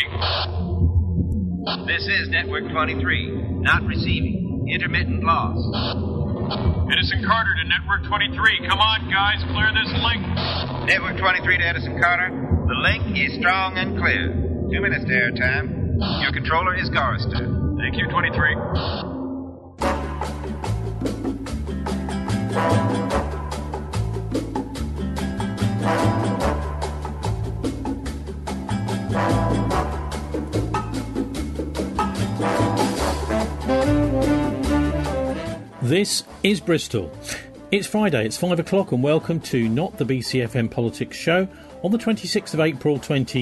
speaking. This is Network 23. Not receiving. Intermittent loss. Edison Carter to Network 23. Come on, guys, clear this link. Network 23 to Edison Carter. The link is strong and clear. 2 minutes to airtime. Your controller is Gorrister. Thank you, 23. This is Bristol. It's Friday, it's 5 o'clock, and welcome to Not the BCFM Politics Show on the 26th of April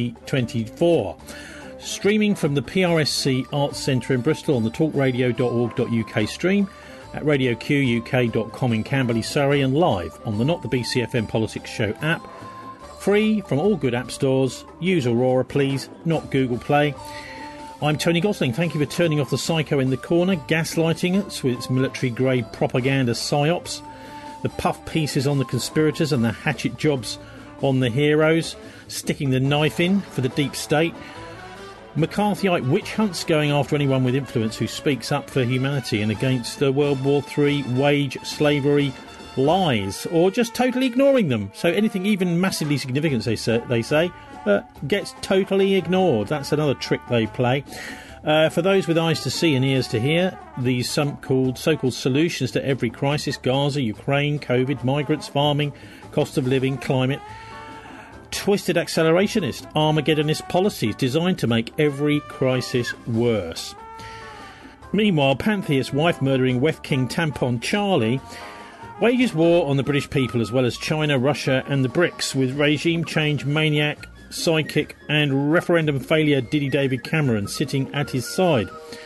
2024. Streaming from the PRSC Arts Centre in Bristol on the talkradio.org.uk stream, at radioquk.com in Camberley, Surrey, and live on the Not the BCFM Politics Show app. Free from all good app stores. Use Aurora, please, not Google Play. I'm Tony Gosling. Thank you for turning off the psycho in the corner, gaslighting us with its military-grade propaganda psyops, the puff pieces on the conspirators and the hatchet jobs on the heroes, sticking the knife in for the deep state, McCarthyite witch hunts going after anyone with influence who speaks up for humanity and against the World War III wage slavery lies, or just totally ignoring them. So anything even massively significant, they say, gets totally ignored. That's another trick they play. For those with eyes to see and ears to hear, these so-called solutions to every crisis, Gaza, Ukraine, COVID, migrants, farming, cost of living, climate, twisted accelerationist, Armageddonist policies designed to make every crisis worse. Meanwhile, Pantheist wife-murdering West King tampon Charlie wages war on the British people as well as China, Russia and the BRICS, with regime change maniac, psychic and referendum failure Diddy David Cameron sitting at his side.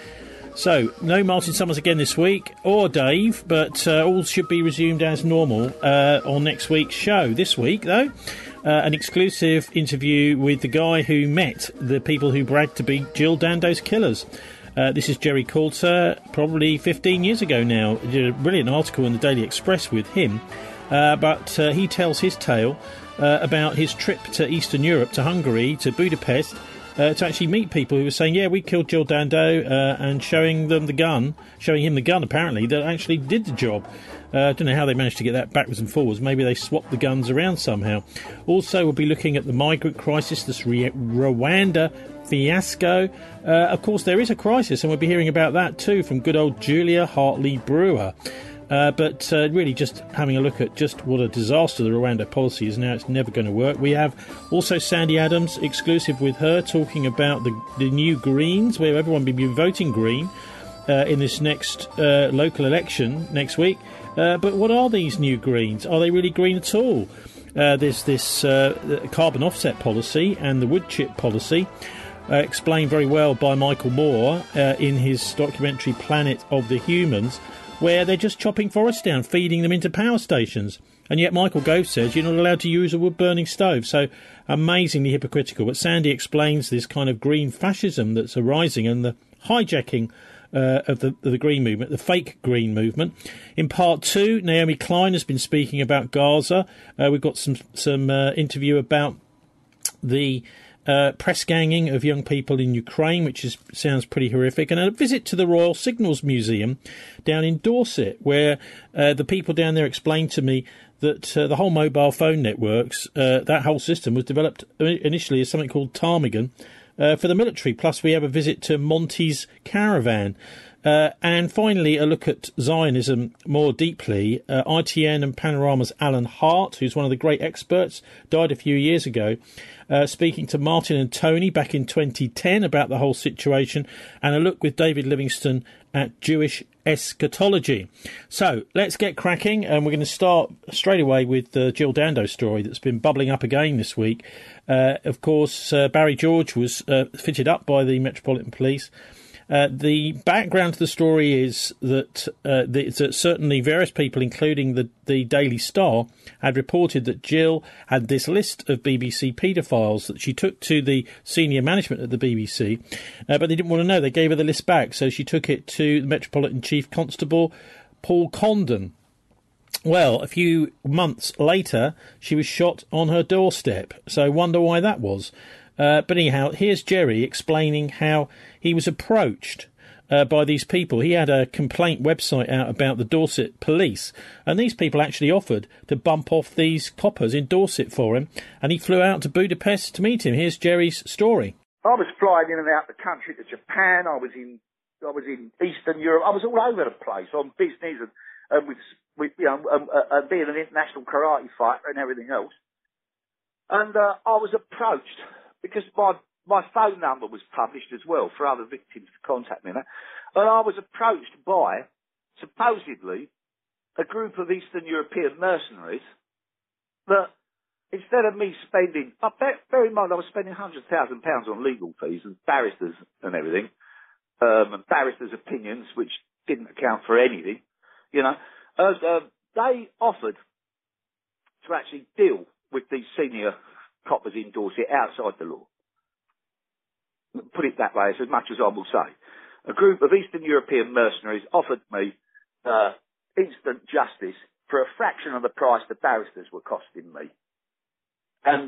So, no Martin Summers again this week, or Dave, but all should be resumed as normal on next week's show. This week, though, an exclusive interview with the guy who met the people who bragged to be Jill Dando's killers. This is Jerry Coulter, probably 15 years ago now. Did a brilliant article in the Daily Express with him, but he tells his tale about his trip to Eastern Europe, to Hungary, to Budapest, to actually meet people who were saying, yeah, we killed Jill Dando, and showing him the gun, apparently, that actually did the job. I don't know how they managed to get that backwards and forwards. Maybe they swapped the guns around somehow. Also, we'll be looking at the migrant crisis, this Rwanda fiasco. Of course, there is a crisis, and we'll be hearing about that too from good old Julia Hartley-Brewer. But really just having a look at just what a disaster the Rwanda policy is now. It's never going to work. We have also Sandy Adams, exclusive with her, talking about the new Greens, where everyone will be voting Green in this next local election next week. But what are these new Greens? Are they really green at all? There's this carbon offset policy and the wood chip policy, explained very well by Michael Moore in his documentary Planet of the Humans, where they're just chopping forests down, feeding them into power stations. And yet Michael Gove says you're not allowed to use a wood-burning stove. So amazingly hypocritical. But Sandy explains this kind of green fascism that's arising and the hijacking of the green movement, the fake green movement. In part two, Naomi Klein has been speaking about Gaza. We've got some interview about the press ganging of young people in Ukraine, which sounds pretty horrific, and a visit to the Royal Signals Museum down in Dorset, where the people down there explained to me that the whole mobile phone networks, that whole system was developed initially as something called Ptarmigan for the military. Plus we have a visit to Monty's Caravan. And finally, a look at Zionism more deeply. ITN and Panorama's Alan Hart, who's one of the great experts, died a few years ago, speaking to Martin and Tony back in 2010 about the whole situation, and a look with David Livingston at Jewish eschatology. So let's get cracking, and we're going to start straight away with the Jill Dando story that's been bubbling up again this week. Of course, Barry George was fitted up by the Metropolitan Police. The background to the story is that certainly various people, including the Daily Star, had reported that Jill had this list of BBC paedophiles that she took to the senior management at the BBC, but they didn't want to know. They gave her the list back, so she took it to the Metropolitan Chief Constable, Paul Condon. Well, a few months later, she was shot on her doorstep, so wonder why that was. But anyhow, here's Jerry explaining how he was approached by these people. He had a complaint website out about the Dorset police, and these people actually offered to bump off these coppers in Dorset for him, and he flew out to Budapest to meet him. Here's Jerry's story. I was flying in and out the country to Japan. I was in Eastern Europe. I was all over the place on business and with being an international karate fighter and everything else. And I was approached because my phone number was published as well for other victims to contact me. And I was approached by, supposedly, a group of Eastern European mercenaries that instead of me spending, bear in mind I was spending £100,000 on legal fees and barristers and everything, and barristers' opinions, which didn't account for anything, they offered to actually deal with these senior coppers in Dorset outside the law. Put it that way, as much as I will say. A group of Eastern European mercenaries offered me instant justice for a fraction of the price the barristers were costing me. And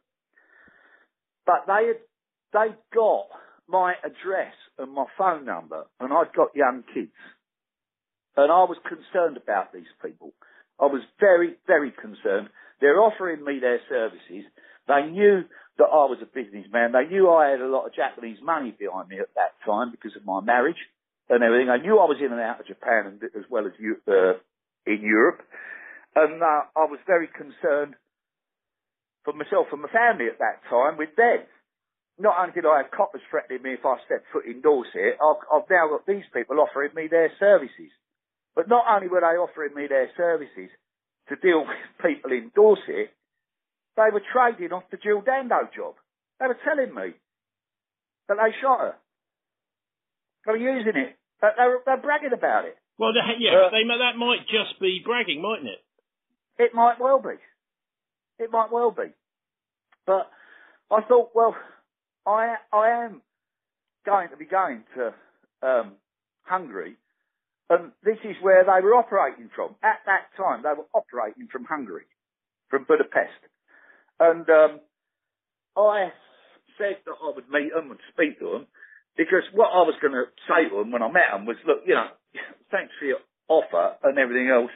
but they got my address and my phone number, and I'd got young kids. And I was concerned about these people. I was very, very concerned. They're offering me their services. They knew that I was a businessman. They knew I had a lot of Japanese money behind me at that time because of my marriage and everything. They knew I was in and out of Japan and as well as in Europe. And I was very concerned for myself and my family at that time with them. Not only did I have coppers threatening me if I stepped foot in Dorset, I've now got these people offering me their services. But not only were they offering me their services to deal with people in Dorset, they were trading off the Jill Dando job. They were telling me that they shot her. They were using it. They're bragging about it. Well, that might just be bragging, mightn't it? It might well be. It might well be. But I thought, well, I am going to be going to Hungary, and this is where they were operating from. At that time, they were operating from Hungary, from Budapest. And I said that I would meet them and speak to them, because what I was going to say to them when I met them was, look, thanks for your offer and everything else.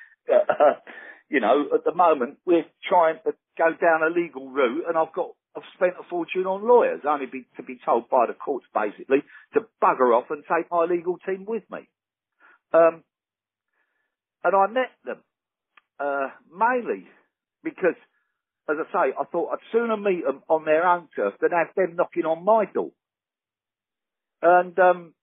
At the moment, we're trying to go down a legal route, and I've spent a fortune on lawyers, only to be told by the courts, basically, to bugger off and take my legal team with me. And I met them, mainly because, as I say, I thought I'd sooner meet them on their own turf than have them knocking on my door. And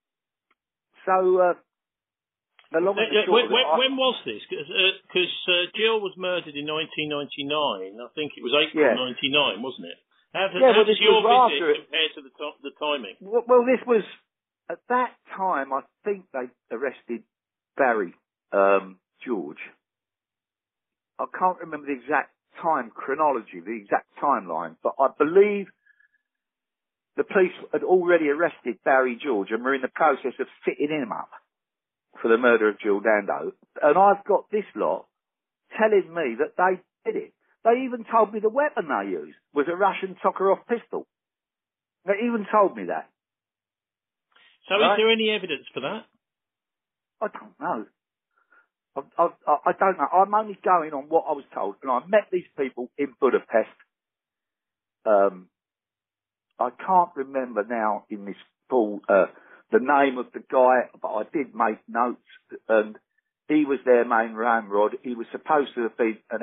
when was this? Because Jill was murdered in 1999. I think it was April 99, wasn't it? How does your visit compare to the timing? Well, this was, at that time, I think they arrested Barry George. I can't remember the exact time chronology, the exact timeline, but I believe the police had already arrested Barry George and were in the process of fitting him up for the murder of Jill Dando. And I've got this lot telling me that they did it. They even told me the weapon they used was a Russian Tokarev pistol. They even told me that. So is there any evidence for that? I don't know. I don't know. I'm only going on what I was told. And I met these people in Budapest. I can't remember now in this full the name of the guy, but I did make notes, and he was their main ramrod. He was supposed to have been an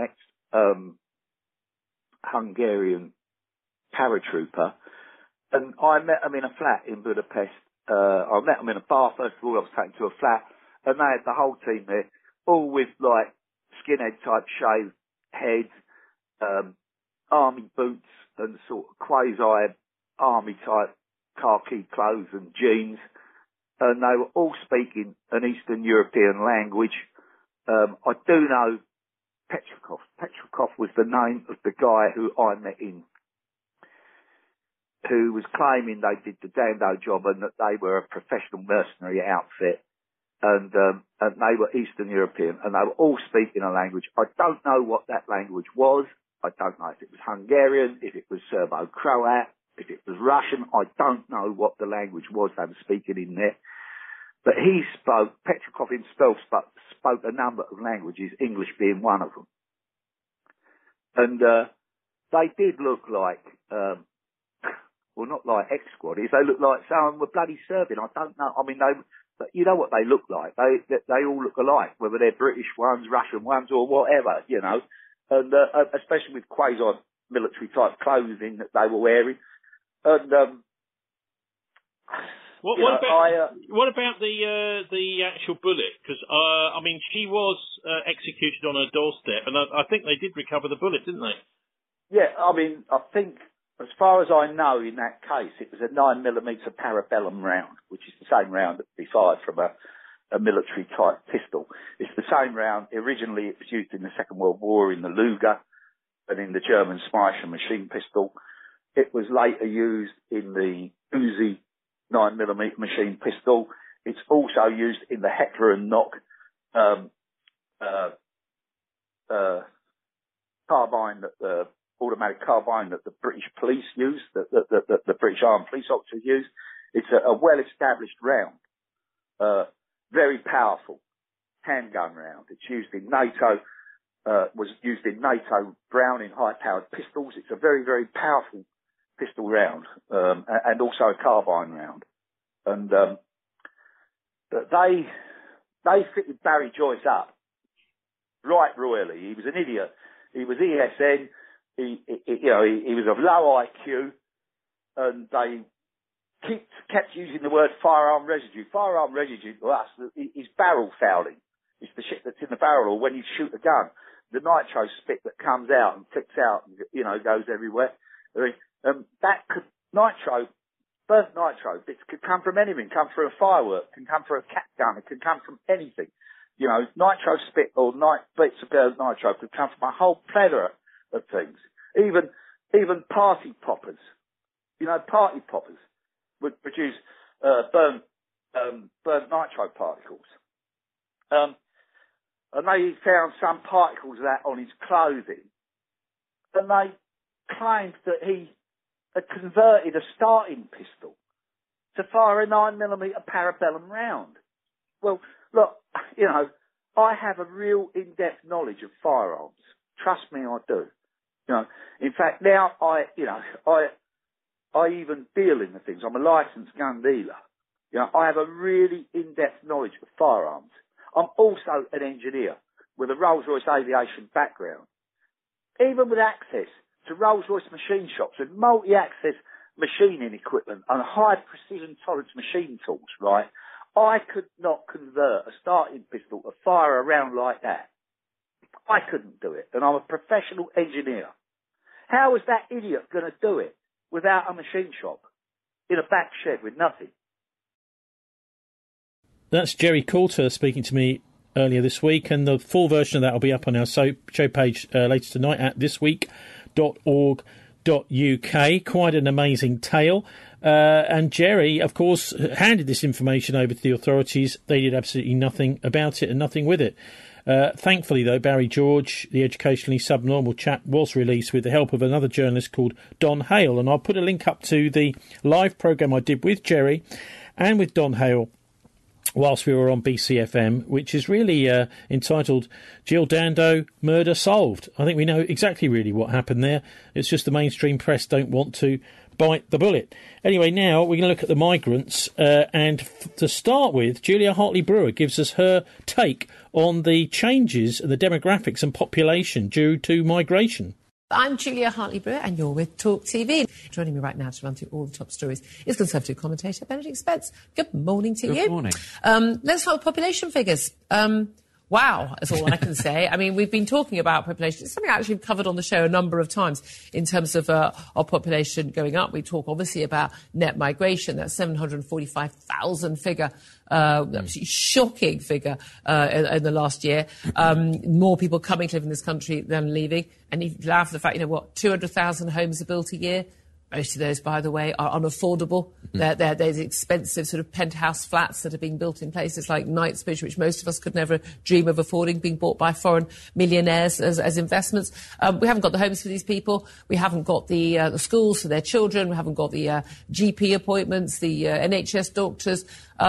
ex-Hungarian paratrooper, and I met him in a flat in Budapest. I met him in a bar, first of all. I was taken to a flat, and they had the whole team there, all with, like, skinhead-type shaved heads, army boots, and sort of quasi-army-type khaki clothes and jeans, and they were all speaking an Eastern European language. I do know Petrikov. Petrikov was the name of the guy who I met who was claiming they did the Dando job and that they were a professional mercenary outfit, and they were Eastern European, and they were all speaking a language. I don't know what that language was. I don't know if it was Hungarian, if it was Serbo-Croat, If it was Russian, I don't know what the language was they were speaking in there. But Petrikov himself spoke a number of languages, English being one of them. And they did look like, well, not like ex-squaddies, they looked like someone were bloody Serbian. I don't know. I mean, you know what they look like. They all look alike, whether they're British ones, Russian ones, or whatever, you know. And especially with quasi-military type clothing that they were wearing. And what about the actual bullet? Because I mean, she was executed on her doorstep, and I think they did recover the bullet, didn't they? Yeah, I mean, I think as far as I know, in that case, it was a 9mm parabellum round, which is the same round that would be fired from a military type pistol. It's the same round. Originally, it was used in the Second World War in the Luger and in the German Schmeischer machine pistol. It was later used in the Uzi 9mm machine pistol. It's also used in the Heckler and Koch carbine, automatic carbine that the British police use, that the British armed police officers use. It's a well-established round, very powerful handgun round. It's used in NATO, was used in NATO Browning high-powered pistols. It's a very, very powerful pistol round, and also a carbine round. And they fitted Barry Joyce up right royally. He was an idiot. He was ESN. He was of low IQ, and they kept using the word firearm residue. Firearm residue to us is barrel fouling. It's the shit that's in the barrel, or when you shoot a gun, the nitro spit that comes out and flicks out, and, goes everywhere. Burnt nitro bits could come from anything, come from a firework, can come from a cat gun, it can come from anything. Nitro spit or bits of burnt nitro could come from a whole plethora of things. Even party poppers. Party poppers would produce burnt nitro particles. And they found some particles of that on his clothing. And they claimed that he had converted a starting pistol to fire a 9mm parabellum round. Well, look, I have a real in-depth knowledge of firearms. Trust me, I do. In fact, now I even deal in the things. I'm a licensed gun dealer. I have a really in-depth knowledge of firearms. I'm also an engineer with a Rolls-Royce aviation background. Even with access to Rolls-Royce machine shops with multi-access machining equipment and high-precision tolerance machine tools, right, I could not convert a starting pistol to fire a round like that. I couldn't do it, and I'm a professional engineer. How was that idiot going to do it without a machine shop in a back shed with nothing? That's Jerry Coulter speaking to me earlier this week, and the full version of that will be up on our show page later tonight at thisweek.org.uk. Quite an amazing tale. And Jerry, of course, handed this information over to the authorities. They did absolutely nothing about it and nothing with it. Thankfully, though, Barry George, the educationally subnormal chap, was released with the help of another journalist called Don Hale. And I'll put a link up to the live programme I did with Jerry and with Don Hale whilst we were on BCFM, which is really entitled Jill Dando, Murder Solved. I think we know exactly really what happened there. It's just the mainstream press don't want to bite the bullet. Anyway, now we're going to look at the migrants, and to start with, Julia Hartley-Brewer gives us her take on the changes in the demographics and population due to migration. I'm Julia Hartley-Brewer, and you're with Talk TV. Joining me right now to run through all the top stories is Conservative commentator Benedict Spence. Good morning to you. Good morning. Let's start with population figures. Wow, that's all I can say. I mean, we've been talking about population. It's something I actually covered on the show a number of times in terms of our population going up. We talk obviously about net migration, that 745,000 figure, absolutely shocking figure in the last year. More people coming to live in this country than leaving. And you laugh at the fact, 200,000 homes are built a year. Most of those, by the way, are unaffordable. There's expensive sort of penthouse flats that are being built in places like Knightsbridge, which most of us could never dream of affording, being bought by foreign millionaires as investments. We haven't got the homes for these people. We haven't got the schools for their children. We haven't got the GP appointments, the NHS doctors.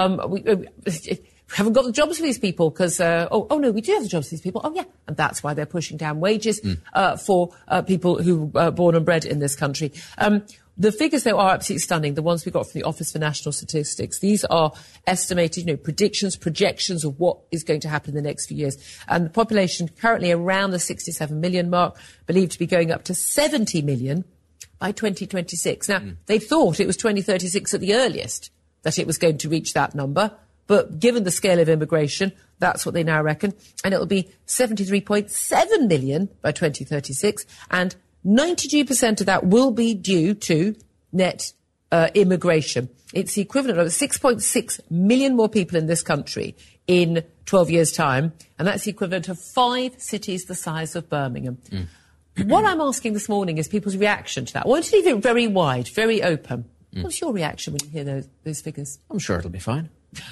We haven't got the jobs for these people because, no, we do have the jobs for these people. Oh, yeah. And that's why they're pushing down wages for people who are born and bred in this country. The figures, though, are absolutely stunning, the ones we got from the Office for National Statistics. These are estimated, predictions, projections of what is going to happen in the next few years. And the population currently around the 67 million mark, believed to be going up to 70 million by 2026. Now, they thought it was 2036 at the earliest that it was going to reach that number. But given the scale of immigration, that's what they now reckon. And it'll be 73.7 million by 2036. And 92% of that will be due to net immigration. It's the equivalent of 6.6 million more people in this country in 12 years' time. And that's the equivalent of 5 cities the size of Birmingham. What I'm asking this morning is people's reaction to that. I want to leave it very wide, very open. What's your reaction when you hear those figures? I'm sure it'll be fine.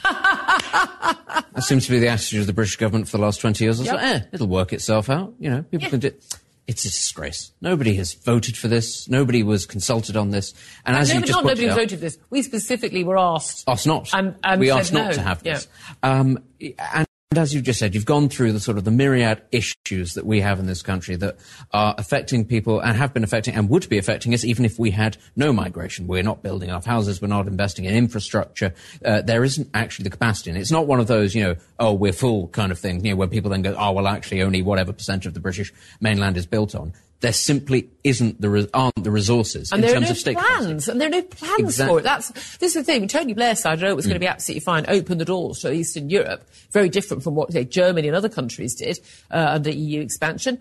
That seems to be the attitude of the British government for the last 20 years. It'll work itself out. People can do it. It's a disgrace. Nobody has voted for this. Nobody was consulted on this. And as you just pointed out, nobody voted for this. We specifically were asked. Us not. And we said asked not to have this. And as you just said, you've gone through the myriad issues that we have in this country that are affecting people and have been affecting and would be affecting us even if we had no migration. We're not building enough houses. We're not investing in infrastructure. There isn't actually the capacity. And it's not one of those, we're full kind of thing, where people then go, actually only whatever percent of the British mainland is built on. There simply aren't the resources in terms of state plans, and there are no plans for it. This is the thing. When Tony Blair said, I know it was going to be absolutely fine, open the doors to Eastern Europe, very different from what Germany and other countries did under EU expansion.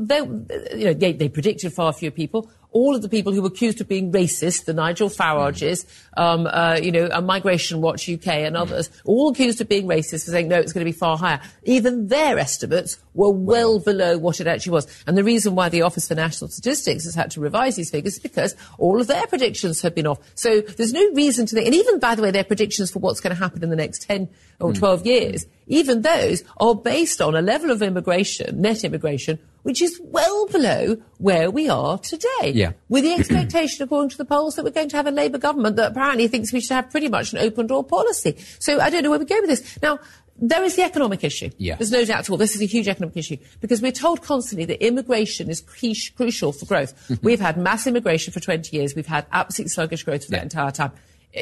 They predicted far fewer people. All of the people who were accused of being racist, the Nigel Farages, Migration Watch UK and others, all accused of being racist for saying, no, it's going to be far higher. Even their estimates were well below what it actually was. And the reason why the Office for National Statistics has had to revise these figures is because all of their predictions have been off. So there's no reason to think, and even, by the way, their predictions for what's going to happen in the next 10 or 12 years, even those are based on a level of immigration, net immigration, which is well below where we are today. Yeah. With the expectation, according to the polls, that we're going to have a Labour government that apparently thinks we should have pretty much an open-door policy. So I don't know where we go with this. Now, there is the economic issue. Yeah. There's no doubt at all. This is a huge economic issue because we're told constantly that immigration is crucial for growth. We've had mass immigration for 20 years. We've had absolutely sluggish growth for that entire time.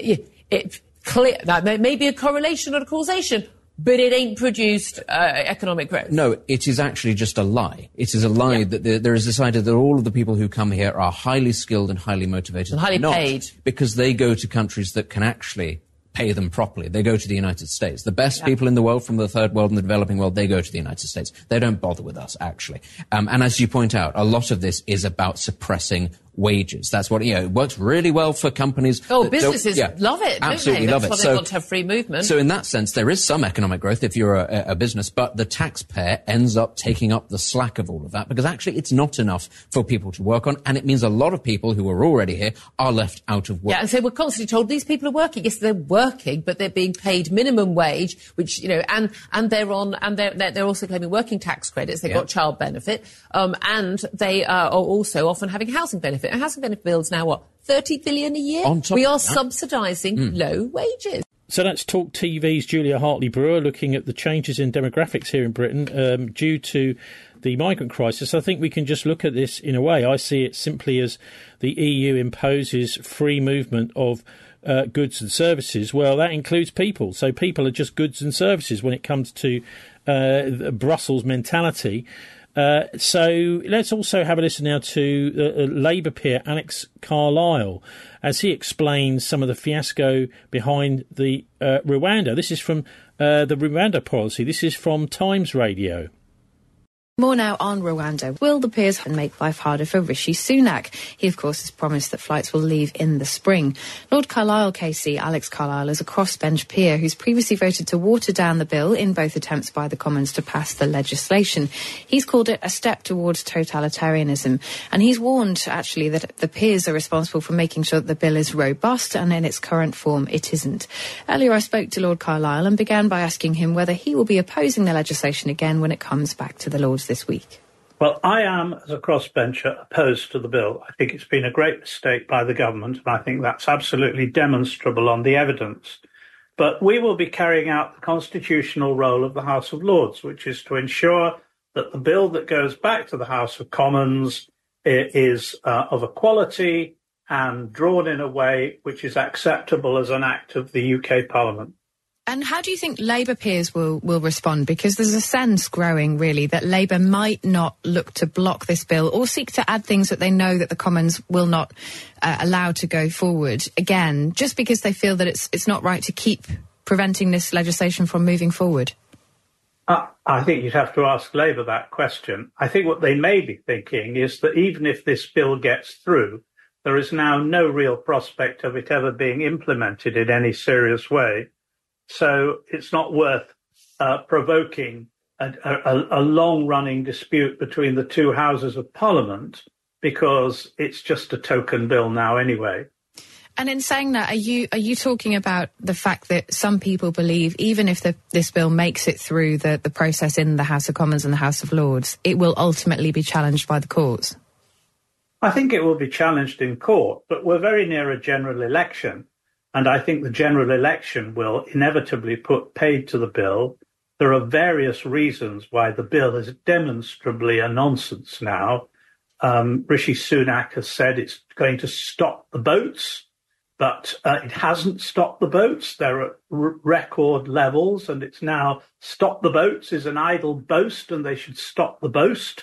That may be a correlation or a causation, but it ain't produced economic growth. No, it is actually just a lie. It is a lie that there is this idea that all of the people who come here are highly skilled and highly motivated. And highly paid. Because they go to countries that can actually pay them properly. They go to the United States. The best people in the world from the third world and the developing world, they go to the United States. They don't bother with us, actually. And as you point out, a lot of this is about suppressing wages. That's what, it works really well for companies. Oh, businesses love it, absolutely don't they? love it. That's why they want to have free movement. So in that sense, there is some economic growth if you're a business, but the taxpayer ends up taking up the slack of all of that because actually it's not enough for people to work on, and it means a lot of people who are already here are left out of work. Yeah, and so we're constantly told these people are working. Yes, they're working, but they're being paid minimum wage, which, and they're also claiming working tax credits. They've got child benefit, and they are also often having housing benefit. And housing benefit bills now, what, 30 billion a year? On top we are subsidising low wages. So that's Talk TV's Julia Hartley-Brewer looking at the changes in demographics here in Britain due to the migrant crisis. I think we can just look at this in a way. I see it simply as the EU imposes free movement of goods and services. Well, that includes people. So people are just goods and services when it comes to Brussels mentality. So let's also have a listen now to Labour peer Alex Carlisle as he explains some of the fiasco behind the Rwanda. This is from the Rwanda policy. This is from Times Radio. More now on Rwanda. Will the peers make life harder for Rishi Sunak? He, of course, has promised that flights will leave in the spring. Lord Carlisle KC Alex Carlisle is a crossbench peer who's previously voted to water down the bill in both attempts by the Commons to pass the legislation. He's called it a step towards totalitarianism, and he's warned, actually, that the peers are responsible for making sure that the bill is robust, and in its current form it isn't. Earlier I spoke to Lord Carlisle and began by asking him whether he will be opposing the legislation again when it comes back to the Lords this week. Well, I am, as a crossbencher, opposed to the bill. I think it's been a great mistake by the government, and I think that's absolutely demonstrable on the evidence. But we will be carrying out the constitutional role of the House of Lords, which is to ensure that the bill that goes back to the House of Commons is of a quality and drawn in a way which is acceptable as an act of the UK Parliament. And how do you think Labour peers will respond? Because there's a sense growing, really, that Labour might not look to block this bill or seek to add things that they know that the Commons will not allow to go forward, again, just because they feel that it's not right to keep preventing this legislation from moving forward. I think you'd have to ask Labour that question. I think what they may be thinking is that even if this bill gets through, there is now no real prospect of it ever being implemented in any serious way. So it's not worth provoking a long-running dispute between the two houses of Parliament, because it's just a token bill now anyway. And in saying that, are you talking about the fact that some people believe even if this bill makes it through the process in the House of Commons and the House of Lords, it will ultimately be challenged by the courts? I think it will be challenged in court, but we're very near a general election. And I think the general election will inevitably put paid to the bill. There are various reasons why the bill is demonstrably a nonsense now. Rishi Sunak has said it's going to stop the boats, but it hasn't stopped the boats. They're at record levels, and it's now stop the boats is an idle boast, and they should stop the boast.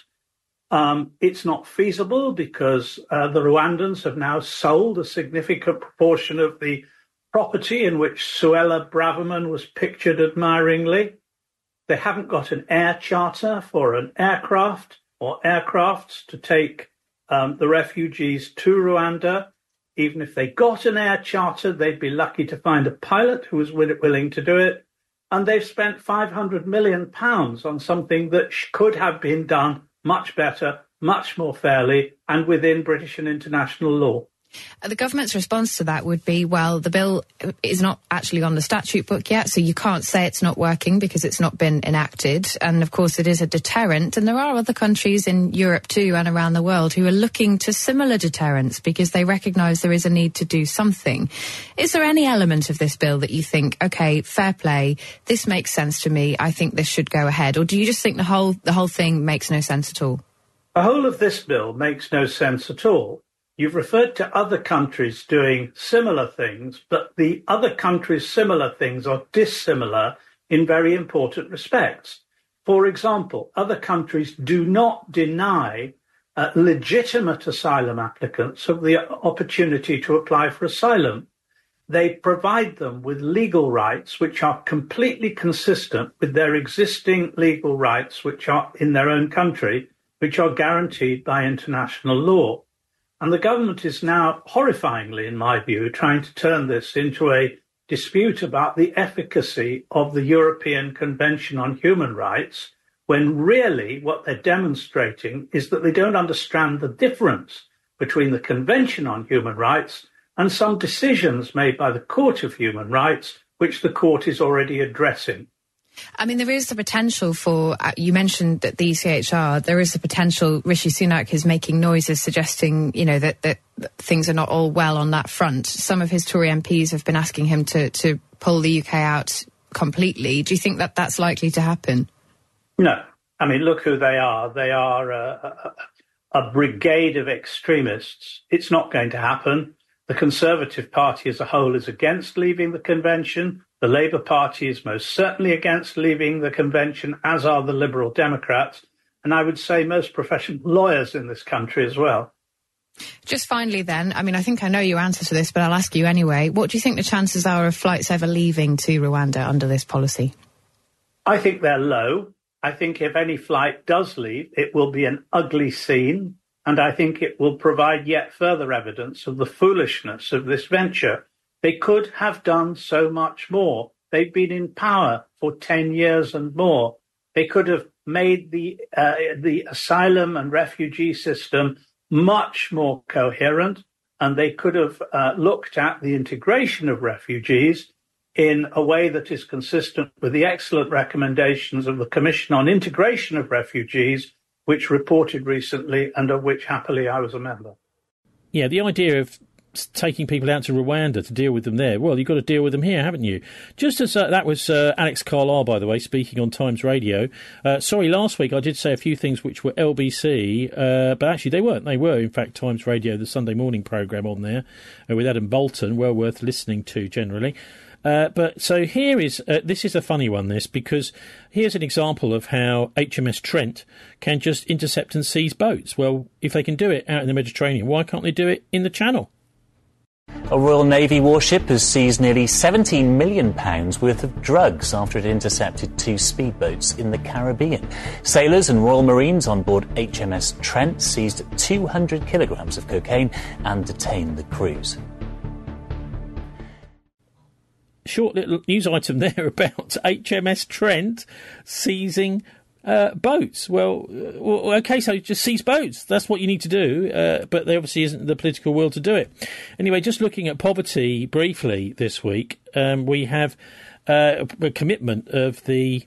It's not feasible because the Rwandans have now sold a significant proportion of the property in which Suella Braverman was pictured admiringly. They haven't got an air charter for an aircraft or aircrafts to take the refugees to Rwanda. Even if they got an air charter, they'd be lucky to find a pilot who was willing to do it. And they've spent £500 million on something that could have been done much better, much more fairly, and within British and international law. The government's response to that would be, well, the bill is not actually on the statute book yet, so you can't say it's not working because it's not been enacted. And, of course, it is a deterrent. And there are other countries in Europe, too, and around the world who are looking to similar deterrents because they recognise there is a need to do something. Is there any element of this bill that you think, OK, fair play, this makes sense to me, I think this should go ahead? Or do you just think the whole thing makes no sense at all? The whole of this bill makes no sense at all. You've referred to other countries doing similar things, but the other countries' similar things are dissimilar in very important respects. For example, other countries do not deny legitimate asylum applicants of the opportunity to apply for asylum. They provide them with legal rights which are completely consistent with their existing legal rights, which are in their own country, which are guaranteed by international law. And the government is now, horrifyingly, in my view, trying to turn this into a dispute about the efficacy of the European Convention on Human Rights, when really what they're demonstrating is that they don't understand the difference between the Convention on Human Rights and some decisions made by the Court of Human Rights, which the court is already addressing. I mean, there is the potential for, you mentioned that the ECHR, there is the potential, Rishi Sunak is making noises suggesting, you know, that things are not all well on that front. Some of his Tory MPs have been asking him to pull the UK out completely. Do you think that that's likely to happen? No. I mean, look who they are. They are a brigade of extremists. It's not going to happen. The Conservative Party as a whole is against leaving the convention. The Labour Party is most certainly against leaving the convention, as are the Liberal Democrats. And I would say most professional lawyers in this country as well. Just finally then, I mean, I think I know your answer to this, but I'll ask you anyway. What do you think the chances are of flights ever leaving to Rwanda under this policy? I think they're low. I think if any flight does leave, it will be an ugly scene, and I think it will provide yet further evidence of the foolishness of this venture. They could have done so much more. They've been in power for 10 years and more. They could have made the asylum and refugee system much more coherent, and they could have looked at the integration of refugees in a way that is consistent with the excellent recommendations of the Commission on Integration of Refugees, which reported recently and of which happily I was a member. Yeah, the idea of taking people out to Rwanda to deal with them there, well, you've got to deal with them here, haven't you? Just as that was Alex Carlile, by the way, speaking on Times Radio. Sorry, last week I did say a few things which were LBC, but actually they weren't. They were, in fact, Times Radio, the Sunday morning programme on there with Adam Bolton, well worth listening to generally. But so here is, this is a funny one, because here's an example of how HMS Trent can just intercept and seize boats. Well, if they can do it out in the Mediterranean, why can't they do it in the Channel? A Royal Navy warship has seized nearly £17 million worth of drugs after it intercepted 2 speedboats in the Caribbean. Sailors and Royal Marines on board HMS Trent seized 200 kilograms of cocaine and detained the crews. Short little news item there about HMS Trent seizing boats. Well, OK, so just seize boats. That's what you need to do. But there obviously isn't the political will to do it. Anyway, just looking at poverty briefly this week, we have a commitment of the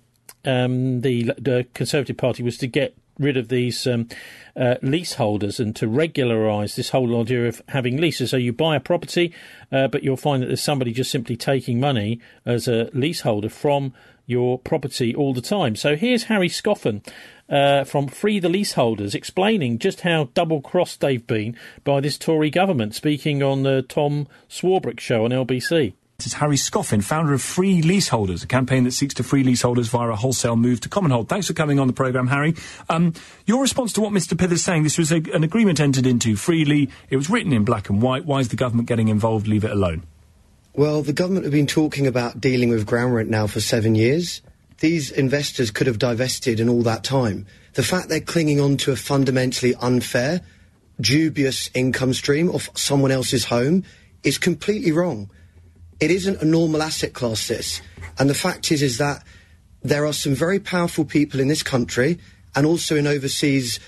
Conservative Party was to get rid of these leaseholders and to regularise this whole idea of having leases. So you buy a property, but you'll find that there's somebody just simply taking money as a leaseholder from your property all the time. So here's Harry Scoffin from Free the Leaseholders explaining just how double-crossed they've been by this Tory government, speaking on the Tom Swarbrick show on LBC. This is Harry Scoffin, founder of Free Leaseholders, a campaign that seeks to free leaseholders via a wholesale move to commonhold. Thanks for coming on the programme, Harry. Your response to what Mr Pith is saying, this was an agreement entered into freely. It was written in black and white. Why is the government getting involved? Leave it alone. Well, the government have been talking about dealing with ground rent now for 7 years. These investors could have divested in all that time. The fact they're clinging on to a fundamentally unfair, dubious income stream of someone else's home is completely wrong. It isn't a normal asset class, this. And the fact is that there are some very powerful people in this country and also in overseas,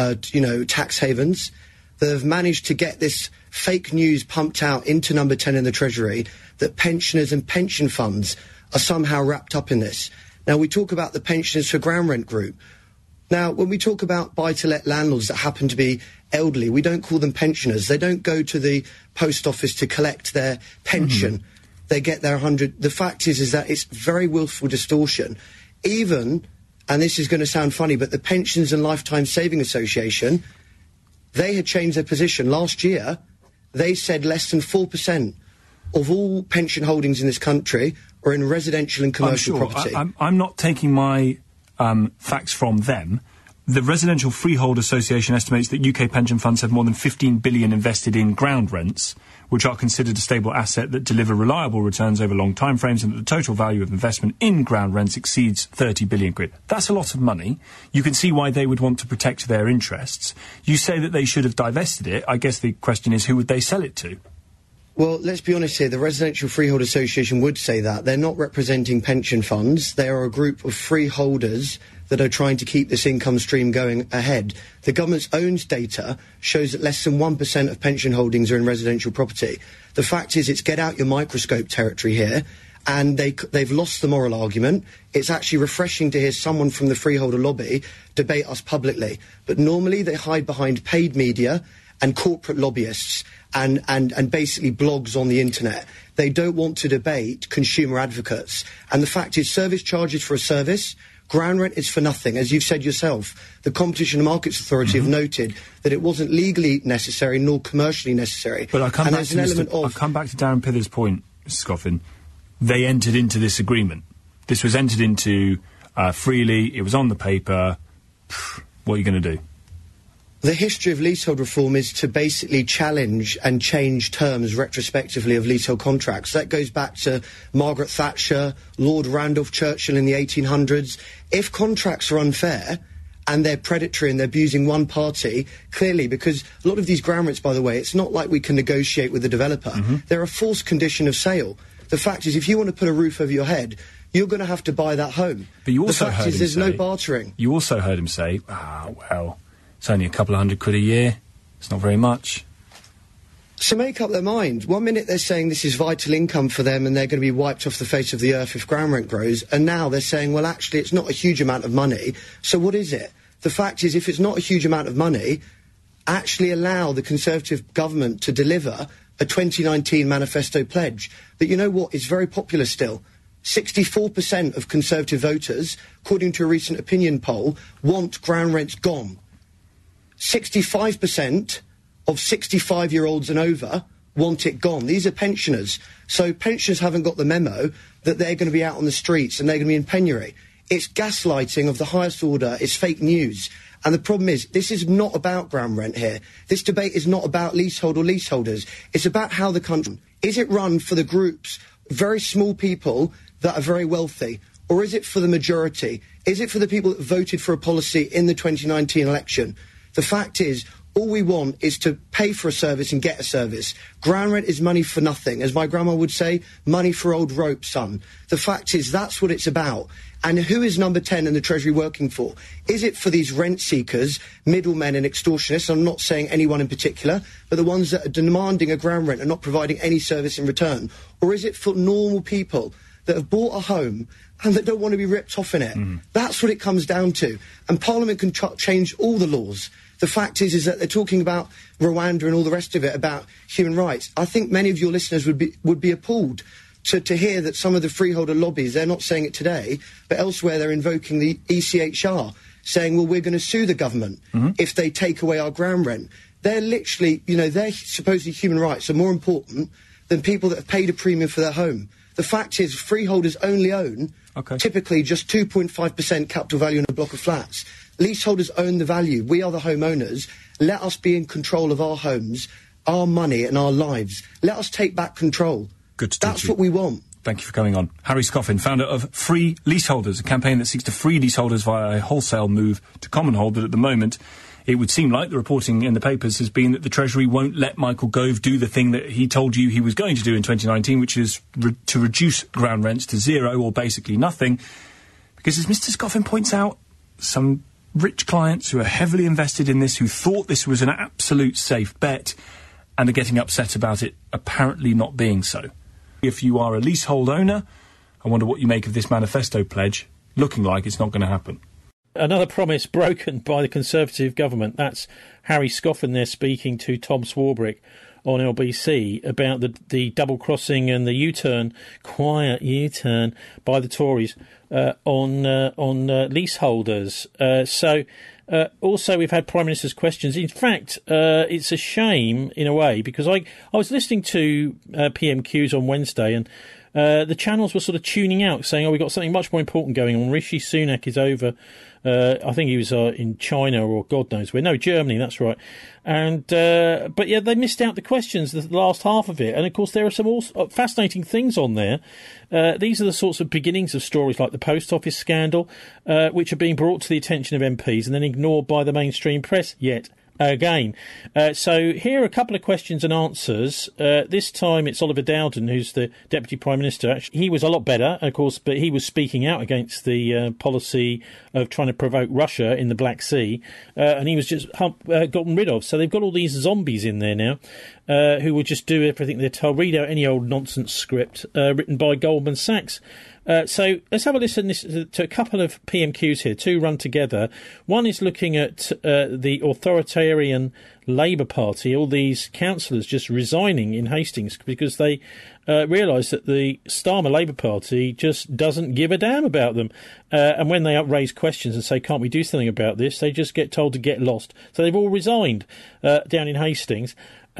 tax havens that have managed to get this fake news pumped out into Number 10 in the Treasury that pensioners and pension funds are somehow wrapped up in this. Now, we talk about the Pensioners for Ground Rent group. Now, when we talk about buy-to-let landlords that happen to be elderly, we don't call them pensioners. They don't go to the post office to collect their pension. Mm-hmm. They get their 100. The fact is that it's very willful distortion. Even, and this is going to sound funny, but the Pensions and Lifetime Saving Association, they had changed their position. Last year, they said less than 4% of all pension holdings in this country are in residential and commercial property. I'm not taking my facts from them. The Residential Freehold Association estimates that UK pension funds have more than 15 billion invested in ground rents, which are considered a stable asset that deliver reliable returns over long timeframes, and that the total value of investment in ground rents exceeds 30 billion quid. That's a lot of money. You can see why they would want to protect their interests. You say that they should have divested it. I guess the question is, who would they sell it to? Well, let's be honest here. The Residential Freehold Association would say that. They're not representing pension funds. They are a group of freeholders that are trying to keep this income stream going ahead. The government's own data shows that less than 1% of pension holdings are in residential property. The fact is, it's get out your microscope territory here, and they've lost the moral argument. It's actually refreshing to hear someone from the freeholder lobby debate us publicly. But normally they hide behind paid media and corporate lobbyists and basically blogs on the internet. They don't want to debate consumer advocates. And the fact is, service charges for a service. Ground rent is for nothing. As you've said yourself, the Competition and Markets Authority have noted that it wasn't legally necessary nor commercially necessary. But I'll come back to Darren Pither's point, Mr. Scoffin. They entered into this agreement. This was entered into freely. It was on the paper. What are you going to do? The history of leasehold reform is to basically challenge and change terms retrospectively of leasehold contracts. That goes back to Margaret Thatcher, Lord Randolph Churchill in the 1800s. If contracts are unfair and they're predatory and they're abusing one party, clearly, because a lot of these ground rents, by the way, it's not like we can negotiate with the developer. They're a forced condition of sale. The fact is, if you want to put a roof over your head, you're going to have to buy that home. But you also the fact is, there's no bartering. You also heard him say, well, it's only a couple of £100 a year. It's not very much. So make up their mind. One minute they're saying this is vital income for them and they're going to be wiped off the face of the earth if ground rent grows, and now they're saying, well, actually, it's not a huge amount of money. So what is it? The fact is, if it's not a huge amount of money, actually allow the Conservative government to deliver a 2019 manifesto pledge that, you know what, is very popular still. 64% of Conservative voters, according to a recent opinion poll, want ground rents gone. 65% of 65-year-olds and over want it gone. These are pensioners. So pensioners haven't got the memo that they're going to be out on the streets and they're going to be in penury. It's gaslighting of the highest order. It's fake news. And the problem is, this is not about ground rent here. This debate is not about leasehold or leaseholders. It's about how the country... Is it run for the groups, very small people that are very wealthy? Or is it for the majority? Is it for the people that voted for a policy in the 2019 election? The fact is, all we want is to pay for a service and get a service. Ground rent is money for nothing. As my grandma would say, money for old rope, son. The fact is, that's what it's about. And who is number 10 in the Treasury working for? Is it for these rent seekers, middlemen and extortionists? I'm not saying anyone in particular, but the ones that are demanding a ground rent and not providing any service in return? Or is it for normal people that have bought a home and that don't want to be ripped off in it? That's what it comes down to. And Parliament can change all the laws. The fact is that they're talking about Rwanda and all the rest of it, about human rights. I think many of your listeners would be appalled to hear that some of the freeholder lobbies, they're not saying it today, but elsewhere they're invoking the ECHR, saying, well, we're going to sue the government if they take away our ground rent. They're literally, you know, their supposedly human rights are more important than people that have paid a premium for their home. The fact is, freeholders only own typically just 2.5% capital value in a block of flats. Leaseholders own the value. We are the homeowners. Let us be in control of our homes, our money and our lives. Let us take back control. Good to talk That's to you. what we want. Thank you for coming on. Harry Scoffin, founder of Free Leaseholders, a campaign that seeks to free leaseholders via a wholesale move to common hold, but at the moment it would seem like the reporting in the papers has been that the Treasury won't let Michael Gove do the thing that he told you he was going to do in 2019, which is to reduce ground rents to zero or basically nothing. Because as Mr. Scoffin points out, some rich clients who are heavily invested in this, who thought this was an absolute safe bet, and are getting upset about it apparently not being so. If you are a leasehold owner, I wonder what you make of this manifesto pledge, looking like it's not going to happen. Another promise broken by the Conservative government. That's Harry Scoffin there speaking to Tom Swarbrick on LBC about the double-crossing and the U-turn, quiet U-turn by the Tories on leaseholders. Also, we've had Prime Minister's questions. In fact, it's a shame, in a way, because I was listening to PMQs on Wednesday, and the channels were sort of tuning out, saying, we've got something much more important going on. Rishi Sunak is over. I think he was in China or God knows where. No, Germany, that's right. And but yeah, they missed out the questions, the last half of it. And of course, there are some fascinating things on there. These are the sorts of beginnings of stories like the post office scandal, which are being brought to the attention of MPs and then ignored by the mainstream press yet again. So here are a couple of questions and answers. This time it's Oliver Dowden, who's the Deputy Prime Minister. Actually, he was a lot better, of course, but he was speaking out against the policy of trying to provoke Russia in the Black Sea, and he was just gotten rid of. So they've got all these zombies in there now who will just do everything they're told, read out any old nonsense script written by Goldman Sachs. So let's have a listen to a couple of PMQs here, two run together. One is looking at the authoritarian Labour Party, all these councillors just resigning in Hastings because they realise that the Starmer Labour Party just doesn't give a damn about them. And when they raise questions and say, can't we do something about this, they just get told to get lost. So they've all resigned down in Hastings.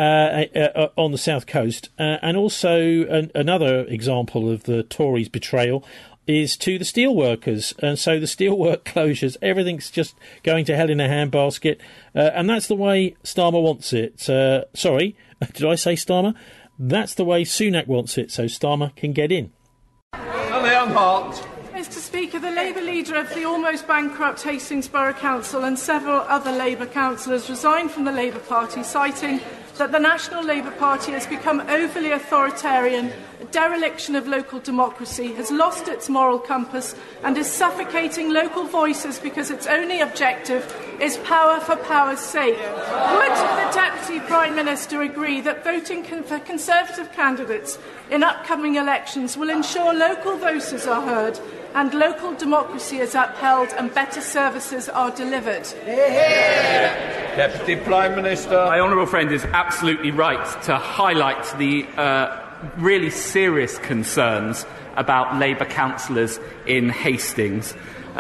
On the south coast, and also another example of the Tories' betrayal. is to the steelworkers. And so the steelwork closures, everything's just going to hell in a handbasket. And that's the way Starmer wants it. Sorry, did I say Starmer? That's the way Sunak wants it, so Starmer can get in. Mr. Speaker, the Labour leader of the almost bankrupt Hastings Borough Council and several other Labour councillors resigned from the Labour Party, citing that the National Labour Party has become overly authoritarian, a dereliction of local democracy, has lost its moral compass and is suffocating local voices because its only objective is power for power's sake. Would the Deputy Prime Minister agree that voting for Conservative candidates in upcoming elections will ensure local voices are heard and local democracy is upheld and better services are delivered? Deputy Prime Minister. My honourable friend is absolutely right to highlight the really serious concerns about Labour councillors in Hastings.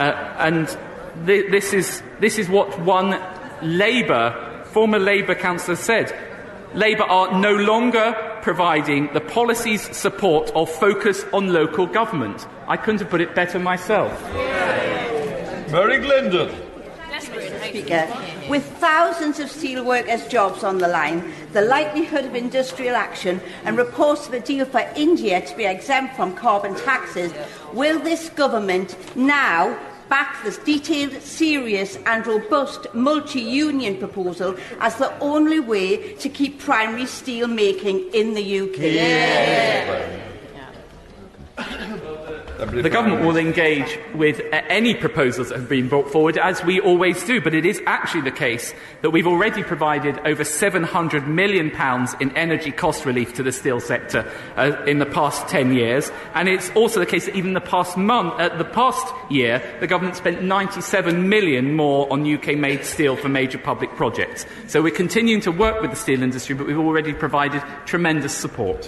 This is what one former Labour councillor said. Labour are no longer providing the policies, support or focus on local government. I couldn't have put it better myself. Mary Glendon. Speaker, with thousands of steelworkers' jobs on the line, the likelihood of industrial action and reports of a deal for India to be exempt from carbon taxes, will this government now back this detailed, serious and robust multi-union proposal as the only way to keep primary steel making in the UK? Yeah. The government will engage with any proposals that have been brought forward, as we always do, but it is actually the case that we've already provided over £700 million in energy cost relief to the steel sector in the past 10 years, and it's also the case that even the past year, the government spent £97 million more on UK-made steel for major public projects. So we're continuing to work with the steel industry, but we've already provided tremendous support.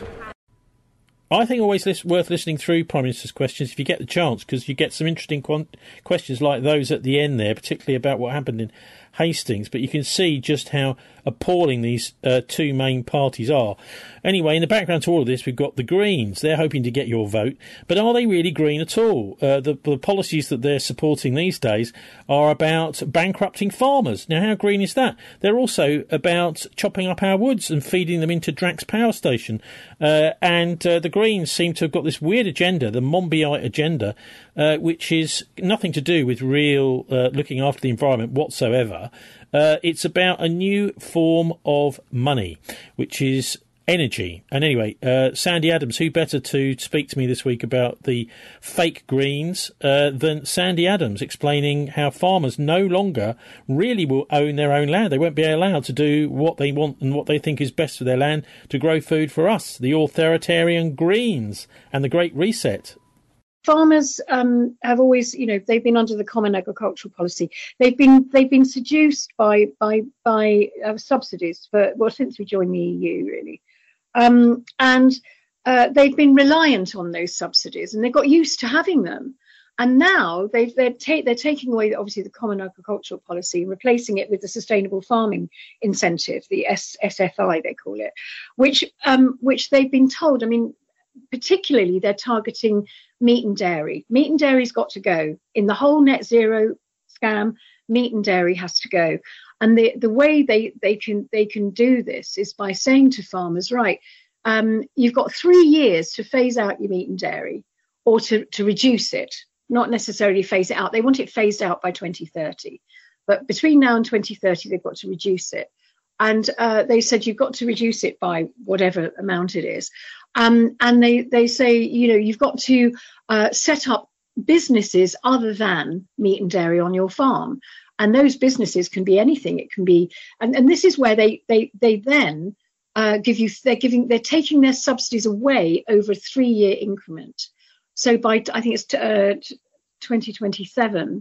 I think always worth listening through Prime Minister's questions if you get the chance, because you get some interesting questions like those at the end there, particularly about what happened in Hastings. But you can see just how appalling these two main parties are. Anyway, in the background to all of this, we've got the Greens. They're hoping to get your vote. But are they really green at all? The policies that they're supporting these days are about bankrupting farmers. Now, how green is that? They're also about chopping up our woods and feeding them into Drax Power Station. And the Greens seem to have got this weird agenda, the Monbiot agenda, which is nothing to do with real looking after the environment whatsoever. It's about a new form of money, which is energy. And anyway, Sandy Adams, who better to speak to me this week about the fake Greens than Sandy Adams, explaining how farmers no longer really will own their own land. They won't be allowed to do what they want and what they think is best for their land to grow food for us, the authoritarian Greens and the Great Reset. Farmers have always, they've been under the Common Agricultural Policy. They've been seduced by subsidies since we joined the EU, really, and they've been reliant on those subsidies, and they got used to having them. And now they're taking away, obviously, the Common Agricultural Policy and replacing it with the Sustainable Farming Incentive, the SFI they call it, which they've been told. I mean, particularly they're targeting meat and dairy. Meat and dairy's got to go. In the whole net zero scam, meat and dairy has to go. And the way they can do this is by saying to farmers, right, you've got 3 years to phase out your meat and dairy or to reduce it, not necessarily phase it out. They want it phased out by 2030. But between now and 2030, they've got to reduce it. And they said you've got to reduce it by whatever amount it is. And they say, you've got to set up businesses other than meat and dairy on your farm. And those businesses can be anything. It can be, and this is where they then they're taking their subsidies away over a 3-year increment. So by, I think it's 2027,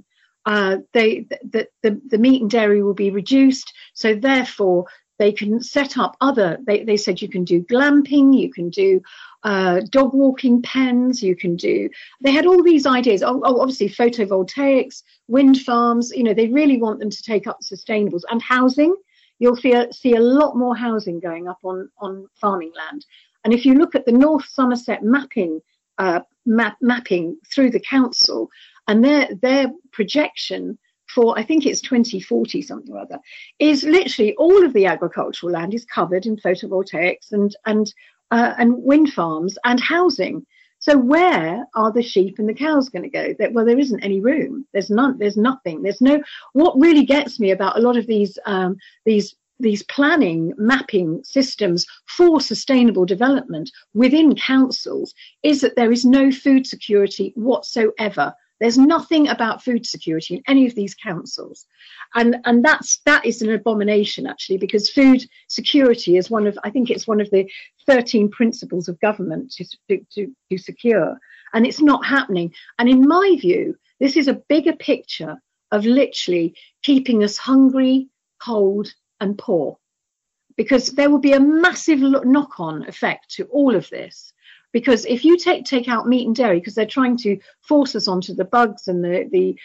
the meat and dairy will be reduced. So therefore, they can set up they said you can do glamping, you can do dog walking pens, they had all these ideas. Obviously photovoltaics, wind farms, they really want them to take up sustainables. And housing, you'll see a lot more housing going up on farming land. And if you look at the North Somerset mapping mapping through the council, and their projection for, I think it's 2040 something or other, is literally all of the agricultural land is covered in photovoltaics and wind farms and housing. So where are the sheep and the cows going to go? Well, there isn't any room. There's nothing. There's no. What really gets me about a lot of these planning, mapping systems for sustainable development within councils is that there is no food security whatsoever. There's nothing about food security in any of these councils. And that is an abomination, actually, because food security is I think it's one of the 13 principles of government to secure. And it's not happening. And in my view, this is a bigger picture of literally keeping us hungry, cold, and poor, because there will be a massive knock-on effect to all of this. Because if you take out meat and dairy, because they're trying to force us onto the bugs and the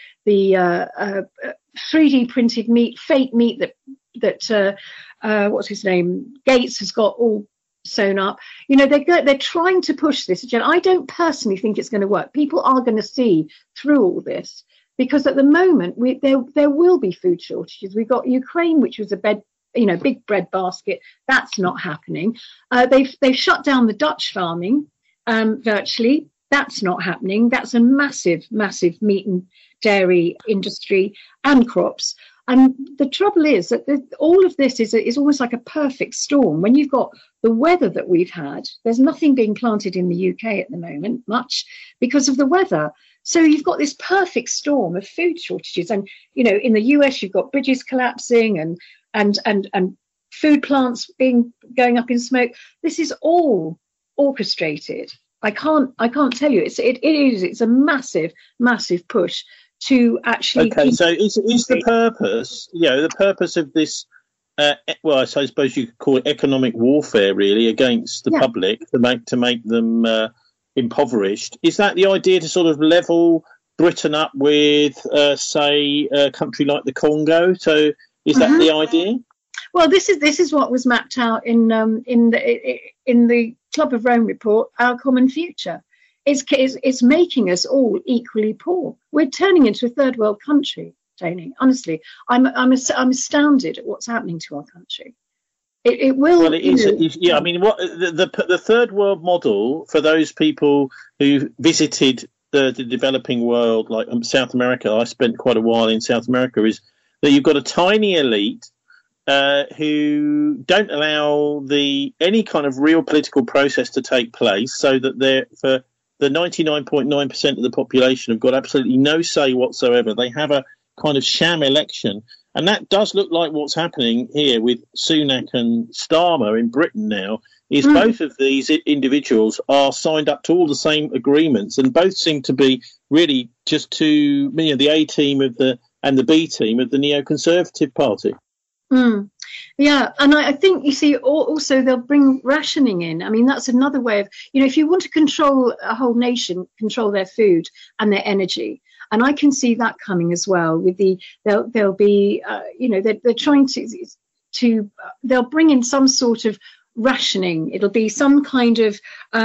3D printed meat, fake meat that what's his name, Gates has got all sewn up. They're trying to push this agenda. I don't personally think it's going to work. People are going to see through all this, because at the moment there will be food shortages. We've got Ukraine, which was a big bread basket. That's not happening. They've shut down the Dutch farming. Virtually, that's not happening. That's a massive, massive meat and dairy industry and crops. And the trouble is that all of this is almost like a perfect storm. When you've got the weather that we've had, there's nothing being planted in the UK at the moment, much, because of the weather. So you've got this perfect storm of food shortages. And, in the US, you've got bridges collapsing and food plants going up in smoke. This is all orchestrated. I can't tell you. It's a massive push to actually. Okay, so is the purpose? The purpose of this. Well, I suppose you could call it economic warfare, really, against the public to make them impoverished. Is that the idea, to sort of level Britain up with, say, a country like the Congo? So is that the idea? Well, this is what was mapped out in the Club of Rome report, Our Common Future. It's making us all equally poor. We're turning into a third world country, Tony. Honestly, I'm astounded at what's happening to our country. It will. Well, it is. Yeah, I mean, what the third world model for those people who visited the developing world, like South America. I spent quite a while in South America. Is that you've got a tiny elite who don't allow any kind of real political process to take place, so that for the 99.9% of the population have got absolutely no say whatsoever. They have a kind of sham election, and that does look like what's happening here with Sunak and Starmer in Britain now. Is both of these individuals are signed up to all the same agreements, and both seem to be really just the A team and the B team of the neoconservative party. Yeah, and I think, you see, also they'll bring rationing in. I mean, that's another way of, if you want to control a whole nation, control their food and their energy. And I can see that coming as well. With they'll be, they're trying to they'll bring in some sort of rationing. It'll be some kind of,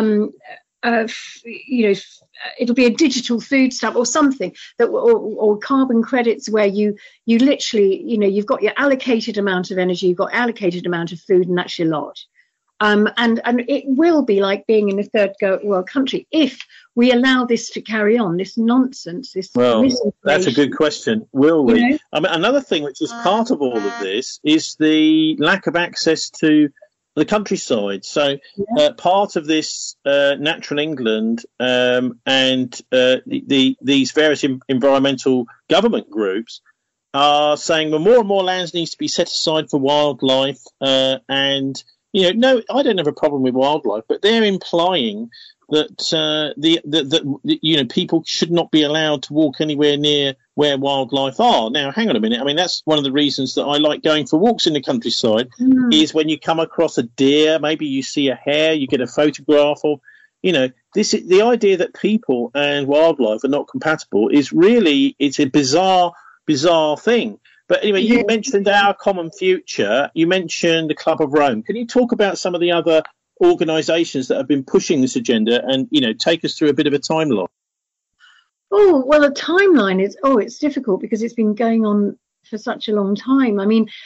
it'll be a digital food stamp or something or carbon credits, where you literally, you've got your allocated amount of energy, you've got allocated amount of food, and that's your lot. And it will be like being in a third world country if we allow this to carry on, this nonsense, that's a good question. Will we? I mean, another thing which is part of all of this is the lack of access to the countryside. So part of this Natural England and these various environmental government groups are saying, well, more and more land needs to be set aside for wildlife. And, no, I don't have a problem with wildlife, but they're implying that people should not be allowed to walk anywhere near where wildlife are. Now, hang on a minute. I mean, that's one of the reasons that I like going for walks in the countryside, is when you come across a deer, maybe you see a hare, you get a photograph of, the idea that people and wildlife are not compatible is really, it's a bizarre thing. But anyway, you mentioned Our Common Future. You mentioned the Club of Rome. Can you talk about some of the other organisations that have been pushing this agenda, and take us through a bit of a timeline. Oh, well, the timeline is it's difficult because it's been going on for such a long time. I mean,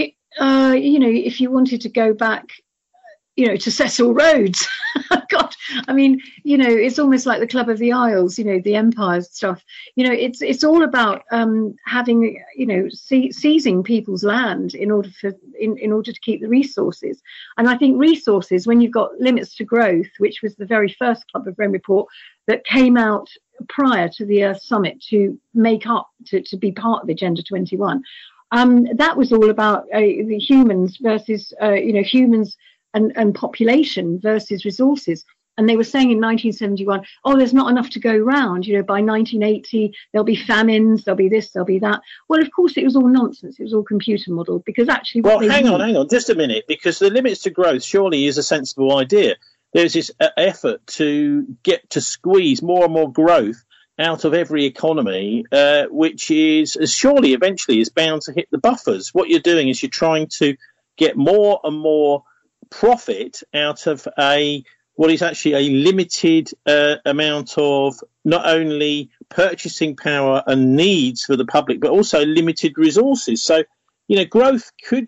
if you wanted to go back, to Cecil Rhodes, God, I mean, it's almost like the Club of the Isles, the Empire stuff. It's all about having, seizing people's land in order to keep the resources. And I think resources, when you've got limits to growth, which was the very first Club of Rome report that came out prior to the Earth Summit to make up, to be part of Agenda 21, that was all about the humans versus, humans and population versus resources. And they were saying in 1971, there's not enough to go round. By 1980, there'll be famines, there'll be this, there'll be that. Well, of course, it was all nonsense. It was all computer model, because actually... Well, hang on, just a minute, because the limits to growth surely is a sensible idea. There's this effort to get to squeeze more and more growth out of every economy, which is surely eventually is bound to hit the buffers. What you're doing is you're trying to get more and more profit out of what is actually a limited amount of not only purchasing power and needs for the public, but also limited resources. So, growth surely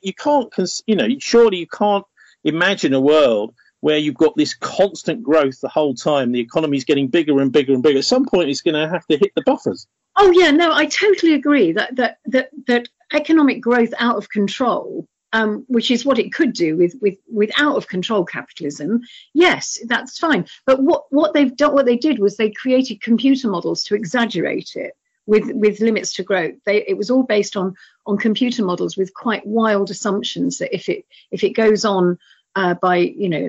you can't imagine a world where you've got this constant growth the whole time. The economy's getting bigger and bigger and bigger. At some point, it's going to have to hit the buffers. Oh yeah, no, I totally agree that economic growth out of control, which is what it could do with out of control capitalism. Yes, that's fine. But what they did was they created computer models to exaggerate it with limits to growth. It was all based on computer models with quite wild assumptions that if it goes on by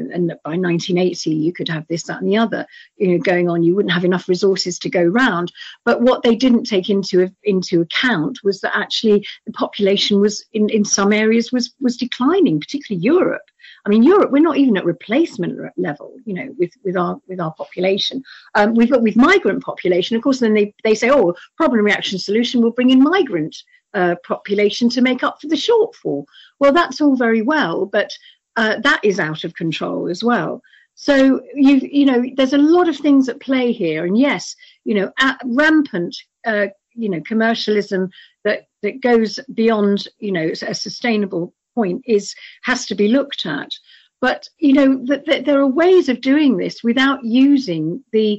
1980 you could have this, that and the other going on. You wouldn't have enough resources to go round. But what they didn't take into account was that actually the population was in some areas was declining, particularly Europe. I mean, Europe, we're not even at replacement level, with our population. We've got with migrant population, of course. Then they say, problem reaction solution will bring in migrant population to make up for the shortfall. Well, that's all very well, but that is out of control as well. So there's a lot of things at play here, and yes, rampant commercialism that goes beyond a sustainable point has to be looked at. But there are ways of doing this without using the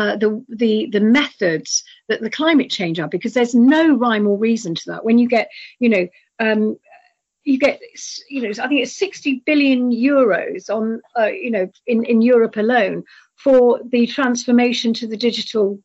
methods that the climate change are, because there's no rhyme or reason to that. When you get I think it's 60 billion euros on, in Europe alone for the transformation to the digital,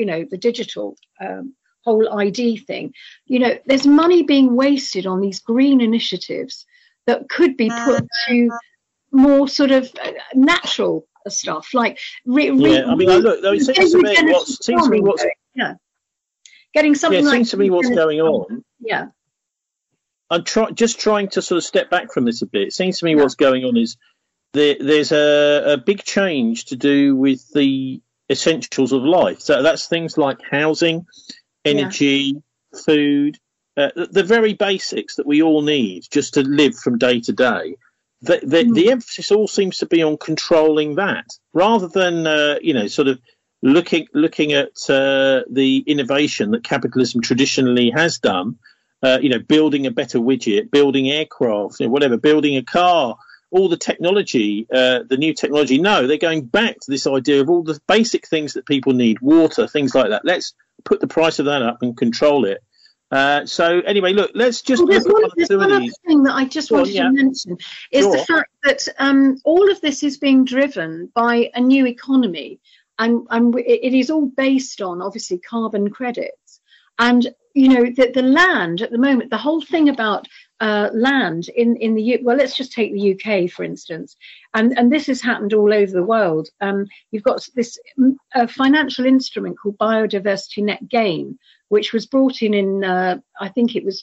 whole ID thing. There's money being wasted on these green initiatives that could be put to more sort of natural stuff, like it seems to me getting something seems to me what's going on. Yeah. I'm trying to sort of step back from this a bit. It seems to me what's going on is there's a big change to do with the essentials of life. So that's things like housing, energy, food, the very basics that we all need just to live from day to day. The emphasis all seems to be on controlling that, rather than sort of looking at the innovation that capitalism traditionally has done. Building a better widget, building aircraft, whatever, building a car, all the technology, the new technology. No, they're going back to this idea of all the basic things that people need, water, things like that. Let's put the price of that up and control it. So anyway, look, let's just look at one other thing that I just wanted to mention is the fact that all of this is being driven by a new economy, and it is all based on, obviously, carbon credits. And the land at the moment, the whole thing about land in the let's just take the UK for instance, and this has happened all over the world. You've got this financial instrument called Biodiversity Net Gain, which was brought in I think it was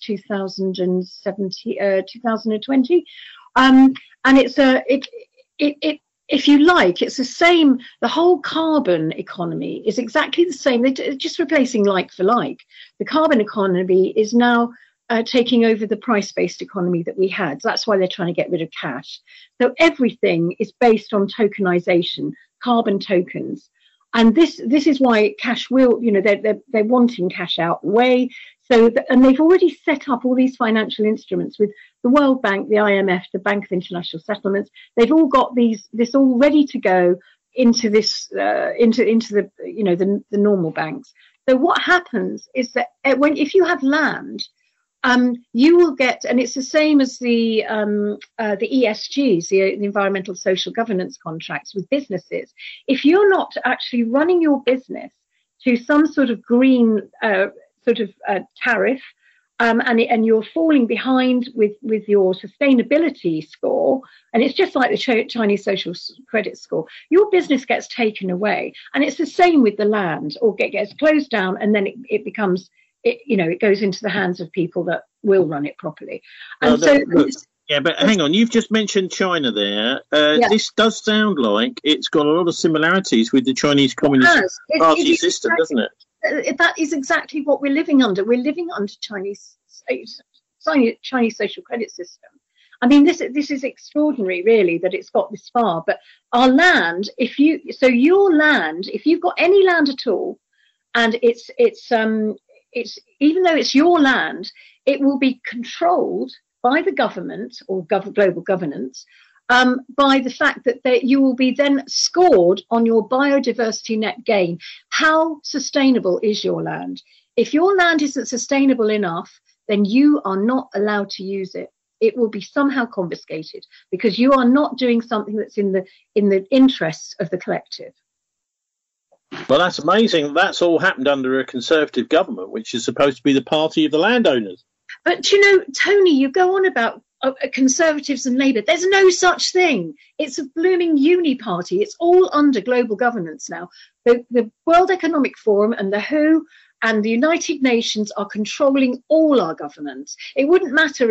2020, and it if you like, it's the same. The whole carbon economy is exactly the same. They're just replacing like for like. The carbon economy is now taking over the price-based economy that we had. That's why they're trying to get rid of cash. So everything is based on tokenization, carbon tokens. And this is why cash will, they're wanting cash out the way. And they've already set up all these financial instruments with the World Bank, the IMF, the Bank of International Settlements. They've all got this all ready to go into this, into the normal banks. So what happens is that if you have land, you will get, and it's the same as the ESGs, the environmental social governance contracts with businesses. If you're not actually running your business to some sort of green tariff, and you're falling behind with your sustainability score, and it's just like the Chinese social credit score, your business gets taken away. And it's the same with the land, or gets closed down, and then it becomes, it goes into the hands of people that will run it properly. And but hang on, you've just mentioned China there. This does sound like it's got a lot of similarities with the Chinese Communist Party system, doesn't it? That is exactly what we're living under. We're living under Chinese social credit system. I mean, this is extraordinary, really, that it's got this far. But our land, if you've got any land at all, and it's even though it's your land, it will be controlled by the government or global governance, by the fact that you will be then scored on your biodiversity net gain. How sustainable is your land? If your land isn't sustainable enough, then you are not allowed to use it. It will be somehow confiscated because you are not doing something that's in the interests of the collective. Well, that's amazing. That's all happened under a Conservative government, which is supposed to be the party of the landowners. But, Tony, you go on about Conservatives and Labour. There's no such thing. It's a blooming uni party. It's all under global governance now. The World Economic Forum and the WHO and the United Nations are controlling all our governments. It wouldn't matter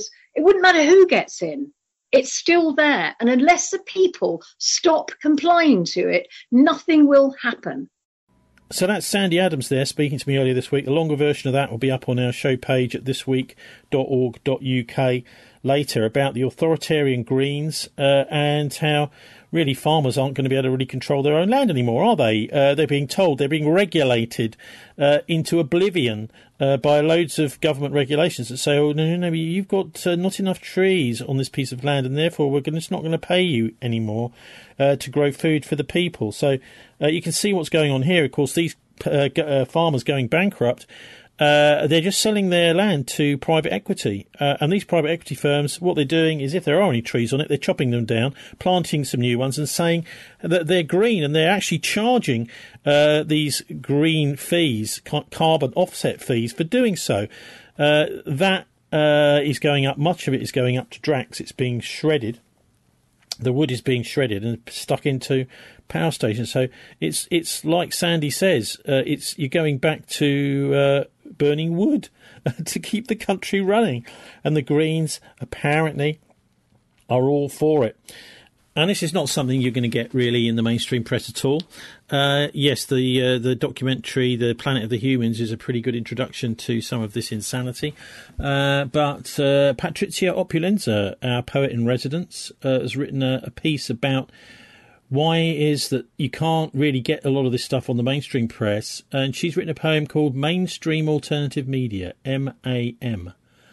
who gets in. It's still there. And unless the people stop complying to it, nothing will happen. So that's Sandy Adams there speaking to me earlier this week. The longer version of that will be up on our show page at thisweek.org.uk later, about the authoritarian Greens and how really farmers aren't going to be able to really control their own land anymore, are they? They're being told, they're being regulated into oblivion by loads of government regulations that say, oh, no, you've got not enough trees on this piece of land, and therefore we're just not going to pay you anymore to grow food for the people. So you can see what's going on here. Of course, these farmers going bankrupt, they're just selling their land to private equity. And these private equity firms, what they're doing is, if there are any trees on it, they're chopping them down, planting some new ones and saying that they're green, and they're actually charging these green fees, carbon offset fees, for doing so. That is going up. Much of it is going up to Drax. It's being shredded. The wood is being shredded and stuck into power stations. So it's like Sandy says, you're going back to burning wood to keep the country running. And the Greens apparently are all for it. And this is not something you're going to get really in the mainstream press at all. Yes, the documentary, The Planet of the Humans, is a pretty good introduction to some of this insanity. But Patrizia Opulenza, our poet in residence, has written a piece about why it is that you can't really get a lot of this stuff on the mainstream press. And she's written a poem called Mainstream Alternative Media, MAM.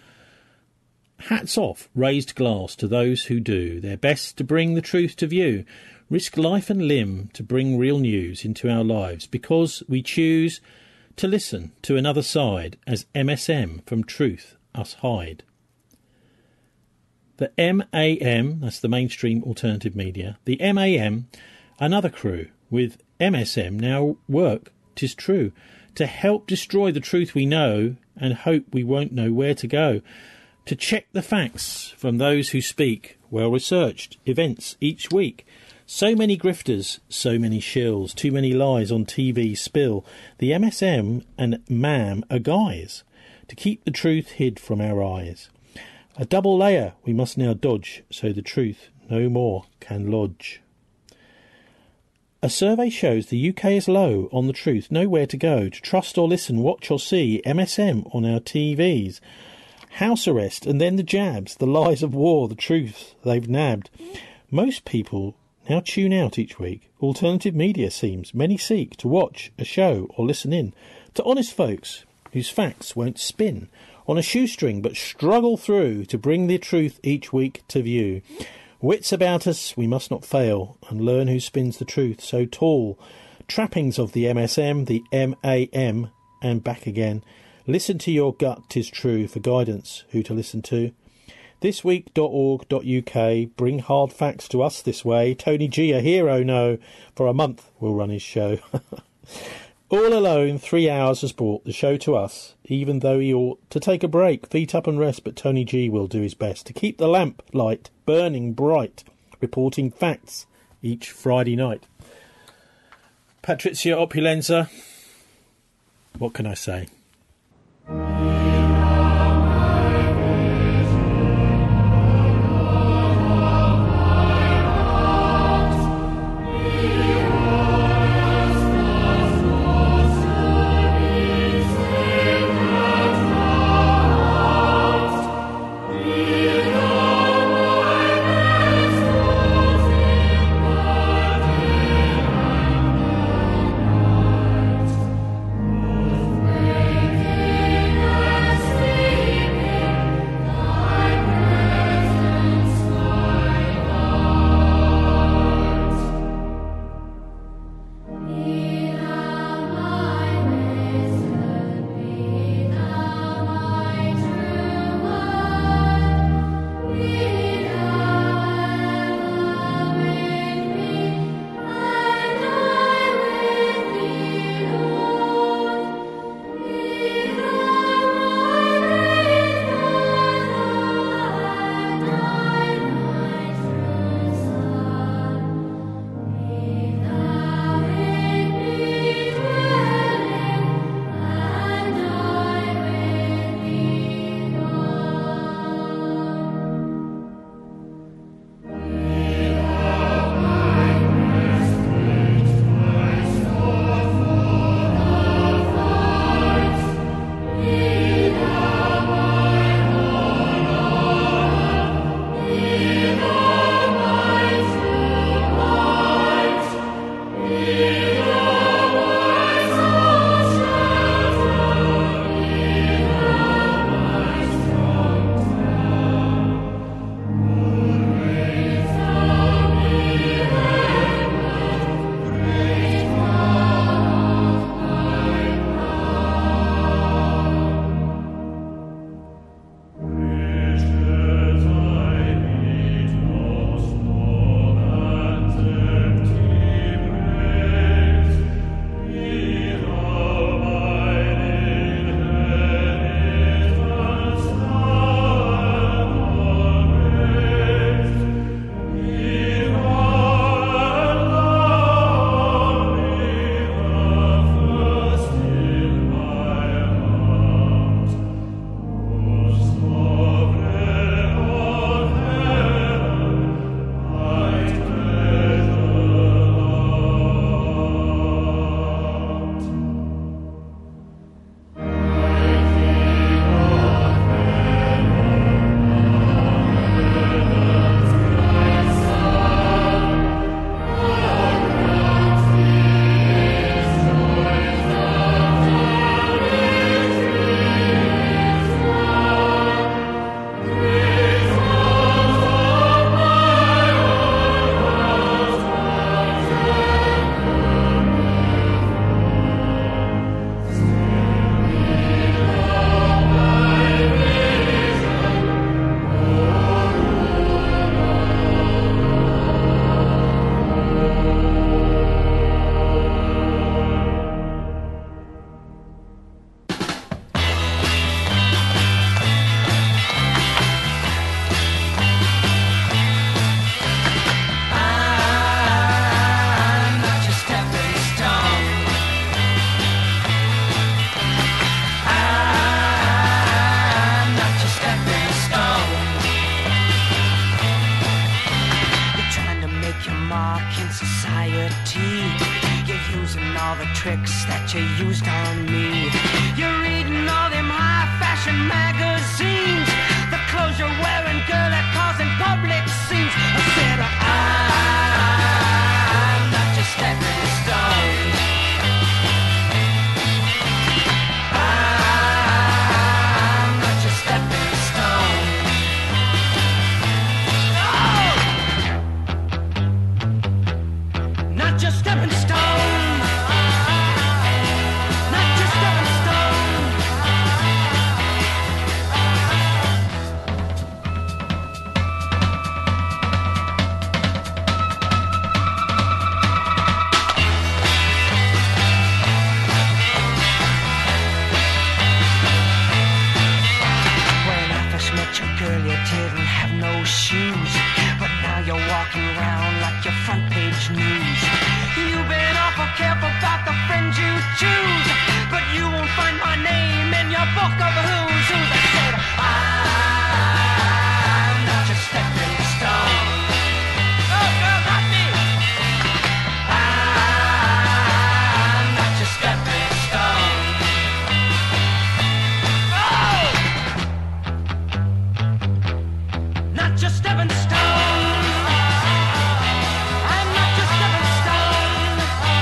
Hats off, raised glass to those who do their best to bring the truth to view, risk life and limb to bring real news into our lives, because we choose to listen to another side, as MSM from truth us hide. The MAM, that's the Mainstream Alternative Media, the MAM, another crew with MSM now work, 'tis true, to help destroy the truth we know and hope we won't know where to go. To check the facts from those who speak, well-researched events each week. So many grifters, so many shills, too many lies on TV spill. The MSM and MAM are guys to keep the truth hid from our eyes. A double layer we must now dodge, so the truth no more can lodge. A survey shows the UK is low on the truth, nowhere to go. To trust or listen, watch or see MSM on our TVs. house arrest, and then the jabs, the lies of war, the truth they've nabbed. Most people now tune out each week. Alternative media seems. Many seek to watch a show or listen in to honest folks whose facts won't spin on a shoestring but struggle through to bring the truth each week to view. Wits about us, we must not fail, and learn who spins the truth so tall. Trappings of the MSM, the MAM, and back again. Listen to your gut, 'tis true, for guidance who to listen to. Thisweek.org.uk, bring hard facts to us this way. Tony G, a hero, no, for a month will run his show. All alone, 3 hours has brought the show to us, even though he ought to take a break, feet up and rest, but Tony G will do his best to keep the lamp light burning bright, reporting facts each Friday night. Patrizia Opulenza, what can I say? all the tricks that you used on me. You're reading all them high-fashion magazines. clothes you're wearing, girl, are causing public scenes. I said, I'm not your stepping stone. I'm not your stepping stone. Oh! Not your stepping stone. Not your stepping stone. When I first met you, girl, you didn't have no shoes. But now you're walking around like your front page news. You've been awful careful about the friends you choose. But you won't find my name in your book of who's who's. I said, I'm not your stepping stone. Oh, girl, not me. I'm not your stepping stone. Oh! Not your stepping stone. I'm not your stepping stone.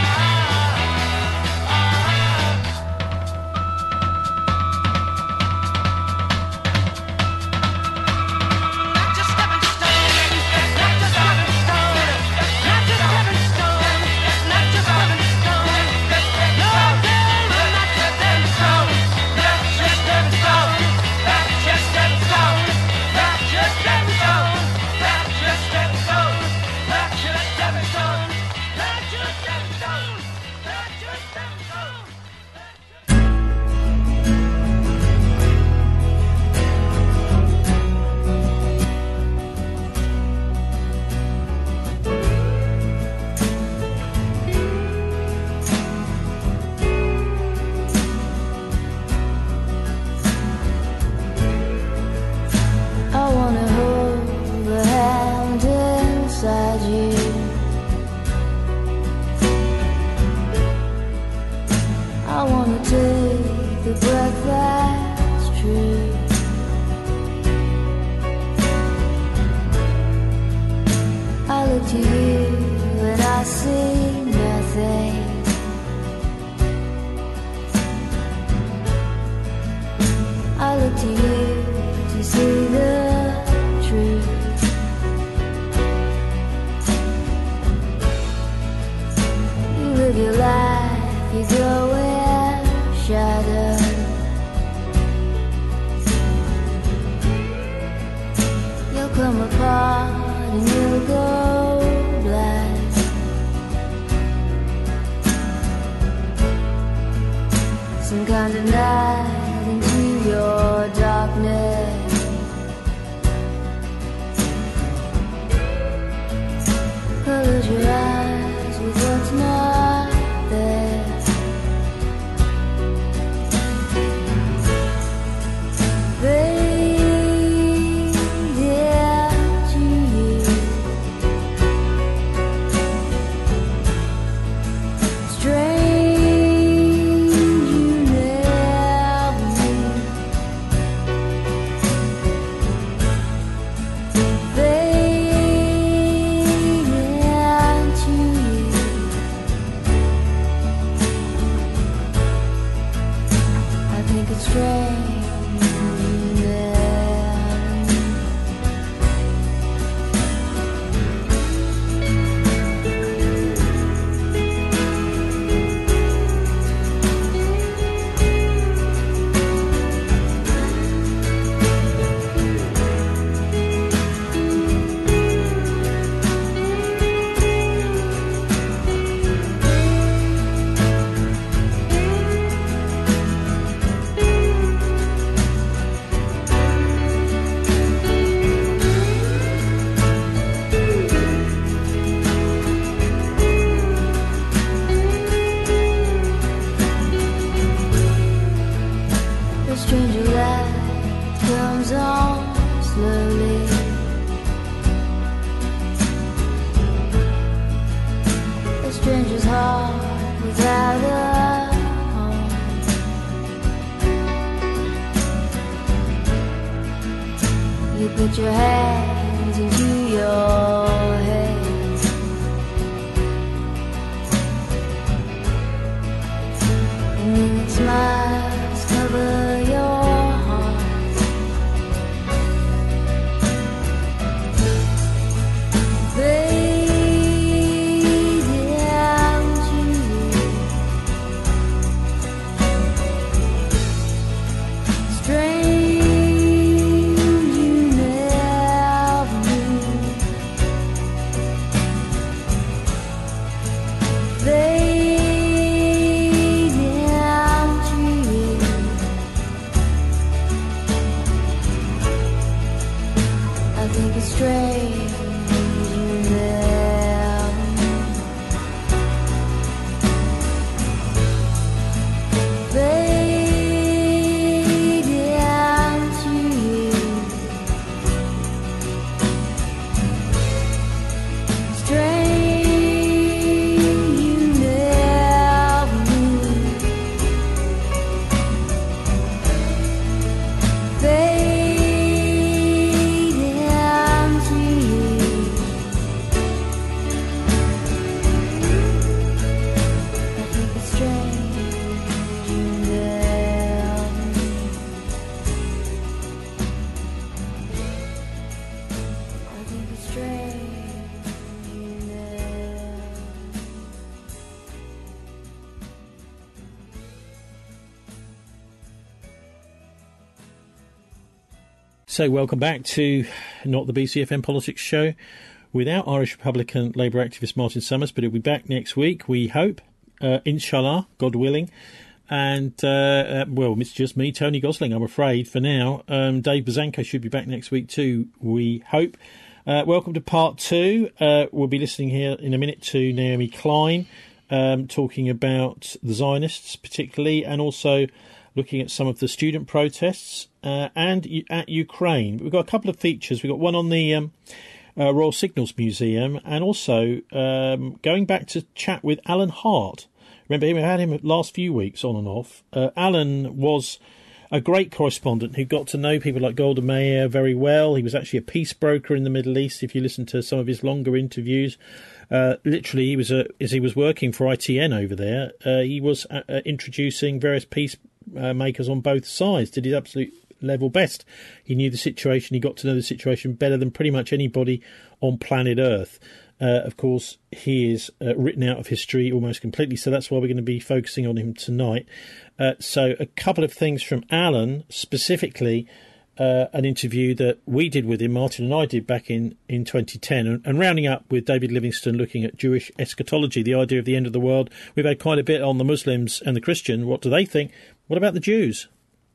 Not your stepping stone. Not your stepping stone. Not your stepping stone. Not your stepping stone. No, girl, not your stepping stone. Not your stepping stone. Not your stepping stone. Not your stepping stone. Not your stepping stone. Not your stepping stone. Not your stepping stone. Not your stepping stone. I wanna hold the hand inside you. I wanna take the breath that's true. I look to you and I see nothing. I look to you to see the truth. You live your life, you go in shadow. You'll come apart and you'll go black. Some kind of night into your darkness. Close your eyes with what's not there. Fade into you. Strange you never knew. Fade into put your hands into your head. And then smiles cover your heart. Fade down to you. Strange you never knew. Fade down to you. I think it's strange you never knew. Fade down to you. Strange you never knew. Fade down to you. I think it's strange you never knew. I think it's strange you never. So, welcome back to Not the BCFM Politics Show without Irish Republican Labour activist Martin Summers, but he'll be back next week, we hope, inshallah, God willing. And, well, it's just me, Tony Gosling, I'm afraid, for now. Dave Bazanko should be back next week too, we hope. Welcome to part two. We'll be listening here in a minute to Naomi Klein, talking about the Zionists particularly, and also looking at some of the student protests and at Ukraine. We've got a couple of features. We've got one on the Royal Signals Museum, and also going back to chat with Alan Hart. Remember him? We had him last few weeks on and off. Alan was a great correspondent who got to know people like Golda Meir very well. He was actually a peace broker in the Middle East. If you listen to some of his longer interviews, literally he was as he was working for ITN over there, he was introducing various peace makers on both sides. Did his absolute level best. He knew the situation. He got to know the situation better than pretty much anybody on planet Earth. Of course, he is written out of history almost completely, so that's why we're going to be focusing on him tonight. So a couple of things from Alan, specifically an interview that we did with him, Martin and I did back in 2010, and rounding up with David Livingston looking at Jewish eschatology, the idea of the end of the world. We've had quite a bit on the Muslims and the Christian. What do they think? What about the Jews?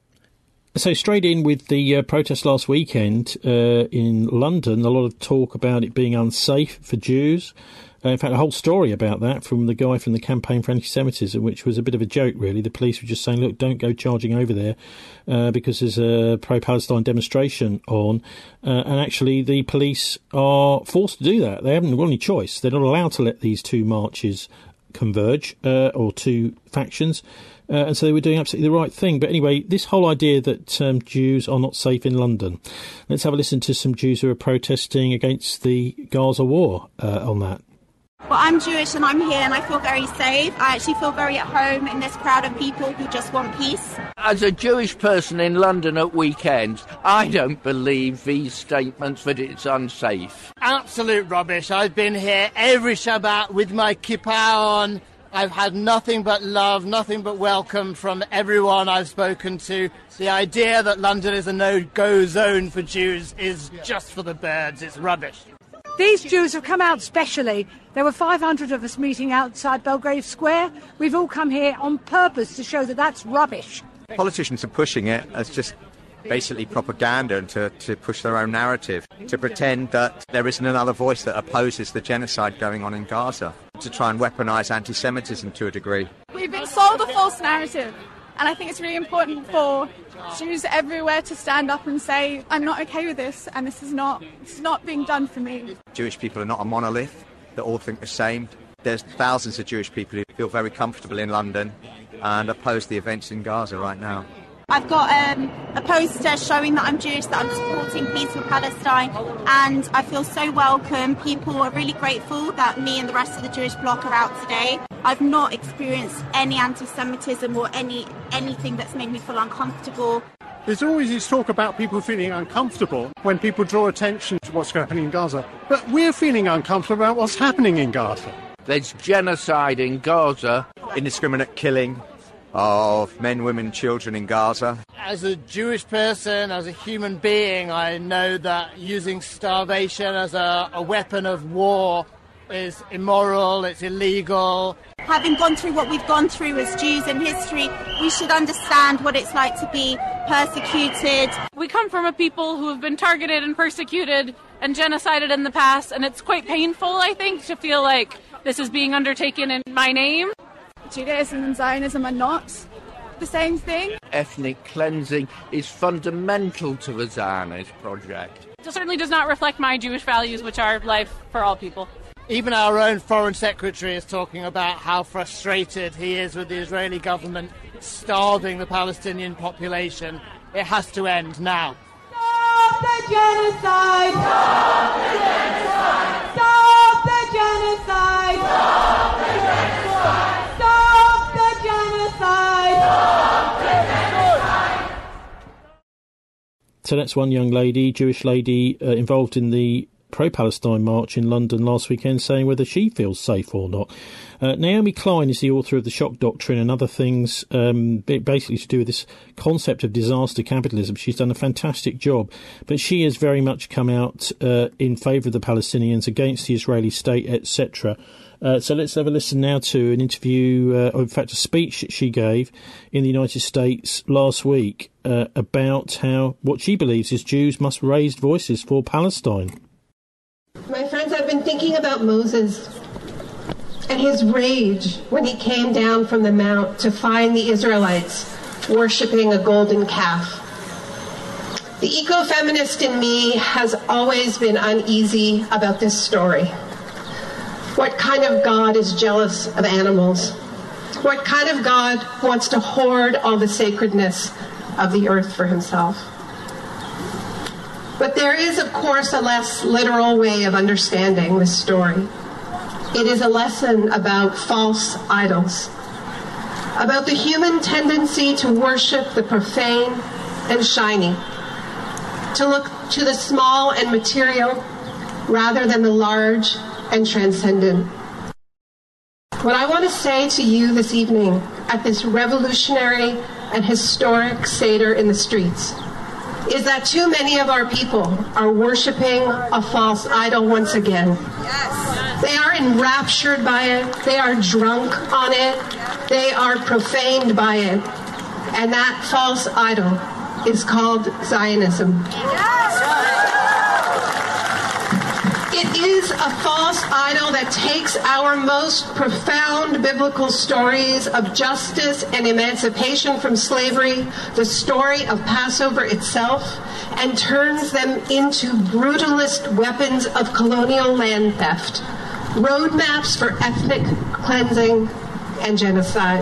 So straight in with the protest last weekend in London, a lot of talk about it being unsafe for Jews. In fact, a whole story about that from the guy from the Campaign for Anti-Semitism, which was a bit of a joke, really. The police were just saying, look, don't go charging over there because there's a pro-Palestine demonstration on. And actually, the police are forced to do that. They haven't got any choice. They're not allowed to let these two marches converge, or two factions. And so they were doing absolutely the right thing. But anyway, this whole idea that Jews are not safe in London. Let's have a listen to some Jews who are protesting against the Gaza war on that. Well, I'm Jewish and I'm here and I feel very safe. I actually feel very at home in this crowd of people who just want peace. As a Jewish person in London at weekends, I don't believe these statements that it's unsafe. Absolute rubbish. I've been here every Shabbat with my kippah on. I've had nothing but love, nothing but welcome from everyone I've spoken to. The idea that London is a no-go zone for Jews is just for the birds. It's rubbish. These Jews have come out specially. There were 500 of us meeting outside Belgrave Square. We've all come here on purpose to show that that's rubbish. Politicians are pushing it as just basically propaganda and to push their own narrative, to pretend that there isn't another voice that opposes the genocide going on in Gaza, to try and weaponise anti-Semitism to a degree. We've been sold a false narrative, and I think it's really important for Jews everywhere to stand up and say, I'm not okay with this, and this is not being done for me. Jewish people are not a monolith that all think the same. There's thousands of Jewish people who feel very comfortable in London and oppose the events in Gaza right now. I've got a poster showing that I'm Jewish, that I'm supporting peace with Palestine, and I feel so welcome. People are really grateful that me and the rest of the Jewish bloc are out today. I've not experienced any anti-Semitism or anything that's made me feel uncomfortable. There's always this talk about people feeling uncomfortable when people draw attention to what's happening in Gaza. But we're feeling uncomfortable about what's happening in Gaza. There's genocide in Gaza. Indiscriminate killing of men, women, children in Gaza. As a Jewish person, as a human being, I know that using starvation as a weapon of war is immoral, it's illegal. Having gone through what we've gone through as Jews in history, we should understand what it's like to be persecuted. We come from a people who have been targeted and persecuted and genocided in the past, and it's quite painful, I think, to feel like this is being undertaken in my name. Judaism and Zionism are not the same thing. Ethnic cleansing is fundamental to the Zionist project. It certainly does not reflect my Jewish values, which are life for all people. Even our own Foreign Secretary is talking about how frustrated he is with the Israeli government starving the Palestinian population. It has to end now. Stop the genocide! Stop the genocide! Stop the genocide! Stop the genocide! Stop the genocide! Stop the genocide! So that's one young lady, Jewish lady, involved in the pro-Palestine march in London last weekend, saying whether she feels safe or not. Naomi Klein is the author of The Shock Doctrine and other things, basically to do with this concept of disaster capitalism. She's done a fantastic job, but she has very much come out in favour of the Palestinians, against the Israeli state, etc. So let's have a listen now to an interview, or in fact a speech that she gave in the United States last week about how what she believes is Jews must raise voices for Palestine. My friends, I've been thinking about Moses and his rage when he came down from the mount to find the Israelites worshipping a golden calf. The ecofeminist in me has always been uneasy about this story. What kind of God is jealous of animals? What kind of God wants to hoard all the sacredness of the earth for himself? But there is, of course, a less literal way of understanding this story. It is a lesson about false idols, about the human tendency to worship the profane and shiny, to look to the small and material rather than the large and transcendent. What I want to say to you this evening at this revolutionary and historic Seder in the streets is that too many of our people are worshiping a false idol once again. Yes. They are enraptured by it. They are drunk on it. They are profaned by it. And that false idol is called Zionism. Yes. It is a false idol that takes our most profound biblical stories of justice and emancipation from slavery, the story of Passover itself, and turns them into brutalist weapons of colonial land theft, roadmaps for ethnic cleansing and genocide.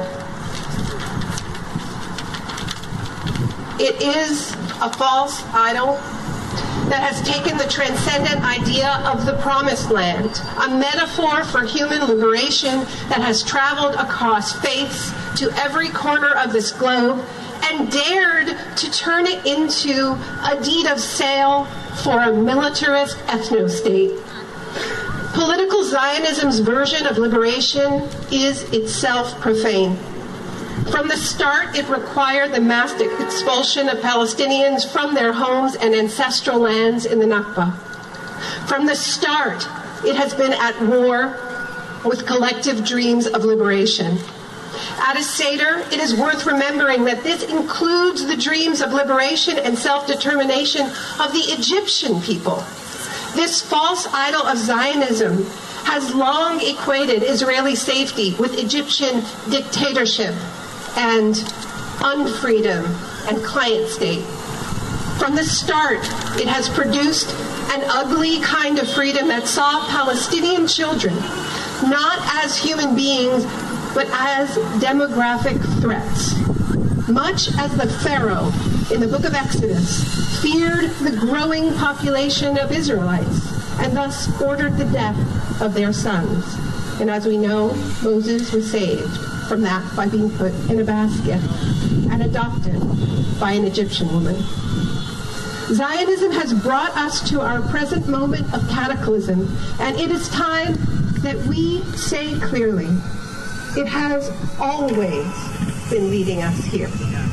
It is a false idol that has taken the transcendent idea of the promised land, a metaphor for human liberation that has traveled across faiths to every corner of this globe, and dared to turn it into a deed of sale for a militarist ethno-state. Political Zionism's version of liberation is itself profane. From the start, it required the mass expulsion of Palestinians from their homes and ancestral lands in the Nakba. From the start, it has been at war with collective dreams of liberation. At a Seder, it is worth remembering that this includes the dreams of liberation and self-determination of the Egyptian people. This false idol of Zionism has long equated Israeli safety with Egyptian dictatorship and unfreedom and client state. From the start, it has produced an ugly kind of freedom that saw Palestinian children not as human beings, but as demographic threats. much as the Pharaoh in the book of Exodus feared the growing population of Israelites and thus ordered the death of their sons. And as we know, Moses was saved from that by being put in a basket and adopted by an Egyptian woman. Zionism has brought us to our present moment of cataclysm, and it is time that we say clearly, it has always been leading us here.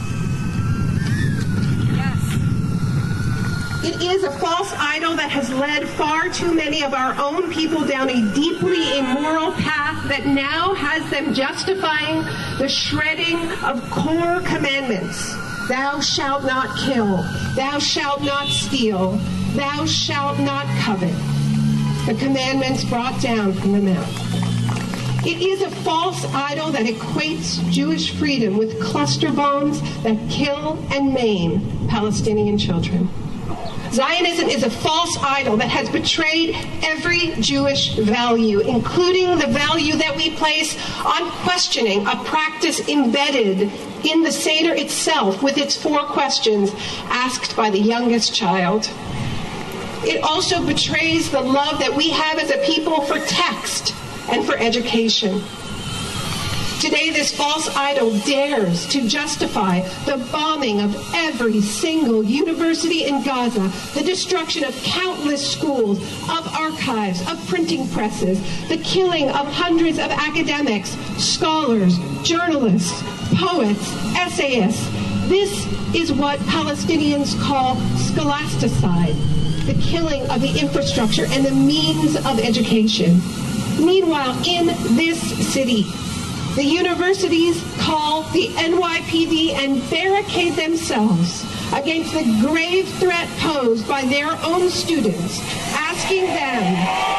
It is a false idol that has led far too many of our own people down a deeply immoral path that now has them justifying the shredding of core commandments. Thou shalt not kill. Thou shalt not steal. Thou shalt not covet. The commandments brought down from the mount. It is a false idol that equates Jewish freedom with cluster bombs that kill and maim Palestinian children. Zionism is a false idol that has betrayed every Jewish value, including the value that we place on questioning a practice embedded in the Seder itself with its 4 questions asked by the youngest child. It also betrays the love that we have as a people for text and for education. Today, this false idol dares to justify the bombing of every single university in Gaza, the destruction of countless schools, of archives, of printing presses, the killing of hundreds of academics, scholars, journalists, poets, essayists. This is what Palestinians call scholasticide, the killing of the infrastructure and the means of education. Meanwhile, in this city, the universities call the NYPD and barricade themselves against the grave threat posed by their own students, asking them,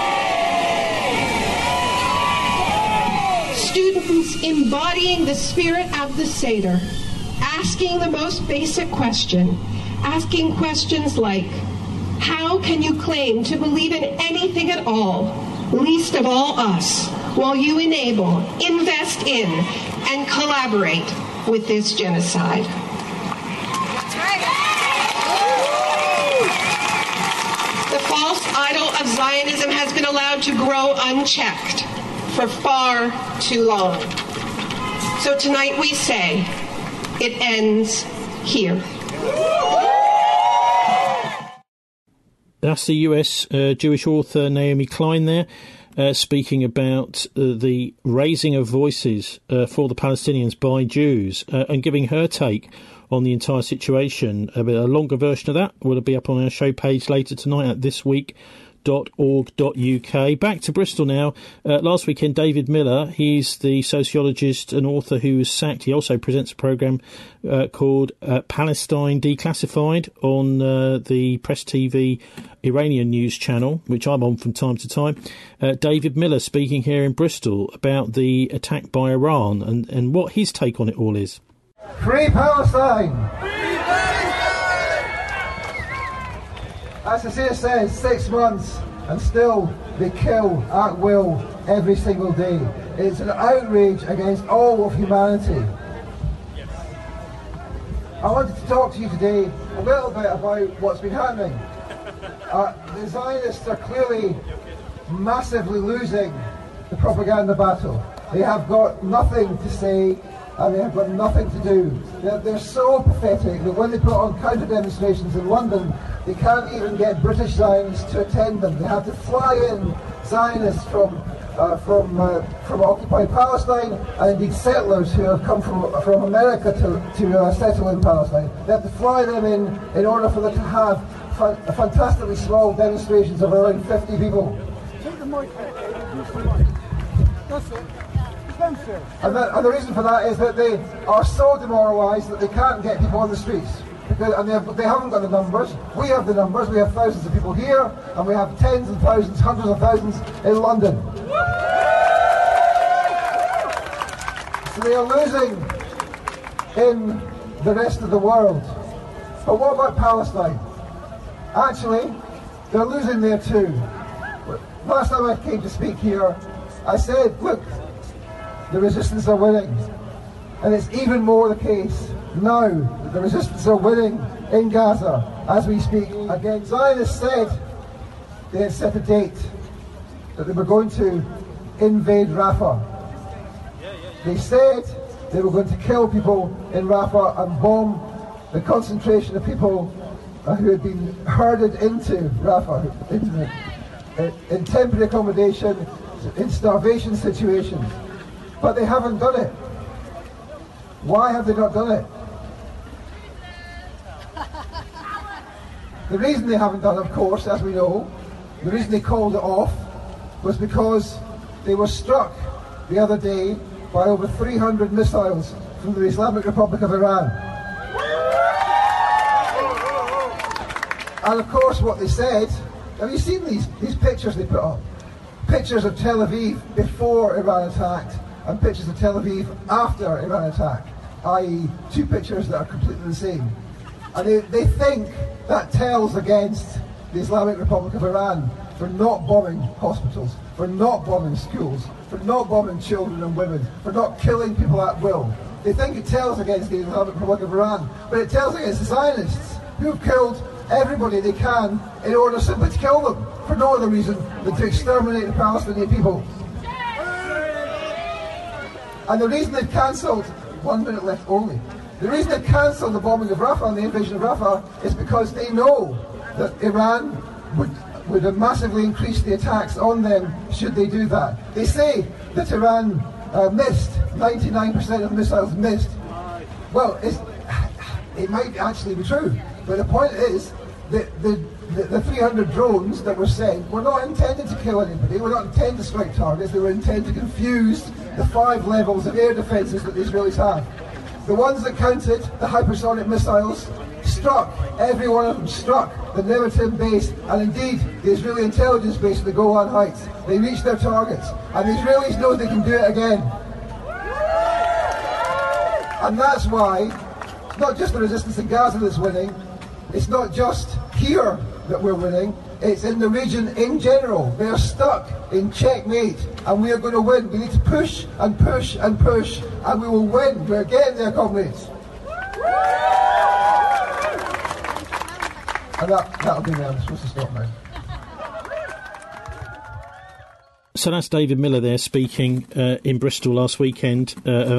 students embodying the spirit of the Seder, asking the most basic question, asking questions like, how can you claim to believe in anything at all, least of all us, while you enable, invest in, and collaborate with this genocide? The false idol of Zionism has been allowed to grow unchecked for far too long. So tonight we say, it ends here. That's the US Jewish author Naomi Klein there, speaking about the raising of voices for the Palestinians by Jews and giving her take on the entire situation. A longer version of that will be up on our show page later tonight at thisweek.org.uk. Back to Bristol now. Last weekend, David Miller, he's the sociologist and author who was sacked. He also presents a programme called Palestine Declassified on the Press TV Iranian news channel, which I'm on from time to time. David Miller speaking here in Bristol about the attack by Iran and what his take on it all is. Free Palestine! As Hosea says, 6 months and still they kill at will every single day. It's an outrage against all of humanity. I wanted to talk to you today a little bit about what's been happening. The Zionists are clearly massively losing the propaganda battle. They have got nothing to say and they have got nothing to do. They're so pathetic that when they put on counter demonstrations in London, they can't even get British Zionists to attend them. They have to fly in Zionists from occupied Palestine, and indeed settlers who have come from America to settle in Palestine. They have to fly them in order for them to have fantastically small demonstrations of around 50 people. Take the mic. That's it. And the reason for that is that they are so demoralised that they can't get people on the streets. They haven't got the numbers. We have the numbers. We have thousands of people here, and we have tens of thousands, hundreds of thousands in London. So they are losing in the rest of the world. But what about Palestine? Actually, they're losing there too. Last time I came to speak here, I said, look, the resistance are winning. And it's even more the case now that the resistance are winning in Gaza as we speak. Again, Zionists said they had set a date that they were going to invade Rafah. They said they were going to kill people in Rafah and bomb the concentration of people who had been herded into Rafah, in temporary accommodation, in starvation situations. But they haven't done it. Why have they not done it? The reason they haven't done it, of course, as we know, the reason they called it off was because they were struck the other day by over 300 missiles from the Islamic Republic of Iran. And of course what they said, have you seen these pictures they put up? Pictures of Tel Aviv before Iran attacked and pictures of Tel Aviv after Iran attacked, i.e. two pictures that are completely the same. And they think that tells against the Islamic Republic of Iran for not bombing hospitals, for not bombing schools, for not bombing children and women, for not killing people at will. They think it tells against the Islamic Republic of Iran, but it tells against the Zionists, who have killed everybody they can in order simply to kill them, for no other reason than to exterminate the Palestinian people. And the reason they've cancelled, 1 minute left only, the reason they've cancelled the bombing of Rafah and the invasion of Rafah is because they know that Iran would have massively increased the attacks on them should they do that. They say that Iran missed, 99% of missiles missed. Well, it might actually be true, but the point is that the 300 drones that were sent were not intended to kill anybody, were not intended to strike targets, they were intended to confuse the 5 levels of air defences that the Israelis have. The ones that counted, the hypersonic missiles, struck, every one of them struck the Nevatim base and indeed the Israeli intelligence base at the Golan Heights. They reached their targets and the Israelis know they can do it again. And that's why it's not just the resistance in Gaza that's winning, it's not just here that we're winning, it's in the region in general. They're stuck in checkmate and we are going to win. We need to push and push and push and we will win. We're getting there, comrades. And that'll be me. I'm supposed to stop now. So that's David Miller there speaking in Bristol last weekend,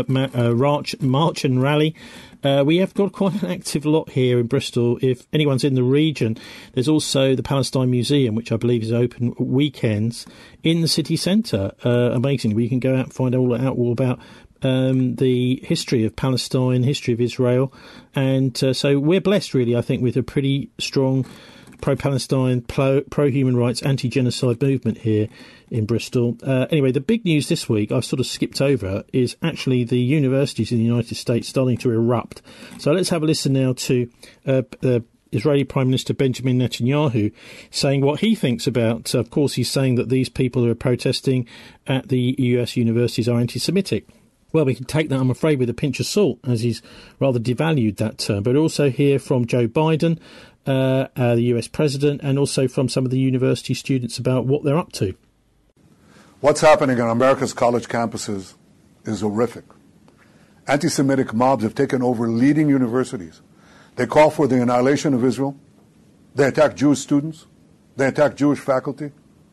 March and Rally. We have got quite an active lot here in Bristol. If anyone's in the region, there's also the Palestine Museum, which I believe is open weekends in the city centre. Amazing. We can go out and find all about the history of Palestine, history of Israel. And so we're blessed, really, I think, with a pretty strong pro-Palestine, pro-human rights, anti-genocide movement here in Bristol. Anyway, the big news this week, I've sort of skipped over, is actually the universities in the United States starting to erupt. So let's have a listen now to Israeli Prime Minister Benjamin Netanyahu saying what he thinks about, of course, he's saying that these people who are protesting at the US universities are anti-Semitic. Well, we can take that, I'm afraid, with a pinch of salt, as he's rather devalued that term. But also hear from Joe Biden, the US president, and also from some of the university students about what they're up to. What's happening on America's college campuses is horrific. Anti-Semitic mobs have taken over leading universities. They call for the annihilation of Israel. They attack Jewish students. They attack Jewish faculty.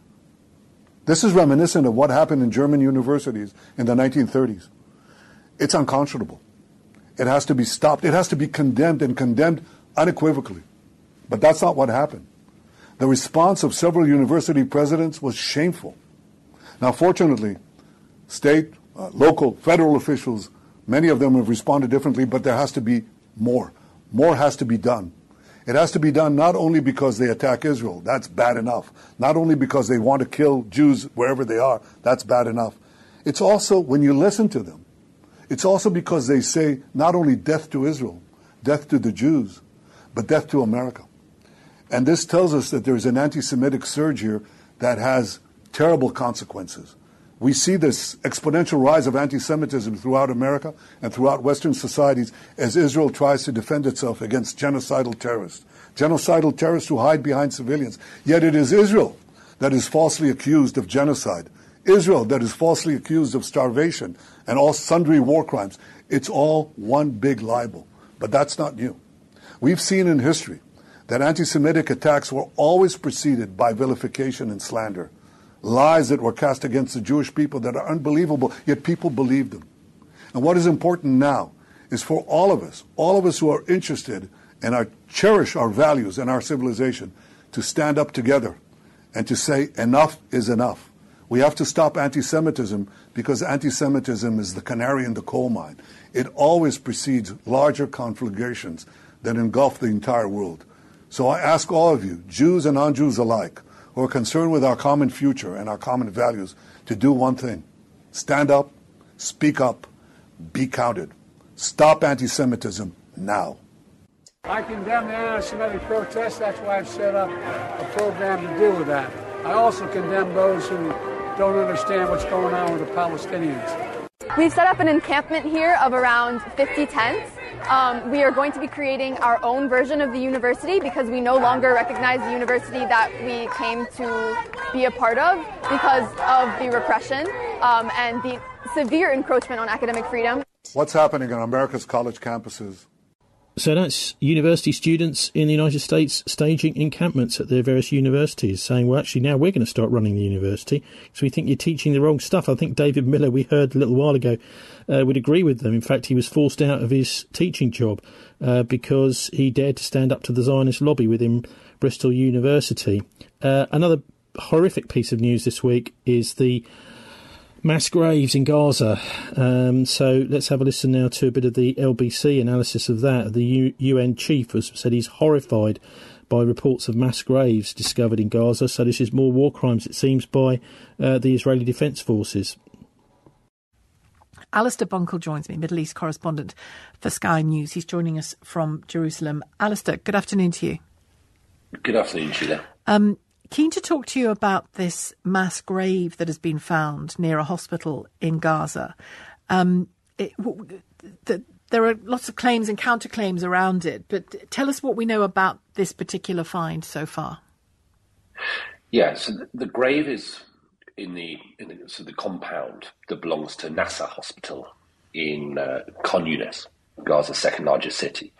This is reminiscent of what happened in German universities in the 1930s. It's unconscionable. It has to be stopped. It has to be condemned, and condemned unequivocally. But that's not what happened. The response of several university presidents was shameful. Now, fortunately, state, local, federal officials, many of them have responded differently, but there has to be more. More has to be done. It has to be done not only because they attack Israel, that's bad enough. Not only because they want to kill Jews wherever they are, that's bad enough. It's also, when you listen to them, it's also because they say not only death to Israel, death to the Jews, but death to America. And this tells us that there's an anti-Semitic surge here that has terrible consequences. We see this exponential rise of anti-Semitism throughout America and throughout Western societies as Israel tries to defend itself against genocidal terrorists who hide behind civilians. Yet it is Israel that is falsely accused of genocide, Israel that is falsely accused of starvation and all sundry war crimes. It's all one big libel. But that's not new. We've seen in history that anti-Semitic attacks were always preceded by vilification and slander, lies that were cast against the Jewish people that are unbelievable, yet people believed them. And what is important now is for all of us who are interested and cherish our values and our civilization, to stand up together and to say enough is enough. We have to stop anti-Semitism, because anti-Semitism is the canary in the coal mine. It always precedes larger conflagrations that engulf the entire world. So I ask all of you, Jews and non-Jews alike, who are concerned with our common future and our common values, to do one thing: stand up, speak up, be counted. Stop anti-Semitism now. I condemn the anti-Semitic protests. That's why I've set up a program to deal with that. I also condemn those who don't understand what's going on with the Palestinians. We've set up an encampment here of around 50 tents. We are going to be creating our own version of the university, because we no longer recognize the university that we came to be a part of because of the repression and the severe encroachment on academic freedom. What's happening on America's college campuses? So that's university students in the United States staging encampments at their various universities, saying, well, actually, now we're going to start running the university, so we think you're teaching the wrong stuff. I think David Miller, we heard a little while ago, would agree with them. In fact, he was forced out of his teaching job because he dared to stand up to the Zionist lobby within Bristol University. Another horrific piece of news this week is the mass graves in Gaza. So let's have a listen now to a bit of the LBC analysis of that. The UN chief has said he's horrified by reports of mass graves discovered in Gaza. So this is more war crimes, it seems, by the Israeli Defence Forces. Alistair Bunkle joins me, Middle East correspondent for Sky News. He's joining us from Jerusalem. Alistair, good afternoon to you. Good afternoon, Sheila. Keen to talk to you about this mass grave that has been found near a hospital in Gaza. There are lots of claims and counterclaims around it, but tell us what we know about this particular find so far. Yeah, so the grave is in the compound that belongs to Nasser Hospital in Khan Yunis, Gaza's second largest city.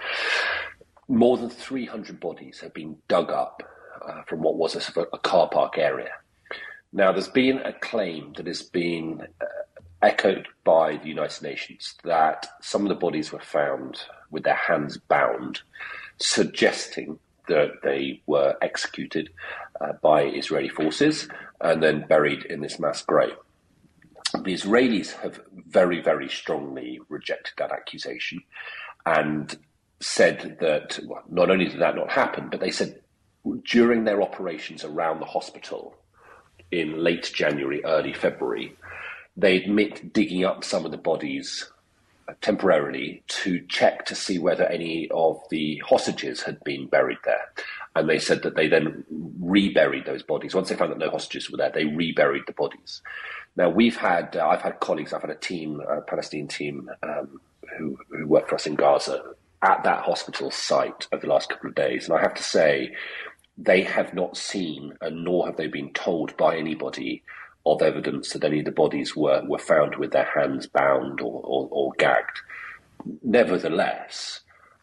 More than 300 bodies have been dug up from what was a car park area. Now, there's been a claim that has been echoed by the United Nations that some of the bodies were found with their hands bound, suggesting that they were executed by Israeli forces and then buried in this mass grave. The Israelis have very, very strongly rejected that accusation and said that, well, not only did that not happen, but they said during their operations around the hospital in late January, early February, they admit digging up some of the bodies temporarily to check to see whether any of the hostages had been buried there. And they said that they then reburied those bodies. Once they found that no hostages were there, they reburied the bodies. Now, I've had colleagues, I've had a team, a Palestinian team who work for us in Gaza at that hospital site over the last couple of days. And I have to say, they have not seen, and nor have they been told by anybody, of evidence that any of the bodies were found with their hands bound or gagged. Nevertheless,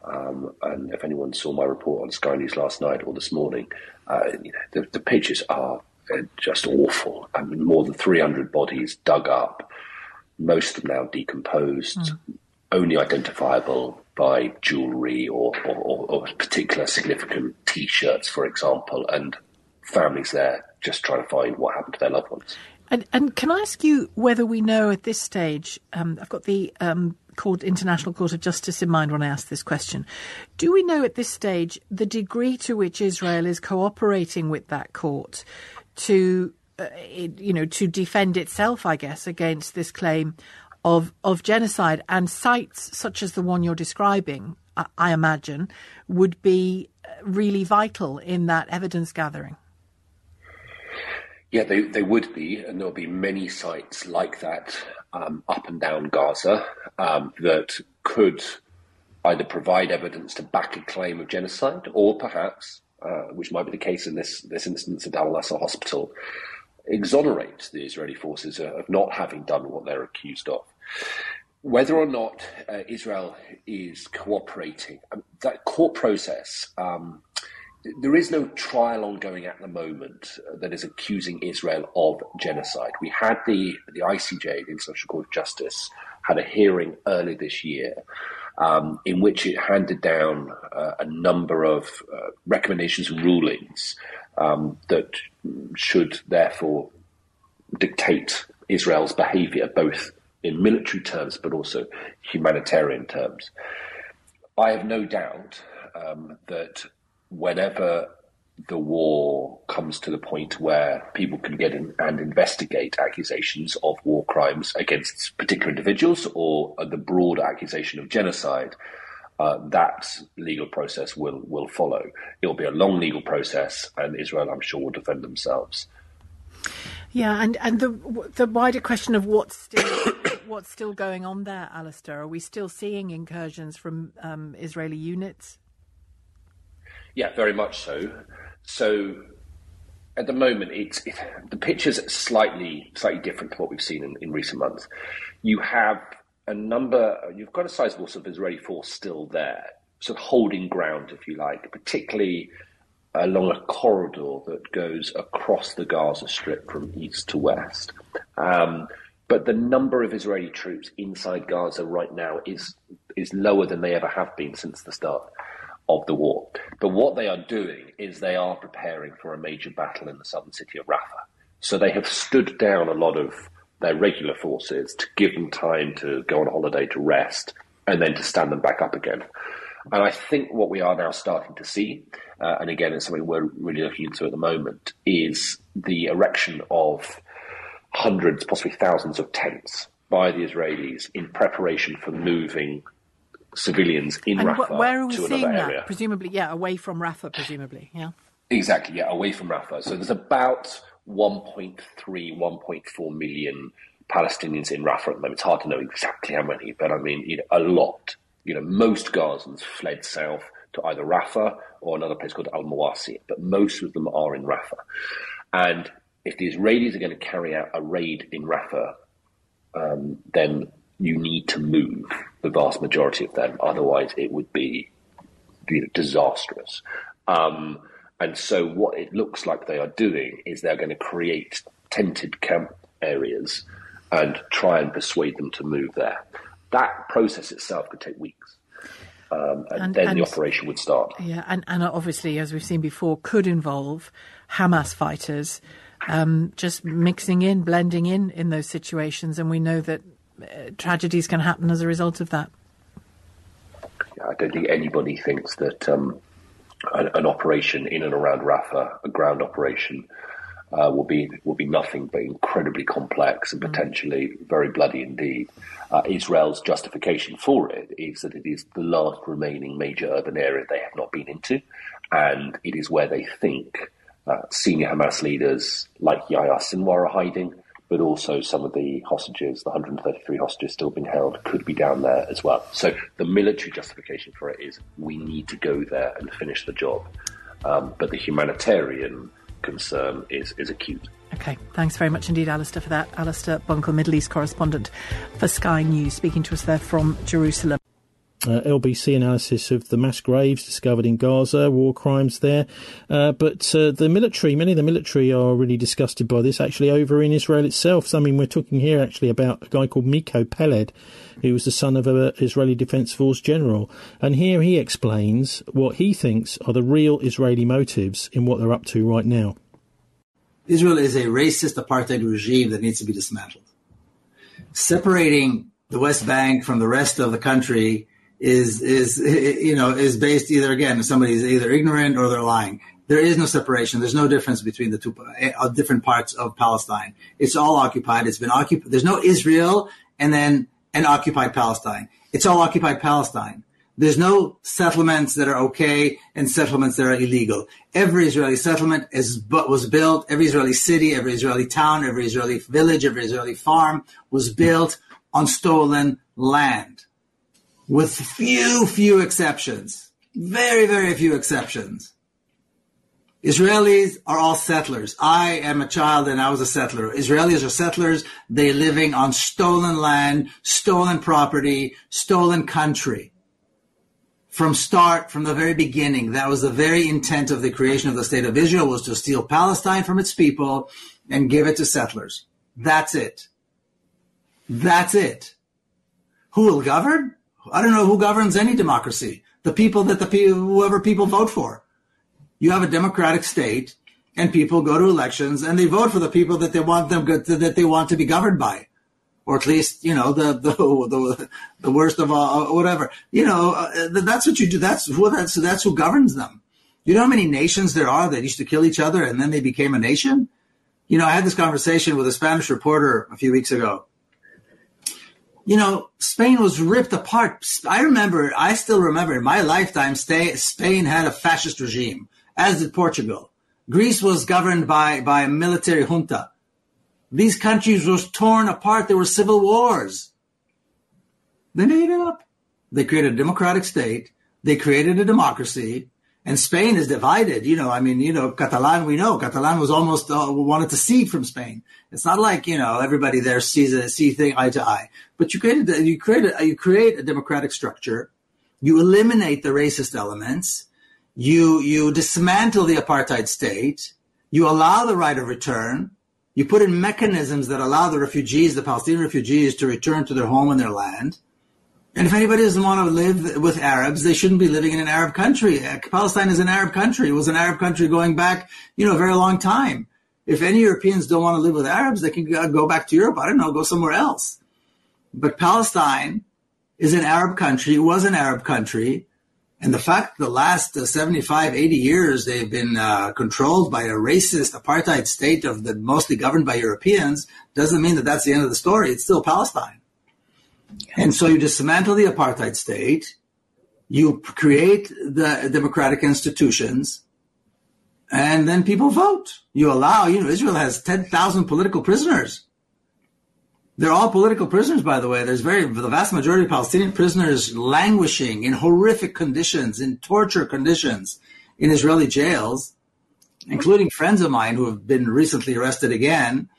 and if anyone saw my report on Sky News last night or this morning, the pictures are just awful. I mean, more than 300 bodies dug up, most of them now decomposed, only identifiable by jewellery or particular significant T-shirts, for example, and families there just trying to find what happened to their loved ones. And can I ask you whether we know at this stage, I've got the International Court of Justice in mind when I ask this question, do we know at this stage the degree to which Israel is cooperating with that court to defend itself, I guess, against this claim of genocide? And sites such as the one you're describing, I imagine, would be really vital in that evidence gathering. Yeah, they would be, and there'll be many sites like that up and down Gaza that could either provide evidence to back a claim of genocide, or perhaps, which might be the case in this instance at Al-Nasser Hospital, exonerate the Israeli forces of not having done what they're accused of. Whether or not Israel is cooperating, that court process, there is no trial ongoing at the moment that is accusing Israel of genocide. We had the ICJ, the International Court of Justice, had a hearing early this year in which it handed down a number of recommendations and rulings that should therefore dictate Israel's behavior, both in military terms, but also humanitarian terms. I have no doubt that whenever the war comes to the point where people can get in and investigate accusations of war crimes against particular individuals or the broad accusation of genocide, that legal process will follow. It will be a long legal process, and Israel, I'm sure, will defend themselves. Yeah, and the wider question of what's still going on there, Alistair. Are we still seeing incursions from Israeli units? Yeah, very much so. So at the moment, the picture's slightly different to what we've seen in recent months. You've got a sizable sort of Israeli force still there, sort of holding ground, if you like, particularly along a corridor that goes across the Gaza Strip from east to west. But the number of Israeli troops inside Gaza right now is lower than they ever have been since the start of the war. But what they are doing is they are preparing for a major battle in the southern city of Rafah. So they have stood down a lot of their regular forces to give them time to go on holiday, to rest, and then to stand them back up again. And I think what we are now starting to see, and again, it's something we're really looking into at the moment, is the erection of hundreds, possibly thousands of tents by the Israelis in preparation for moving civilians in Rafah where are we to seeing another that? area. Presumably, yeah, away from Rafah, presumably, yeah. Exactly, yeah, away from Rafah. So there's about 1.3, 1.4 million Palestinians in Rafah at the moment. It's hard to know exactly how many, but I mean, a lot. Most Gazans fled south to either Rafah or another place called Al-Mawasi, but most of them are in Rafah. And if the Israelis are going to carry out a raid in Rafah, then you need to move the vast majority of them. Otherwise, it would be disastrous. And so what it looks like they are doing is they're going to create tented camp areas and try and persuade them to move there. That process itself could take weeks. And then the operation would start. Yeah, and obviously, as we've seen before, could involve Hamas fighters just mixing in, blending in those situations. And we know that tragedies can happen as a result of that. I don't think anybody thinks that an operation in and around Rafah, a ground operation, will be nothing but incredibly complex and potentially very bloody indeed. Israel's justification for it is that it is the last remaining major urban area they have not been into, and it is where they think senior Hamas leaders like Yahya Sinwar are hiding, but also some of the hostages, the 133 hostages still being held, could be down there as well. So the military justification for it is we need to go there and finish the job. But the humanitarian concern is acute. Okay, thanks very much indeed, Alistair, for that. Alistair Bunkle, Middle East correspondent for Sky News, speaking to us there from Jerusalem. LBC analysis of the mass graves discovered in Gaza, war crimes there. But the military, many of the military are really disgusted by this, actually, over in Israel itself. So, I mean, we're talking here actually about a guy called Miko Peled, who was the son of an Israeli Defence Force general. And here he explains what he thinks are the real Israeli motives in what they're up to right now. Israel is a racist apartheid regime that needs to be dismantled. Separating the West Bank from the rest of the country is based either, again, somebody's either ignorant or they're lying. There is no separation. There's no difference between the two different parts of Palestine. It's all occupied. It's been occupied. There's no Israel and then an occupied Palestine. It's all occupied Palestine. There's no settlements that are okay and settlements that are illegal. Every Israeli settlement was built. Every Israeli city, every Israeli town, every Israeli village, every Israeli farm was built on stolen land. With few exceptions, very, very few exceptions. Israelis are all settlers. I am a child and I was a settler. Israelis are settlers. They're living on stolen land, stolen property, stolen country. From the very beginning, that was the very intent of the creation of the State of Israel, was to steal Palestine from its people and give it to settlers. That's it. That's it. Who will govern? I don't know who governs any democracy. The people that whoever people vote for. You have a democratic state, and people go to elections and they vote for the people that they want to be governed by, or at least the worst of all, whatever. That's what you do. That's who governs them. You know how many nations there are that used to kill each other and then they became a nation? I had this conversation with a Spanish reporter a few weeks ago. Spain was ripped apart. I still remember in my lifetime, Spain had a fascist regime, as did Portugal. Greece was governed by a military junta. These countries were torn apart. There were civil wars. They made it up. They created a democratic state. They created a democracy. And Spain is divided. Catalan, we know. Catalan was almost wanted to secede from Spain. It's not like, everybody there see thing eye to eye. But you create a democratic structure. You eliminate the racist elements. You dismantle the apartheid state. You allow the right of return. You put in mechanisms that allow the Palestinian refugees, to return to their home and their land. And if anybody doesn't want to live with Arabs, they shouldn't be living in an Arab country. Palestine is an Arab country. It was an Arab country going back, a very long time. If any Europeans don't want to live with Arabs, they can go back to Europe. I don't know, go somewhere else. But Palestine is an Arab country. It was an Arab country. And the fact the last 75, 80 years they've been controlled by a racist apartheid state mostly governed by Europeans doesn't mean that that's the end of the story. It's still Palestine. And so you dismantle the apartheid state, you create the democratic institutions, and then people vote. You allow, Israel has 10,000 political prisoners. They're all political prisoners, by the way. The vast majority of Palestinian prisoners languishing in horrific conditions, in torture conditions in Israeli jails, including friends of mine who have been recently arrested again.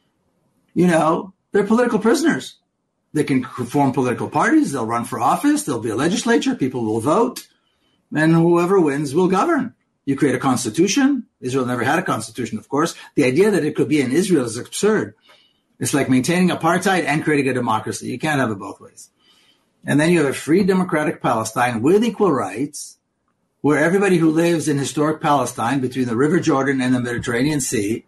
They're political prisoners. They can form political parties. They'll run for office. There'll be a legislature. People will vote. And whoever wins will govern. You create a constitution. Israel never had a constitution, of course. The idea that it could be in Israel is absurd. It's like maintaining apartheid and creating a democracy. You can't have it both ways. And then you have a free democratic Palestine with equal rights, where everybody who lives in historic Palestine between the River Jordan and the Mediterranean Sea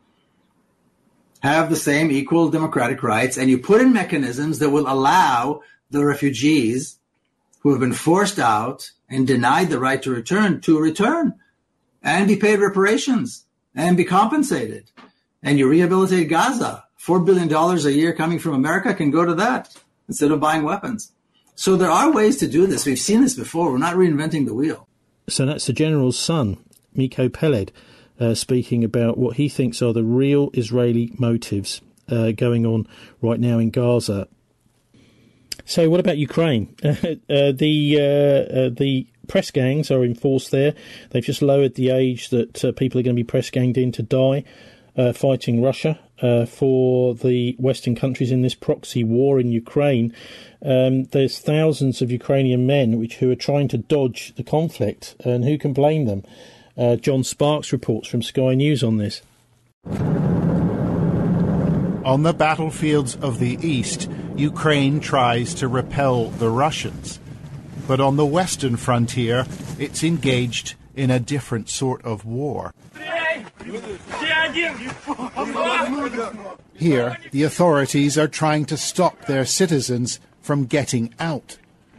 have the same equal democratic rights, and you put in mechanisms that will allow the refugees who have been forced out and denied the right to return and be paid reparations and be compensated. And you rehabilitate Gaza. $4 billion a year coming from America can go to that instead of buying weapons. So there are ways to do this. We've seen this before. We're not reinventing the wheel. So that's the general's son, Miko Peled, speaking about what he thinks are the real Israeli motives going on right now in Gaza. So what about Ukraine? The press gangs are in force there. They've just lowered the age that people are going to be press ganged in to die fighting Russia for the Western countries in this proxy war in Ukraine. There's thousands of Ukrainian men who are trying to dodge the conflict, and who can blame them? John Sparks reports from Sky News on this. On the battlefields of the east, Ukraine tries to repel the Russians. But on the western frontier, it's engaged in a different sort of war. Here, the authorities are trying to stop their citizens from getting out.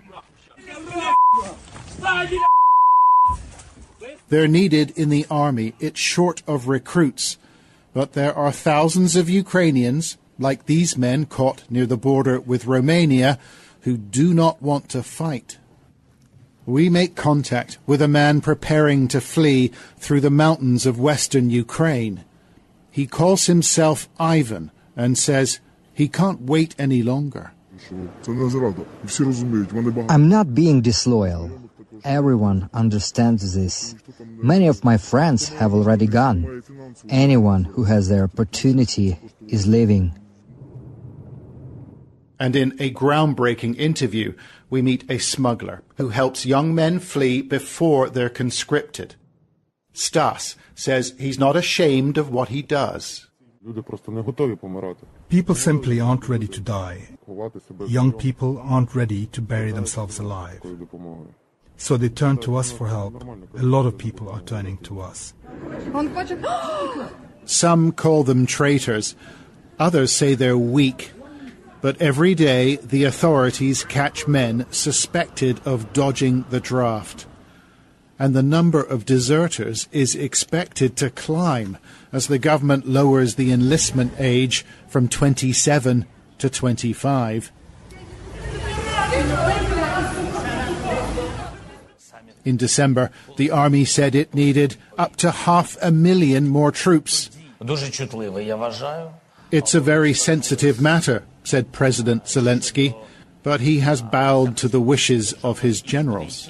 They're needed in the army. It's short of recruits. But there are thousands of Ukrainians, like these men caught near the border with Romania, who do not want to fight. We make contact with a man preparing to flee through the mountains of western Ukraine. He calls himself Ivan and says he can't wait any longer. I'm not being disloyal. everyone understands this. Many of my friends have already gone. Anyone who has the opportunity is leaving. And in a groundbreaking interview, we meet a smuggler who helps young men flee before they're conscripted. Stas says he's not ashamed of what he does. People simply aren't ready to die. Young people aren't ready to bury themselves alive. So they turn to us for help. A lot of people are turning to us. Some call them traitors. Others say they're weak. But every day the authorities catch men suspected of dodging the draft. And the number of deserters is expected to climb as the government lowers the enlistment age from 27 to 25. In December, the army said it needed up to 500,000 more troops. It's a very sensitive matter, said President Zelensky, but he has bowed to the wishes of his generals.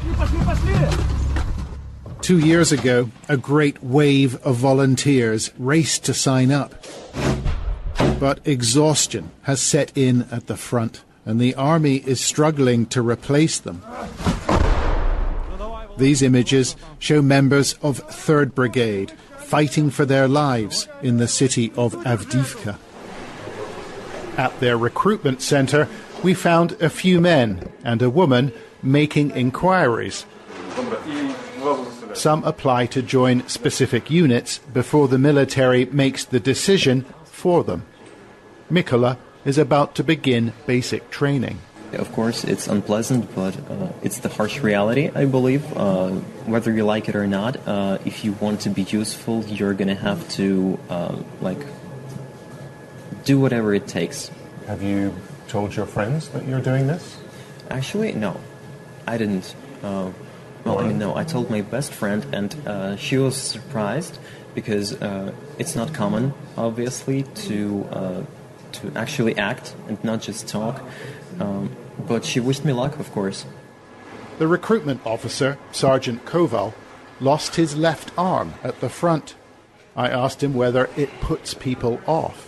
2 years ago, a great wave of volunteers raced to sign up. But exhaustion has set in at the front, and the army is struggling to replace them. These images show members of 3rd Brigade fighting for their lives in the city of Avdiivka. At their recruitment centre, we found a few men and a woman making inquiries. Some apply to join specific units before the military makes the decision for them. Mikola is about to begin basic training. Of course, it's unpleasant, but it's the harsh reality, I believe. Whether you like it or not, if you want to be useful, you're going to have to, do whatever it takes. Have you told your friends that you're doing this? Actually, no. I didn't. No, I told my best friend, and she was surprised because it's not common, obviously, to actually act and not just talk. But she wished me luck, of course. The recruitment officer, Sergeant Koval, lost his left arm at the front. I asked him whether it puts people off.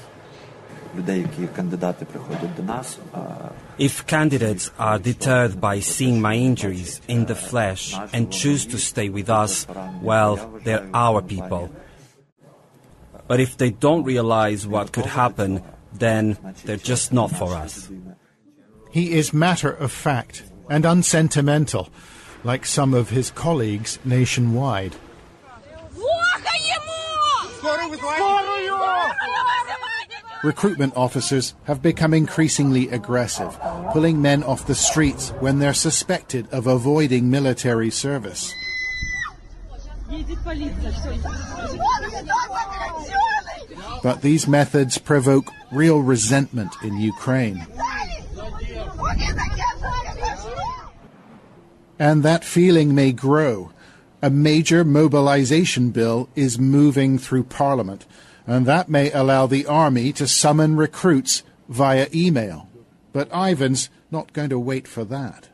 If candidates are deterred by seeing my injuries in the flesh and choose to stay with us, well, they're our people. But if they don't realize what could happen, then they're just not for us. He is matter-of-fact and unsentimental, like some of his colleagues nationwide. Recruitment officers have become increasingly aggressive, pulling men off the streets when they're suspected of avoiding military service. But these methods provoke real resentment in Ukraine. And that feeling may grow. A major mobilization bill is moving through Parliament, and that may allow the army to summon recruits via email. But Ivan's not going to wait for that.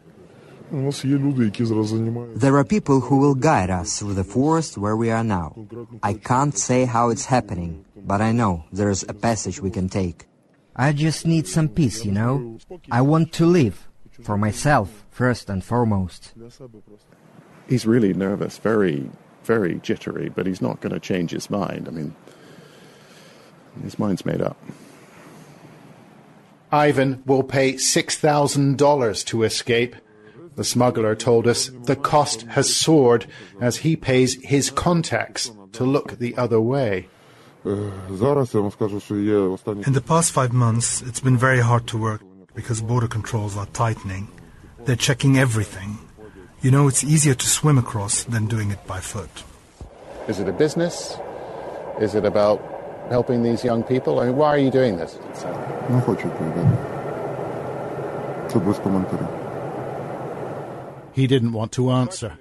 There are people who will guide us through the forest where we are now. I can't say how it's happening, but I know there's a passage we can take. I just need some peace, you know? I want to live. For myself, first and foremost. He's really nervous, very, very jittery, but he's not going to change his mind. I mean, his mind's made up. Ivan will pay $6,000 to escape. The smuggler told us the cost has soared as he pays his contacts to look the other way. In the past 5 months, it's been very hard to work because border controls are tightening. They're checking everything. You know, it's easier to swim across than doing it by foot. Is it a business? Is it about helping these young people? I mean, why are you doing this? He didn't want to answer.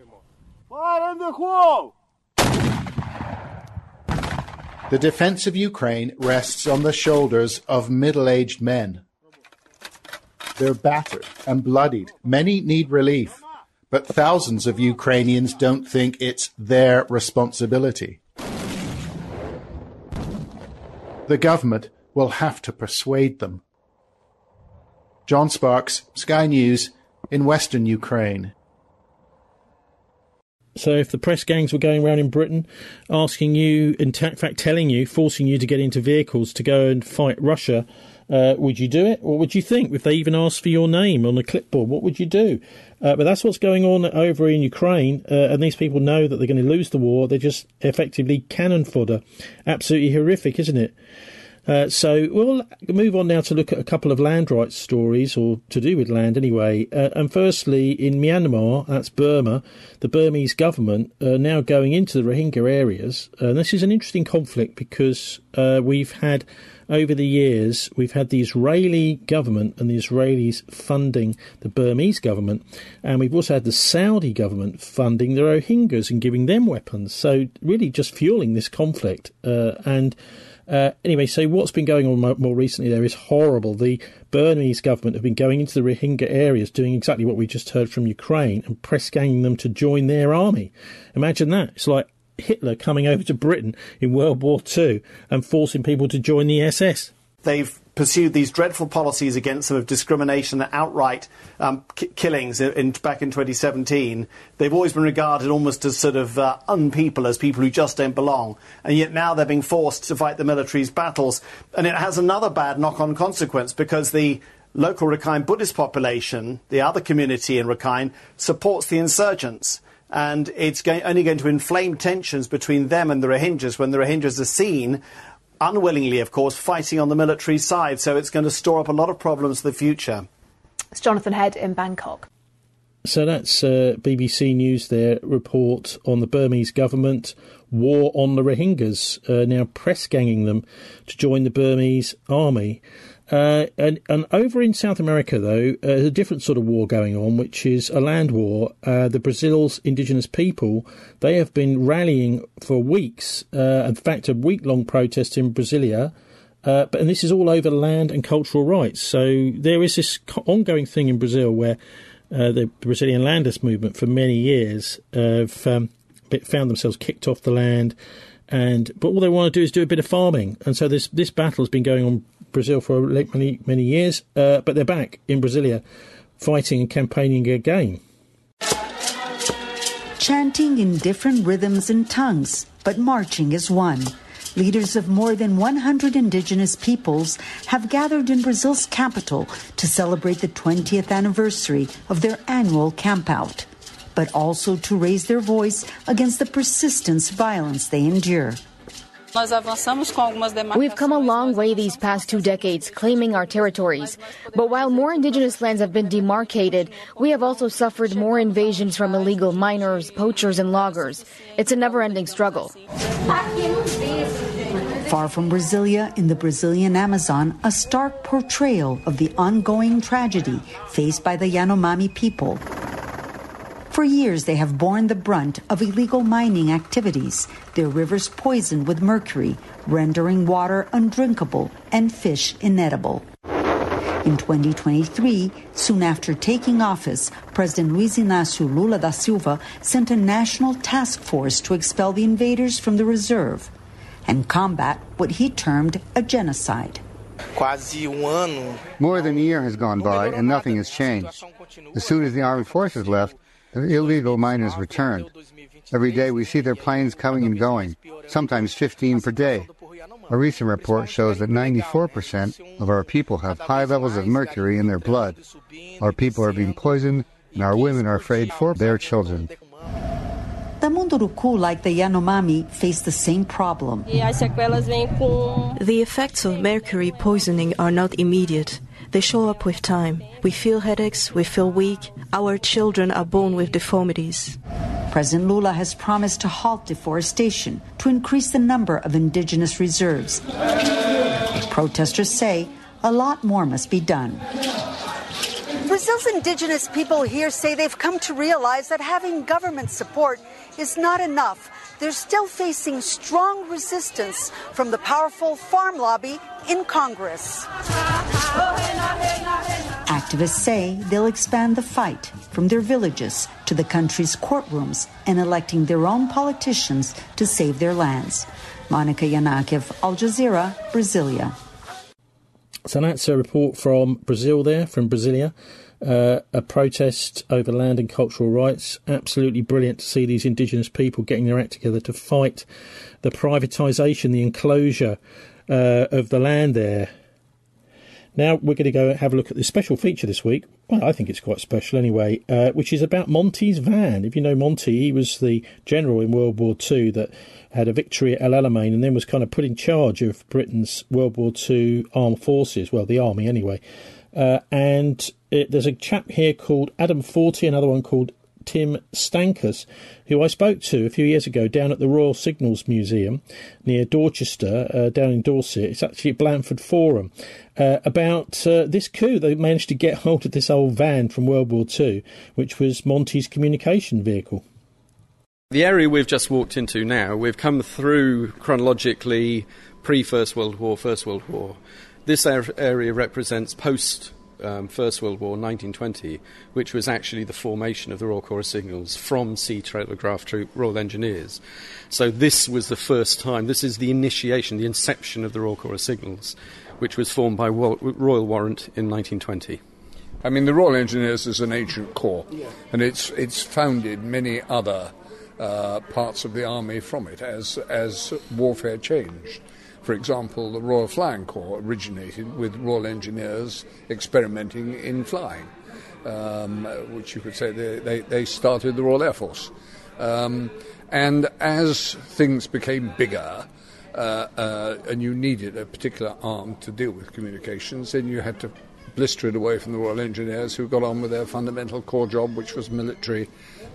The defense of Ukraine rests on the shoulders of middle-aged men. They're battered and bloodied. Many need relief. but thousands of Ukrainians don't think it's their responsibility. The government will have to persuade them. John Sparks, Sky News, in western Ukraine. So if the press gangs were going around in Britain asking you, in fact telling you, forcing you to get into vehicles to go and fight Russia, would you do it? What would you think? If they even asked for your name on a clipboard, what would you do? But that's what's going on over in Ukraine, and these people know that they're going to lose the war. They're just effectively cannon fodder. Absolutely horrific, isn't it? So we'll move on now to look at a couple of land rights stories, or to do with land anyway. And firstly, in Myanmar, that's Burma, the Burmese government are now going into the Rohingya areas. And this is an interesting conflict because we've had, over the years, we've had the Israeli government and the Israelis funding the Burmese government. And we've also had the Saudi government funding the Rohingyas and giving them weapons. So really just fueling this conflict. Anyway, so what's been going on more recently there is horrible. The Burmese government have been going into the Rohingya areas, doing exactly what we just heard from Ukraine, and press ganging them to join their army. Imagine that. It's like Hitler coming over to Britain in World War II and forcing people to join the SS. They've pursued these dreadful policies against them of discrimination and outright killings back in 2017. They've always been regarded almost as sort of unpeople, as people who just don't belong. And yet now they're being forced to fight the military's battles. And it has another bad knock-on consequence, because the local Rakhine Buddhist population, the other community in Rakhine, supports the insurgents. And it's only going to inflame tensions between them and the Rohingyas when the Rohingyas are seen, unwillingly, of course, fighting on the military side. So it's going to store up a lot of problems for the future. It's Jonathan Head in Bangkok. So that's BBC News, their report on the Burmese government, war on the Rohingyas, now press-ganging them to join the Burmese army. And over in South America, though, there's a different sort of war going on, which is a land war. The Brazil's indigenous people, they have been rallying for weeks. In fact, a week-long protest in Brasilia. And this is all over land and cultural rights. So there is this ongoing thing in Brazil where the Brazilian landless movement for many years have found themselves kicked off the land. But all they want to do is do a bit of farming. And so this battle has been going on Brazil for many years, but they're back in Brasilia fighting and campaigning again. Chanting in different rhythms and tongues, but marching as one. Leaders of more than 100 indigenous peoples have gathered in Brazil's capital to celebrate the 20th anniversary of their annual campout, but also to raise their voice against the persistent violence they endure. We've come a long way these past 2 decades, claiming our territories. But while more indigenous lands have been demarcated, we have also suffered more invasions from illegal miners, poachers, and loggers. It's a never-ending struggle. Far from Brasilia, in the Brazilian Amazon, a stark portrayal of the ongoing tragedy faced by the Yanomami people. For years, they have borne the brunt of illegal mining activities, their rivers poisoned with mercury, rendering water undrinkable and fish inedible. In 2023, soon after taking office, President Luiz Inácio Lula da Silva sent a national task force to expel the invaders from the reserve and combat what he termed a genocide. More than a year has gone by and nothing has changed. As soon as the armed forces left, the illegal miners returned. Every day we see their planes coming and going, sometimes 15 per day. A recent report shows that 94% of our people have high levels of mercury in their blood. Our people are being poisoned, and our women are afraid for their children. The Munduruku, like the Yanomami, face the same problem. The effects of mercury poisoning are not immediate. They show up with time. We feel headaches, we feel weak. Our children are born with deformities. President Lula has promised to halt deforestation to increase the number of indigenous reserves. But protesters say a lot more must be done. Brazil's indigenous people here say they've come to realize that having government support is not enough. They're still facing strong resistance from the powerful farm lobby in Congress. Activists say they'll expand the fight from their villages to the country's courtrooms and electing their own politicians to save their lands. Monica Yanakiev, Al Jazeera, Brasilia. So that's a report from Brazil there, from Brasilia. A protest over land and cultural rights. Absolutely brilliant to see these indigenous people getting their act together to fight the privatisation, the enclosure of the land there. Now we're going to go have a look at this special feature this week. Well, I think it's quite special anyway, which is about Monty's van. If you know Monty, he was the general in World War II that had a victory at El Alamein and then was kind of put in charge of Britain's World War II armed forces, well, the army anyway. There's a chap here called Adam Forty, another one called Tim Stankus, who I spoke to a few years ago down at the Royal Signals Museum near Dorchester, down in Dorset. It's actually at Blandford Forum, about this coup. They managed to get hold of this old van from World War II, which was Monty's communication vehicle. The area we've just walked into now, we've come through chronologically pre-First World War, First World War. This area represents post First World War, 1920, which was actually the formation of the Royal Corps of Signals from Sea Telegraph Troop Royal Engineers. So this was the first time, this is the initiation, the inception of the Royal Corps of Signals, which was formed by Royal Warrant in 1920. I mean, the Royal Engineers is an ancient corps, and it's founded many other parts of the army from it as warfare changed. For example, the Royal Flying Corps originated with Royal Engineers experimenting in flying, which you could say they started the Royal Air Force. And as things became bigger, and you needed a particular arm to deal with communications, then you had to blister it away from the Royal Engineers, who got on with their fundamental core job, which was military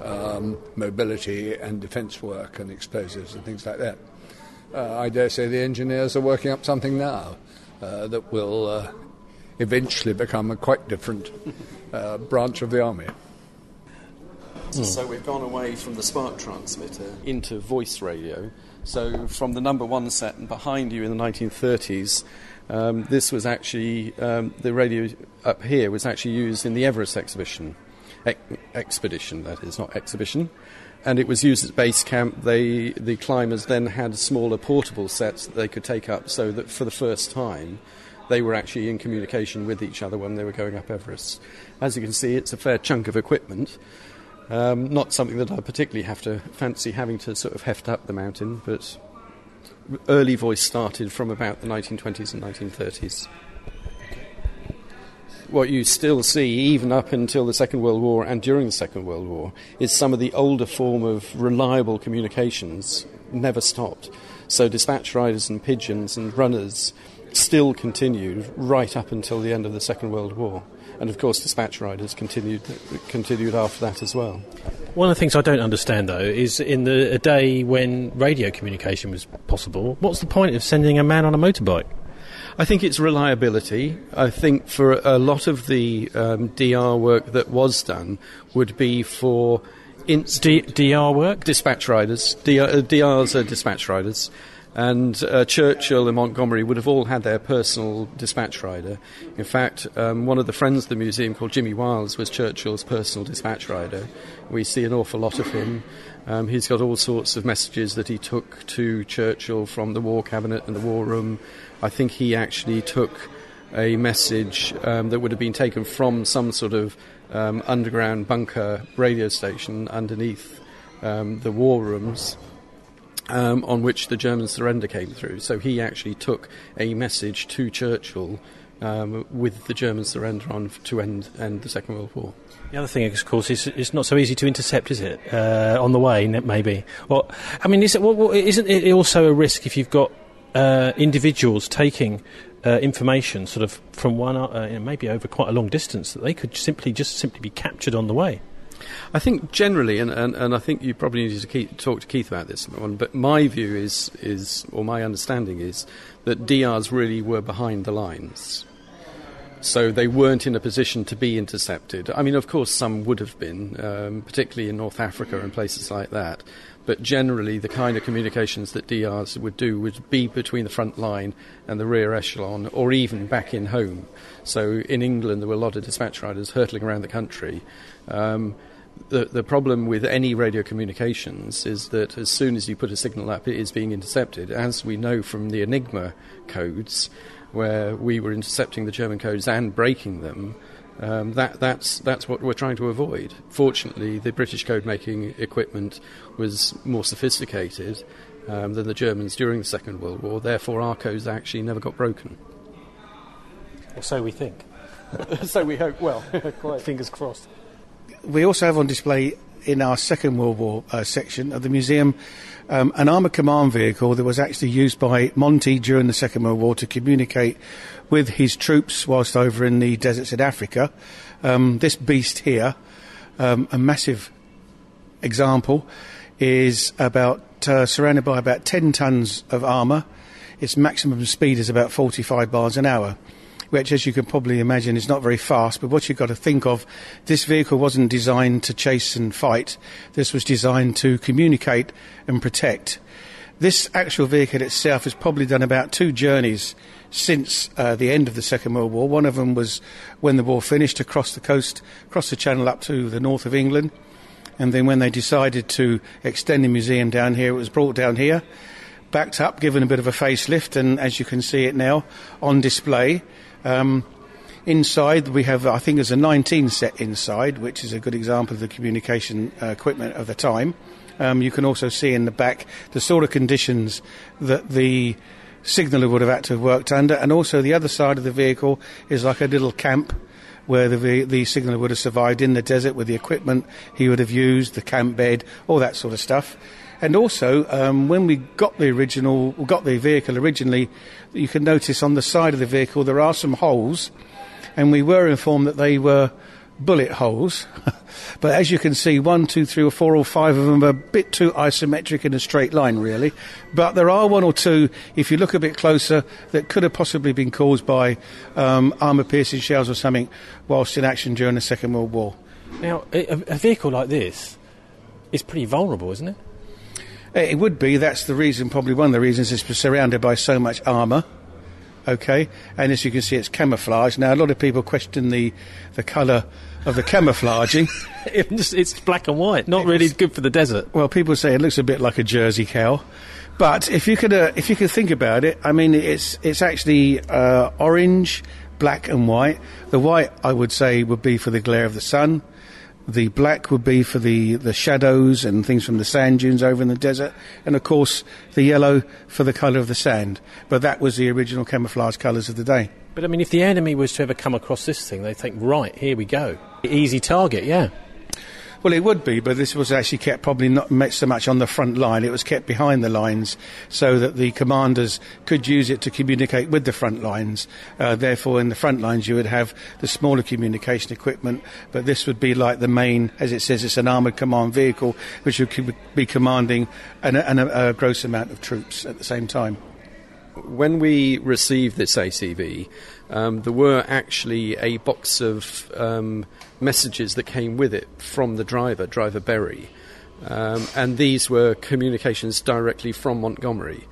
mobility and defence work and explosives and things like that. I dare say the engineers are working up something now that will eventually become a quite different branch of the army. So we've gone away from the spark transmitter into voice radio. So from the number one set and behind you in the 1930s, this was actually, the radio up here was actually used in the Everest expedition, that is, not exhibition. And it was used as base camp. The climbers then had smaller portable sets that they could take up, so that for the first time they were actually in communication with each other when they were going up Everest. As you can see, it's a fair chunk of equipment. Not something that I particularly have to fancy having to sort of heft up the mountain, but early voice started from about the 1920s and 1930s. What you still see, even up until the Second World War and during the Second World War, is some of the older form of reliable communications never stopped. So dispatch riders and pigeons and runners still continued right up until the end of the Second World War. And of course dispatch riders continued after that as well. One of the things I don't understand, though, is in a day when radio communication was possible, what's the point of sending a man on a motorbike? I think it's reliability. I think for a lot of the DR work that was done would be for DR work? Dispatch riders. DRs are dispatch riders. And Churchill and Montgomery would have all had their personal dispatch rider. In fact, one of the friends of the museum called Jimmy Wiles was Churchill's personal dispatch rider. We see an awful lot of him. He's got all sorts of messages that he took to Churchill from the War Cabinet and the War Room. I think he actually took a message that would have been taken from some sort of underground bunker radio station underneath the war rooms, on which the German surrender came through. So he actually took a message to Churchill with the German surrender on to end the Second World War. The other thing, of course, is it's not so easy to intercept, is it? On the way, maybe. Well, I mean, isn't it also a risk if you've got individuals taking information sort of from one, maybe over quite a long distance, that they could simply be captured on the way? I think generally, and I think you probably need to talk to Keith about this one, but my view is, or my understanding is, that DRs really were behind the lines. So they weren't in a position to be intercepted. I mean, of course, some would have been, particularly in North Africa and places like that. But generally, the kind of communications that DRs would do would be between the front line and the rear echelon, or even back in home. So in England, there were a lot of dispatch riders hurtling around the country. The problem with any radio communications is that as soon as you put a signal up, it is being intercepted, as we know from the Enigma codes, where we were intercepting the German codes and breaking them. That's what we're trying to avoid. Fortunately, the British code-making equipment was more sophisticated than the Germans during the Second World War. Therefore, our codes actually never got broken. Or so we think. So we hope. Well, quite. Fingers crossed. We also have on display in our Second World War section of the museum an armoured command vehicle that was actually used by Monty during the Second World War to communicate with his troops whilst over in the deserts in Africa. This beast here, a massive example, is surrounded by about 10 tons of armour. Its maximum speed is about 45 miles an hour, which, as you can probably imagine, is not very fast. But what you've got to think of, this vehicle wasn't designed to chase and fight. This was designed to communicate and protect. This actual vehicle itself has probably done about 2 journeys since the end of the Second World War. One of them was when the war finished, across the coast, across the channel up to the north of England. And then when they decided to extend the museum down here, it was brought down here, backed up, given a bit of a facelift, and as you can see it now on display. Inside we have, I think there's a 19 set inside, which is a good example of the communication equipment of the time. You can also see in the back the sort of conditions that the signaller would have had to have worked under, and also the other side of the vehicle is like a little camp where the signaller would have survived in the desert with the equipment he would have used, the camp bed, all that sort of stuff. And also, when we got the vehicle originally, you can notice on the side of the vehicle there are some holes, and we were informed that they were bullet holes. But as you can see, 1, 2, 3 or 4 or 5 of them are a bit too isometric in a straight line, really. But there are 1 or 2, if you look a bit closer, that could have possibly been caused by armour-piercing shells or something whilst in action during the Second World War. Now, a vehicle like this is pretty vulnerable, isn't it? It would be. That's the reason, probably one of the reasons, it's surrounded by so much armour. Okay, and as you can see, it's camouflage. Now, a lot of people question the colour of the camouflaging. It's black and white, not really good for the desert. Well, people say it looks a bit like a Jersey cow, but if you could think about it, I mean, it's actually orange, black and white. The white, I would say, would be for the glare of the sun. The black would be for the shadows and things from the sand dunes over in the desert. And, of course, the yellow for the colour of the sand. But that was the original camouflage colours of the day. But, I mean, if the enemy was to ever come across this thing, they'd think, right, here we go. Easy target, yeah. Well, it would be, but this was actually kept probably not so much on the front line. It was kept behind the lines so that the commanders could use it to communicate with the front lines. Therefore, in the front lines, you would have the smaller communication equipment, but this would be like the main, as it says, it's an armoured command vehicle, which would be commanding a gross amount of troops at the same time. When we received this ACV, there were actually a box of messages that came with it from the driver Berry, and these were communications directly from Montgomery.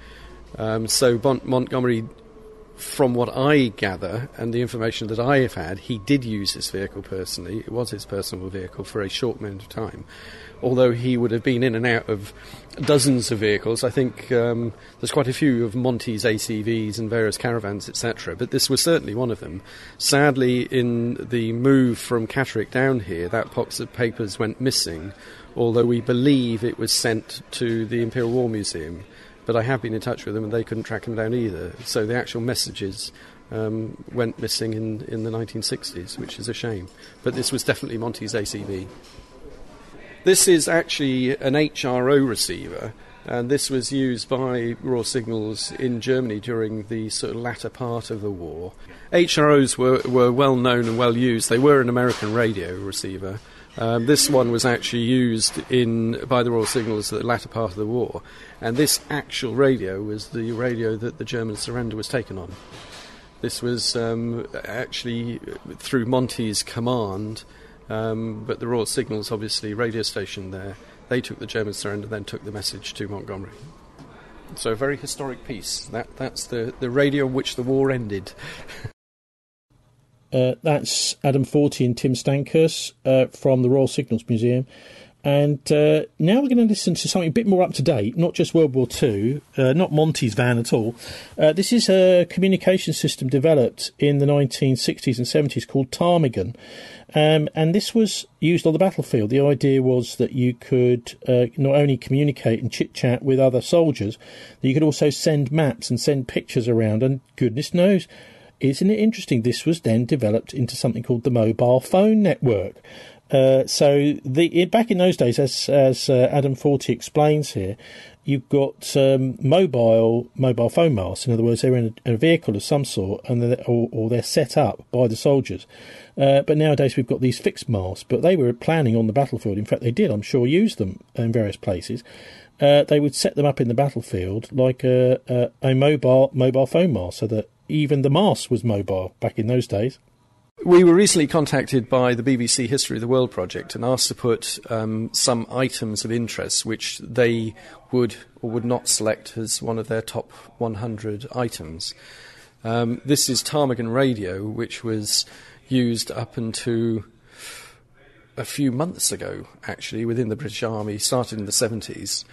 So Montgomery, from what I gather and the information that I have had, he did use this vehicle personally. It was his personal vehicle for a short amount of time. Although he would have been in and out of dozens of vehicles. I think there's quite a few of Monty's ACVs and various caravans, etc. But this was certainly one of them. Sadly, in the move from Catterick down here, that box of papers went missing, although we believe it was sent to the Imperial War Museum. But I have been in touch with them and they couldn't track them down either. So the actual messages went missing in the 1960s, which is a shame. But this was definitely Monty's ACV. This is actually an HRO receiver, and this was used by Royal Signals in Germany during the sort of latter part of the war. HROs were well known and well used. They were an American radio receiver. This one was actually used by the Royal Signals at the latter part of the war, and this actual radio was the radio that the German surrender was taken on. This was actually through Monty's command, but the Royal Signals, obviously, radio station there, they took the German surrender and then took the message to Montgomery. So a very historic piece. That's the radio on which the war ended. That's Adam Forty and Tim Stankus from the Royal Signals Museum. And now we're going to listen to something a bit more up to date, not just World War II, not Monty's van at all. This is a communication system developed in the 1960s and 70s called ptarmigan. And this was used on the battlefield. The idea was that you could not only communicate and chit-chat with other soldiers, that you could also send maps and send pictures around. And goodness knows, isn't it interesting, this was then developed into something called the mobile phone network. So back in those days, as Adam Forty explains here, you've got mobile phone masts. In other words, they're in a vehicle of some sort, and they're set up by the soldiers. But nowadays we've got these fixed masts. But they were planning on the battlefield. In fact, they did, I'm sure, use them in various places. They would set them up in the battlefield like a mobile phone mast, so that even the mast was mobile back in those days. We were recently contacted by the BBC History of the World project and asked to put some items of interest which they would or would not select as one of their top 100 items. This is ptarmigan radio, which was used up until a few months ago, actually, within the British Army, started in the 70s.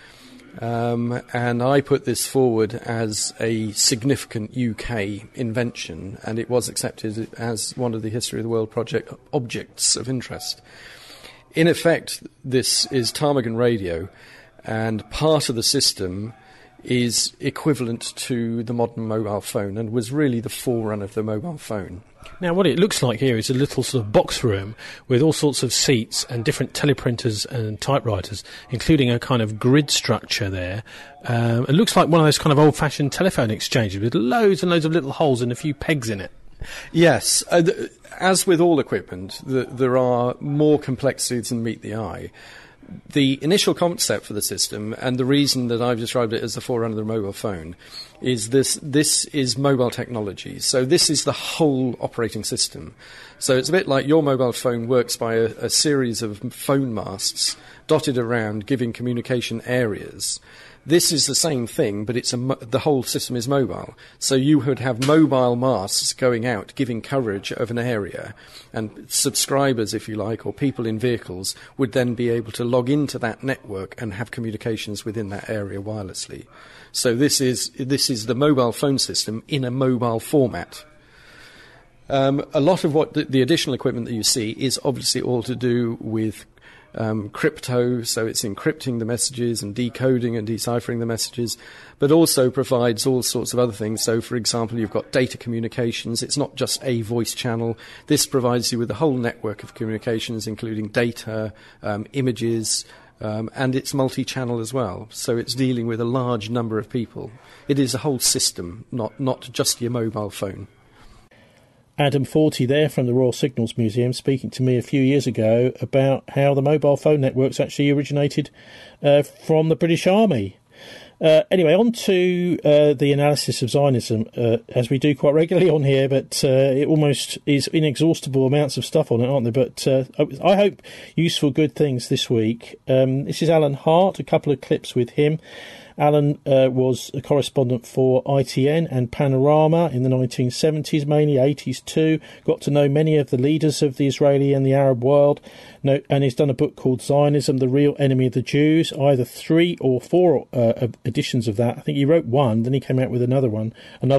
And I put this forward as a significant UK invention, and it was accepted as one of the History of the World project objects of interest. In effect, this is ptarmigan radio, and part of the system is equivalent to the modern mobile phone and was really the forerunner of the mobile phone. Now, what it looks like here is a little sort of box room with all sorts of seats and different teleprinters and typewriters, including a kind of grid structure there. It looks like one of those kind of old-fashioned telephone exchanges with loads and loads of little holes and a few pegs in it. Yes. As with all equipment, there are more complexities than meet the eye. The initial concept for the system, and the reason that I've described it as the forerunner of the mobile phone, is this is mobile technology. So this is the whole operating system. So it's a bit like your mobile phone works by a series of phone masts dotted around, giving communication areas. This is the same thing, but the whole system is mobile. So you would have mobile masts going out, giving coverage of an area, and subscribers, if you like, or people in vehicles would then be able to log into that network and have communications within that area wirelessly. So this is the mobile phone system in a mobile format. A lot of what the additional equipment that you see is obviously all to do with crypto, so it's encrypting the messages and decoding and deciphering the messages, but also provides all sorts of other things. So, for example, you've got data communications. It's not just a voice channel. This provides you with a whole network of communications, including data, images, and it's multi-channel as well. So it's dealing with a large number of people. It is a whole system, not just your mobile phone. Adam Forty there from the Royal Signals Museum speaking to me a few years ago about how the mobile phone networks actually originated from the British Army. Anyway, on to the analysis of Zionism, as we do quite regularly on here, but it almost is inexhaustible amounts of stuff on it, aren't there? But I hope useful, good things this week. This is Alan Hart, a couple of clips with him. Alan was a correspondent for ITN and Panorama in the 1970s, mainly 80s too. Got to know many of the leaders of the Israeli and the Arab world. And he's done a book called Zionism, the Real Enemy of the Jews, either 3 or 4 editions of that. I think he wrote one, then he came out with another one,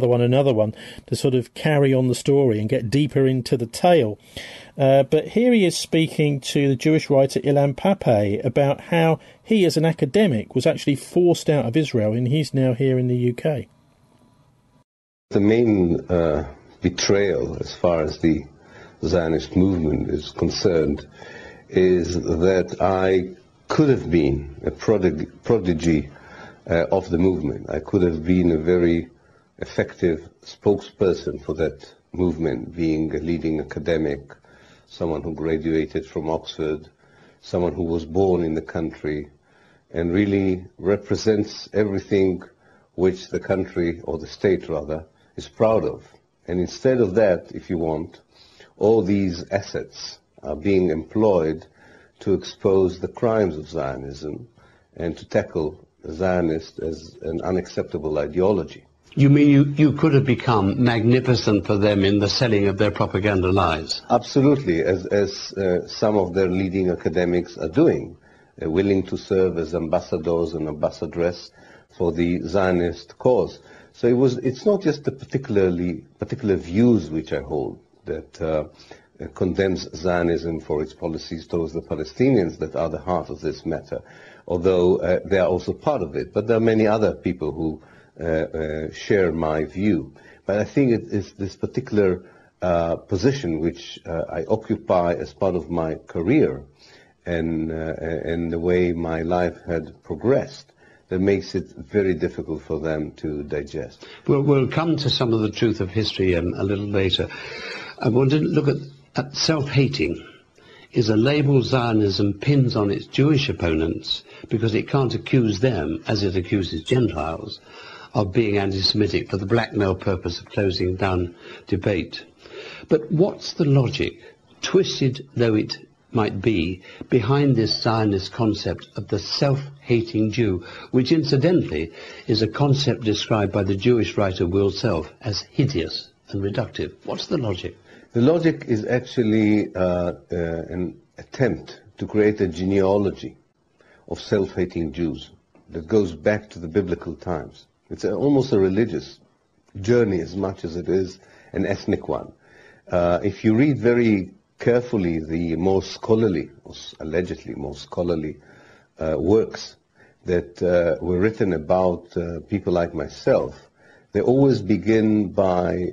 to sort of carry on the story and get deeper into the tale. But here he is speaking to the Jewish writer Ilan Pappé about how he, as an academic, was actually forced out of Israel, and he's now here in the UK. The main betrayal, as far as the Zionist movement is concerned, is that I could have been a prodigy of the movement. I could have been a very effective spokesperson for that movement, being a leading academic, someone who graduated from Oxford, someone who was born in the country, and really represents everything which the country, or the state rather, is proud of. And instead of that, if you want, all these assets are being employed to expose the crimes of Zionism and to tackle Zionist as an unacceptable ideology. You mean you could have become magnificent for them in the selling of their propaganda lies? Absolutely, as some of their leading academics are doing, willing to serve as ambassadors and ambassadress for the Zionist cause. So it's not just the particular views which I hold that condemns Zionism for its policies towards the Palestinians that are the heart of this matter, although they are also part of it. But there are many other people who share my view. But I think it is this particular position which I occupy as part of my career and the way my life had progressed that makes it very difficult for them to digest. We'll come to some of the truth of history a little later. I want to look at self-hating. Is a label Zionism pins on its Jewish opponents because it can't accuse them, as it accuses Gentiles, of being anti-Semitic for the blackmail purpose of closing down debate. But what's the logic, twisted though it might be, behind this Zionist concept of the self-hating Jew, which incidentally is a concept described by the Jewish writer Will Self as hideous and reductive? What's the logic? The logic is actually an attempt to create a genealogy of self-hating Jews that goes back to the biblical times. It's almost a religious journey as much as it is an ethnic one. If you read very carefully the more scholarly, or allegedly more scholarly works that were written about people like myself, they always begin by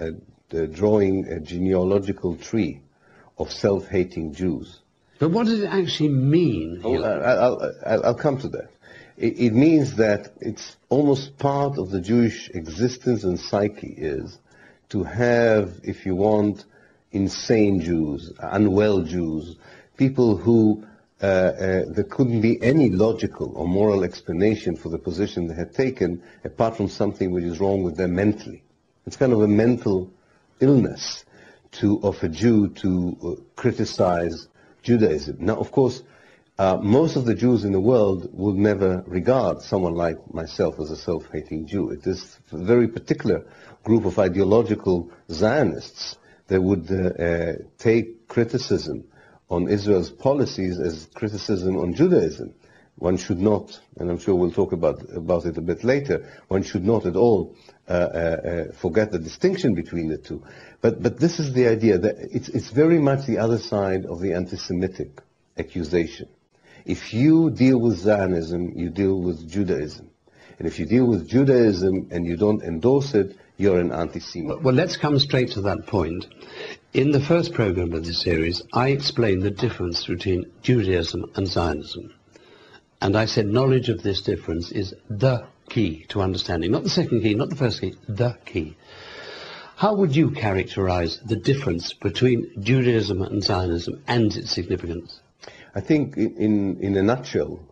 drawing a genealogical tree of self-hating Jews. But what does it actually mean? I'll come to that. It means that it's almost part of the Jewish existence and psyche is to have, if you want, insane Jews, unwell Jews, people who there couldn't be any logical or moral explanation for the position they had taken apart from something which is wrong with them mentally. It's kind of a mental illness of a Jew to criticize Judaism. Now, of course, most of the Jews in the world would never regard someone like myself as a self-hating Jew. It is a very particular group of ideological Zionists that would take criticism on Israel's policies as criticism on Judaism. One should not, and I'm sure we'll talk about it a bit later, one should not at all forget the distinction between the two. But this is the idea, that it's very much the other side of the anti-Semitic accusation. If you deal with Zionism, you deal with Judaism. And if you deal with Judaism and you don't endorse it, you're an anti-Semite. Well, let's come straight to that point. In the first program of this series, I explained the difference between Judaism and Zionism. And I said knowledge of this difference is the key to understanding. Not the second key, not the first key, the key. How would you characterize the difference between Judaism and Zionism and its significance? I think in a nutshell,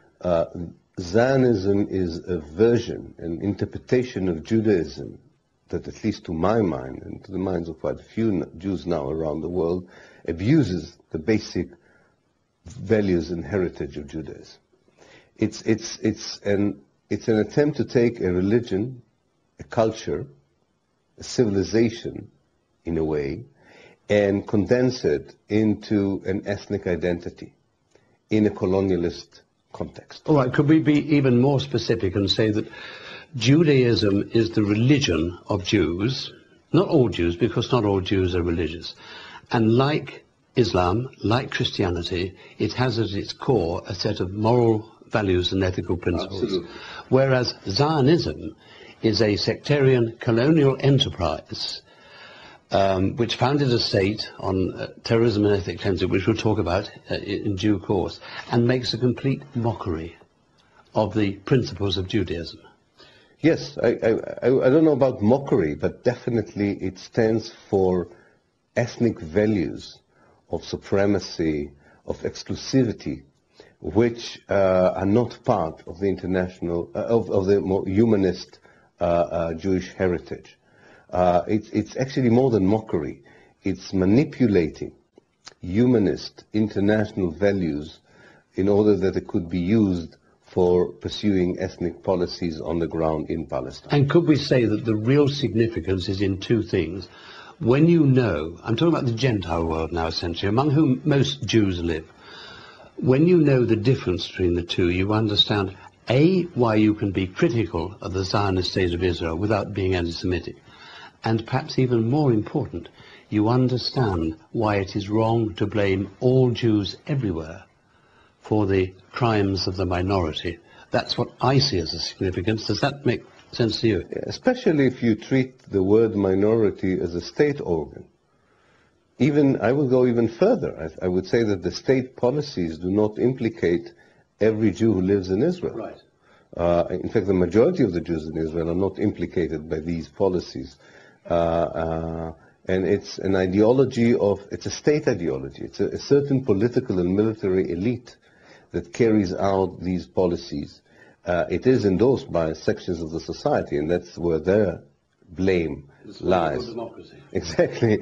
Zionism is a version, an interpretation of Judaism that, at least to my mind and to the minds of quite a few Jews now around the world, abuses the basic values and heritage of Judaism. It's an attempt to take a religion, a culture, a civilization, in a way, and condense it into an ethnic identity in a colonialist context. All right, could we be even more specific and say that Judaism is the religion of Jews, not all Jews, because not all Jews are religious, and like Islam, like Christianity, it has at its core a set of moral values and ethical principles. Absolutely. Whereas Zionism is a sectarian colonial enterprise which founded a state on terrorism and ethnic cleansing, which we'll talk about in due course, and makes a complete mockery of the principles of Judaism. Yes, I don't know about mockery, but definitely it stands for ethnic values of supremacy, of exclusivity, which are not part of the international, of the more humanist Jewish heritage. It's actually more than mockery. It's manipulating humanist international values in order that it could be used for pursuing ethnic policies on the ground in Palestine. And could we say that the real significance is in two things? When you know, I'm talking about the Gentile world now essentially, among whom most Jews live, when you know the difference between the two, you understand, A, why you can be critical of the Zionist state of Israel without being anti-Semitic, and perhaps even more important, you understand why it is wrong to blame all Jews everywhere for the crimes of the minority. That's what I see as a significance. Does that make sense to you? Especially if you treat the word minority as a state organ. I will go even further. I would say that the state policies do not implicate every Jew who lives in Israel. Right. In fact, the majority of the Jews in Israel are not implicated by these policies. And it's an ideology it's a state ideology. It's a certain political and military elite that carries out these policies. It is endorsed by sections of the society, and that's where their blame lies. Exactly.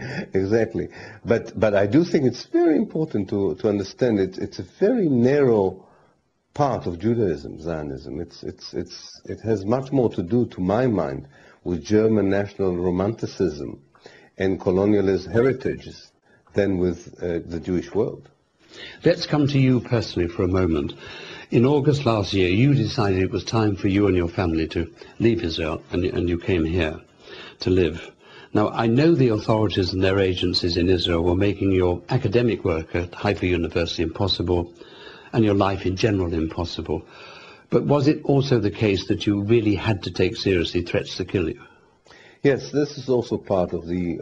But I do think it's very important to understand it's a very narrow part of Judaism, Zionism. It has much more to do, to my mind, with German national romanticism and colonialist heritages than with the Jewish world. Let's come to you personally for a moment. In August last year, you decided it was time for you and your family to leave Israel, and you came here to live. Now, I know the authorities and their agencies in Israel were making your academic work at Haifa University impossible, and your life in general impossible. But was it also the case that you really had to take seriously threats to kill you? Yes, this is also part of the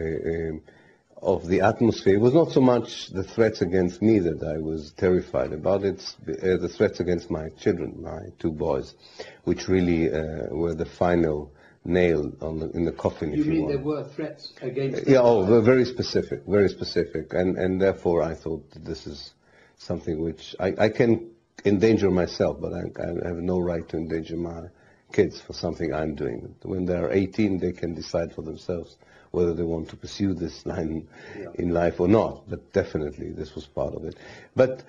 atmosphere. It was not so much the threats against me that I was terrified about. It's the threats against my children, my two boys, which really were the final nail in the coffin, if you want. You mean there were threats against them? Yeah, very specific, and therefore I thought that this is something which I can endanger myself, but I have no right to endanger my kids for something I'm doing. When they're 18, they can decide for themselves whether they want to pursue this line in life or not. But definitely, this was part of it. But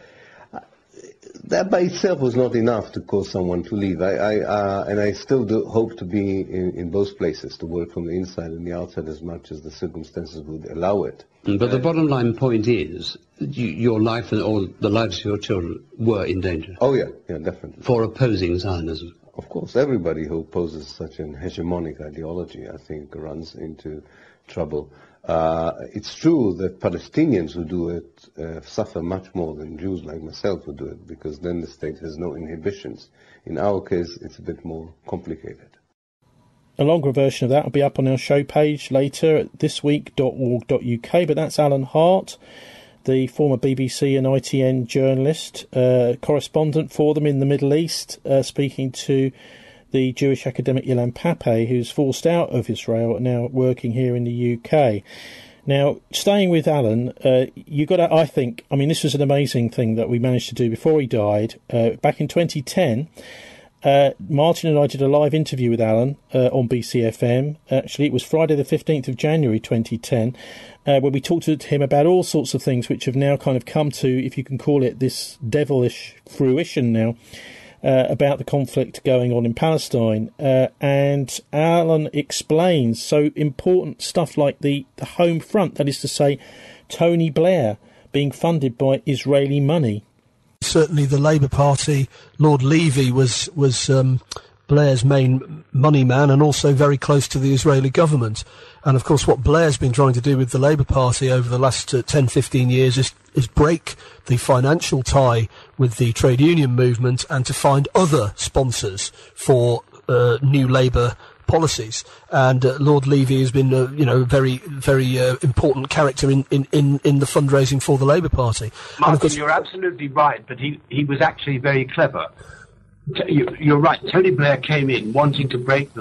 that by itself was not enough to cause someone to leave. And I still do hope to be in both places, to work from the inside and the outside as much as the circumstances would allow it. But the bottom line point is, your life or the lives of your children were in danger. Oh yeah, definitely. For opposing Zionism. Of course, everybody who opposes such an hegemonic ideology, I think, runs into trouble. It's true that Palestinians who do it suffer much more than Jews like myself who do it, because then the state has no inhibitions. In our case, it's a bit more complicated. A longer version of that will be up on our show page later at thisweek.org.uk, but that's Alan Hart, the former BBC and ITN journalist, correspondent for them in the Middle East, speaking to the Jewish academic Ilan Pappé, who's forced out of Israel and now working here in the UK. Now, staying with Alan, you got to, I think, this was an amazing thing that we managed to do before he died. Back in 2010, Martin and I did a live interview with Alan on BCFM. Actually, it was Friday the 15th of January 2010, where we talked to him about all sorts of things which have now kind of come to, if you can call it, this devilish fruition now, about the conflict going on in Palestine. And Alan explains so important stuff like the home front, that is to say, Tony Blair being funded by Israeli money. Certainly the Labour Party, Lord Levy was Blair's main money man and also very close to the Israeli government. And of course what Blair's been trying to do with the Labour Party over the last 10-15 years is break the financial tie with the trade union movement and to find other sponsors for new Labour policies. And Lord Levy has been a very, very important character in the fundraising for the Labour Party. Martin, you're absolutely right, but he was actually very clever. You're right. Tony Blair came in wanting to break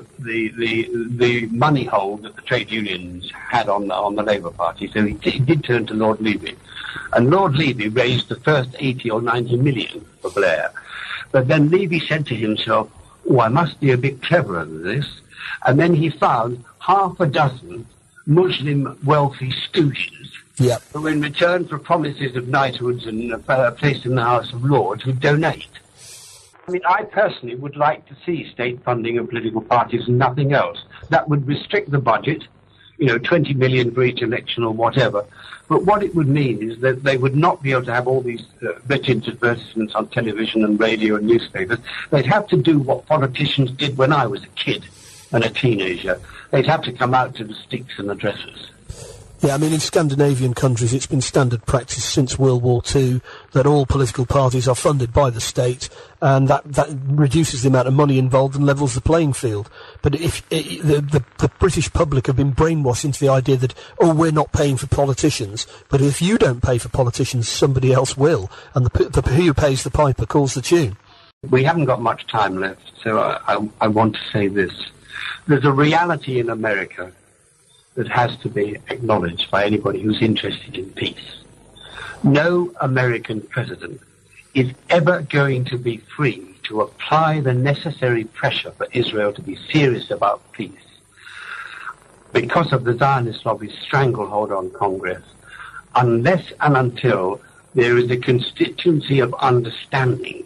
the money hold that the trade unions had on the Labour Party. So he did turn to Lord Levy, and Lord Levy raised the first 80 or 90 million for Blair. But then Levy said to himself, "Oh, I must be a bit cleverer than this." And then he found, half a dozen Muslim wealthy stooges Yep. who, in return for promises of knighthoods and a place in the House of Lords, would donate. I mean, I personally would like to see state funding of political parties and nothing else. That would restrict the budget, 20 million for each election or whatever. But what it would mean is that they would not be able to have all these wretched advertisements on television and radio and newspapers. They'd have to do what politicians did when I was a kid and a teenager. They'd have to come out to the sticks and the dresses. Yeah, I mean, in Scandinavian countries, it's been standard practice since World War II that all political parties are funded by the state, and that reduces the amount of money involved and levels the playing field. But if the British public have been brainwashed into the idea that, we're not paying for politicians, but if you don't pay for politicians, somebody else will, and the who pays the piper calls the tune. We haven't got much time left, so I want to say this. There's a reality in America that has to be acknowledged by anybody who's interested in peace. No American president is ever going to be free to apply the necessary pressure for Israel to be serious about peace because of the Zionist lobby's stranglehold on Congress, unless and until there is a constituency of understanding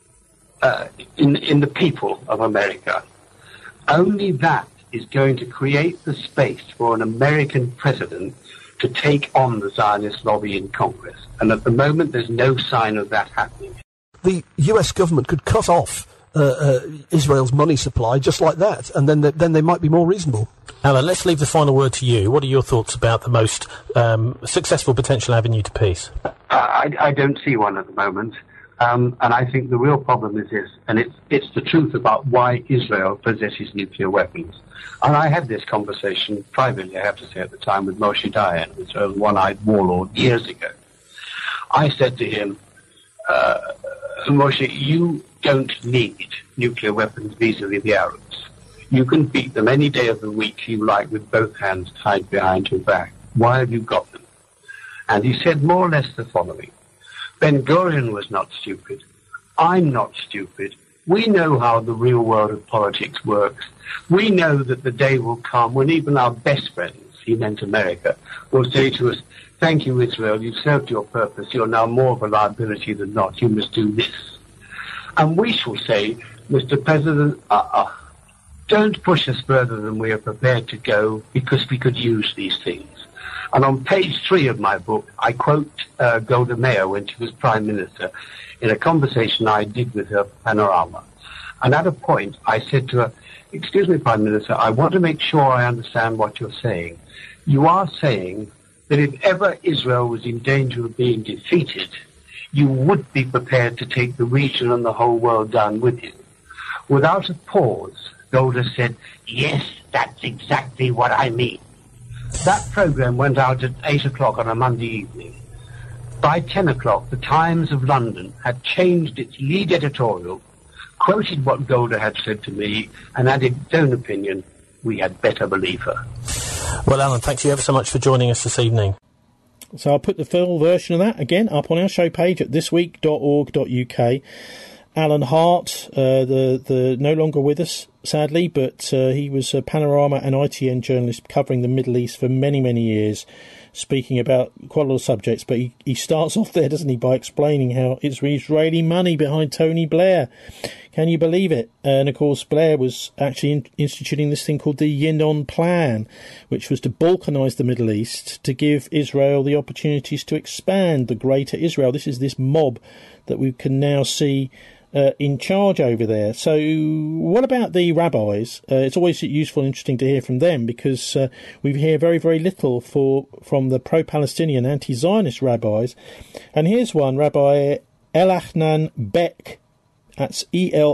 in the people of America. Only that is going to create the space for an American president to take on the Zionist lobby in Congress. And at the moment, there's no sign of that happening. The US government could cut off Israel's money supply just like that, and then they might be more reasonable. Alan, let's leave the final word to you. What are your thoughts about the most successful potential avenue to peace? I don't see one at the moment. And I think the real problem is this, and it's the truth about why Israel possesses nuclear weapons. And I had this conversation privately, I have to say, at the time with Moshe Dayan, Israel's one-eyed warlord, years ago. I said to him, Moshe, you don't need nuclear weapons vis-a-vis the Arabs. You can beat them any day of the week you like with both hands tied behind your back. Why have you got them? And he said more or less the following. Ben-Gurion was not stupid. I'm not stupid. We know how the real world of politics works. We know that the day will come when even our best friends, he meant America, will say to us, thank you, Israel, you've served your purpose. You're now more of a liability than not. You must do this. And we shall say, Mr. President, don't push us further than we are prepared to go because we could use these things. And on page 3 of my book, I quote Golda Meir when she was Prime Minister in a conversation I did with her Panorama. And at a point, I said to her, excuse me, Prime Minister, I want to make sure I understand what you're saying. You are saying that if ever Israel was in danger of being defeated, you would be prepared to take the region and the whole world down with you. Without a pause, Golda said, yes, that's exactly what I mean. That programme went out at 8 o'clock on a Monday evening. By 10 o'clock, the Times of London had changed its lead editorial, quoted what Golda had said to me, and added its own opinion. We had better believe her. Well, Alan, thank you ever so much for joining us this evening. So I'll put the full version of that again up on our show page at thisweek.org.uk. Alan Hart, the no longer with us, sadly, but he was a Panorama and ITN journalist covering the Middle East for many, many years, speaking about quite a lot of subjects. But he starts off there, doesn't he, by explaining how it's Israeli money behind Tony Blair. Can you believe it? And, of course, Blair was actually instituting this thing called the Yinon Plan, which was to balkanise the Middle East to give Israel the opportunities to expand the greater Israel. This is this mob that we can now see in charge over there. So what about the rabbis? It's always useful and interesting to hear from them because we hear very, very little from the pro-Palestinian anti-Zionist rabbis. And here's one, Rabbi Elchanan Beck. That's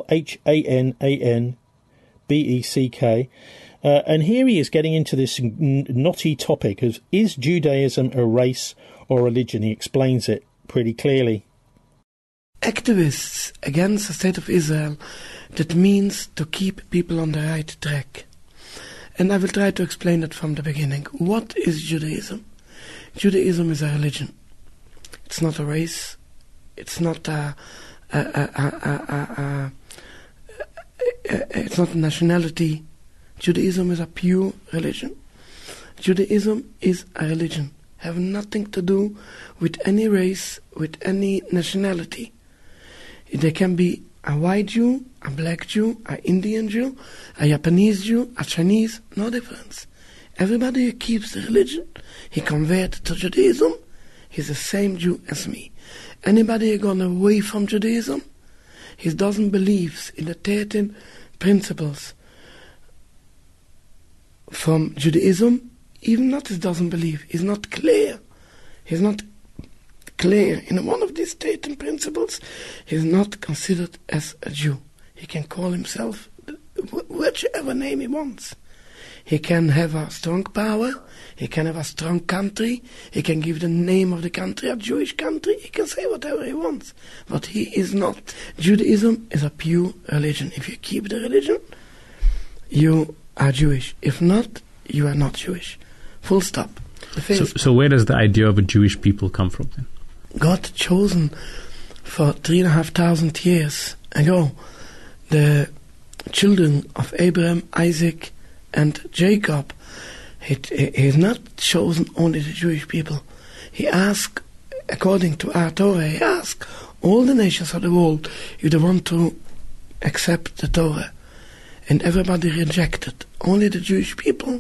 Elchanan Beck. And here he is getting into this knotty topic of, is Judaism a race or religion? He explains it pretty clearly. Activists against the state of Israel, that means to keep people on the right track. And I will try to explain it from the beginning. What is Judaism? Judaism is a religion. It's not a race. It's not it's not a nationality. Judaism is a pure religion. Judaism is a religion, have nothing to do with any race, with any nationality. There can be a white Jew, a black Jew, an Indian Jew, a Japanese Jew, a Chinese, no difference. Everybody who keeps the religion, he converted to Judaism, he's the same Jew as me. Anybody who gone away from Judaism, he doesn't believe in the 13 principles from Judaism. Even not he doesn't believe, he's not clear. He's not clear in one of these 13 principles. He's not considered as a Jew. He can call himself whichever name he wants. He can have a strong power, he can have a strong country, he can give the name of the country a Jewish country, he can say whatever he wants. But he is not. Judaism is a pure religion. If you keep the religion, you are Jewish. If not, you are not Jewish. Full stop. So where does the idea of a Jewish people come from then? God chosen for 3,500 years ago the children of Abraham, Isaac and Jacob. He has not chosen only the Jewish people. He asked, according to our Torah, he asked all the nations of the world if they want to accept the Torah. And everybody rejected. Only the Jewish people